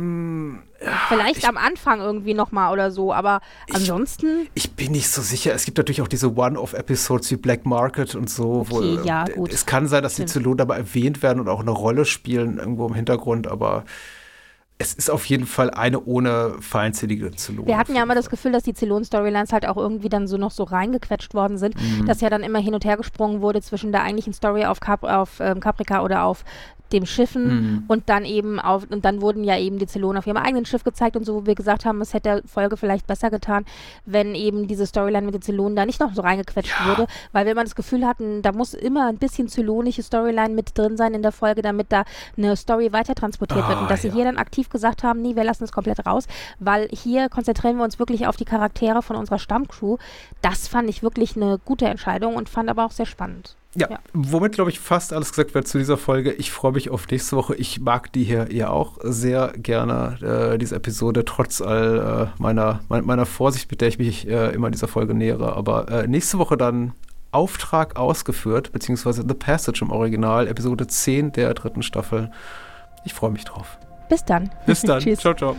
Vielleicht am Anfang irgendwie nochmal oder so, aber ansonsten... Ich bin nicht so sicher. Es gibt natürlich auch diese One-Off-Episodes wie Black Market und so. Okay, wo, es kann sein, dass die Zylonen dabei erwähnt werden und auch eine Rolle spielen irgendwo im Hintergrund, aber... Es ist auf jeden Fall eine ohne feindselige Zylonen. Wir hatten ja immer das Gefühl, dass die Zylonen-Storylines halt auch irgendwie dann so noch so reingequetscht worden sind, dass ja dann immer hin und her gesprungen wurde zwischen der eigentlichen Story auf Caprica oder auf dem Schiffen und dann eben und dann wurden ja eben die Zylonen auf ihrem eigenen Schiff gezeigt und so, wo wir gesagt haben, es hätte der Folge vielleicht besser getan, wenn eben diese Storyline mit den Zylonen da nicht noch so reingequetscht wurde, weil wir immer das Gefühl hatten, da muss immer ein bisschen zylonische Storyline mit drin sein in der Folge, damit da eine Story weiter transportiert wird und dass sie hier dann aktiv gesagt haben, nee, wir lassen es komplett raus, weil hier konzentrieren wir uns wirklich auf die Charaktere von unserer Stammcrew. Das fand ich wirklich eine gute Entscheidung und fand aber auch sehr spannend. Ja, womit, glaube ich, fast alles gesagt wird zu dieser Folge. Ich freue mich auf nächste Woche. Ich mag die hier ja auch sehr gerne, diese Episode, trotz all meiner Vorsicht, mit der ich mich immer dieser Folge nähere. Aber nächste Woche dann Auftrag ausgeführt, beziehungsweise The Passage im Original, Episode 10 der 3. Staffel. Ich freue mich drauf. Bis dann. Bis dann. Tschüss. Ciao, ciao.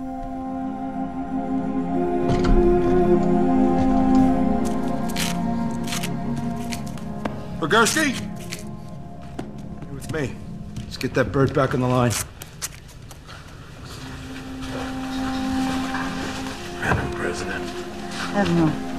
Roguski? You're with me. Let's get that bird back on the line. Madam President. Admiral.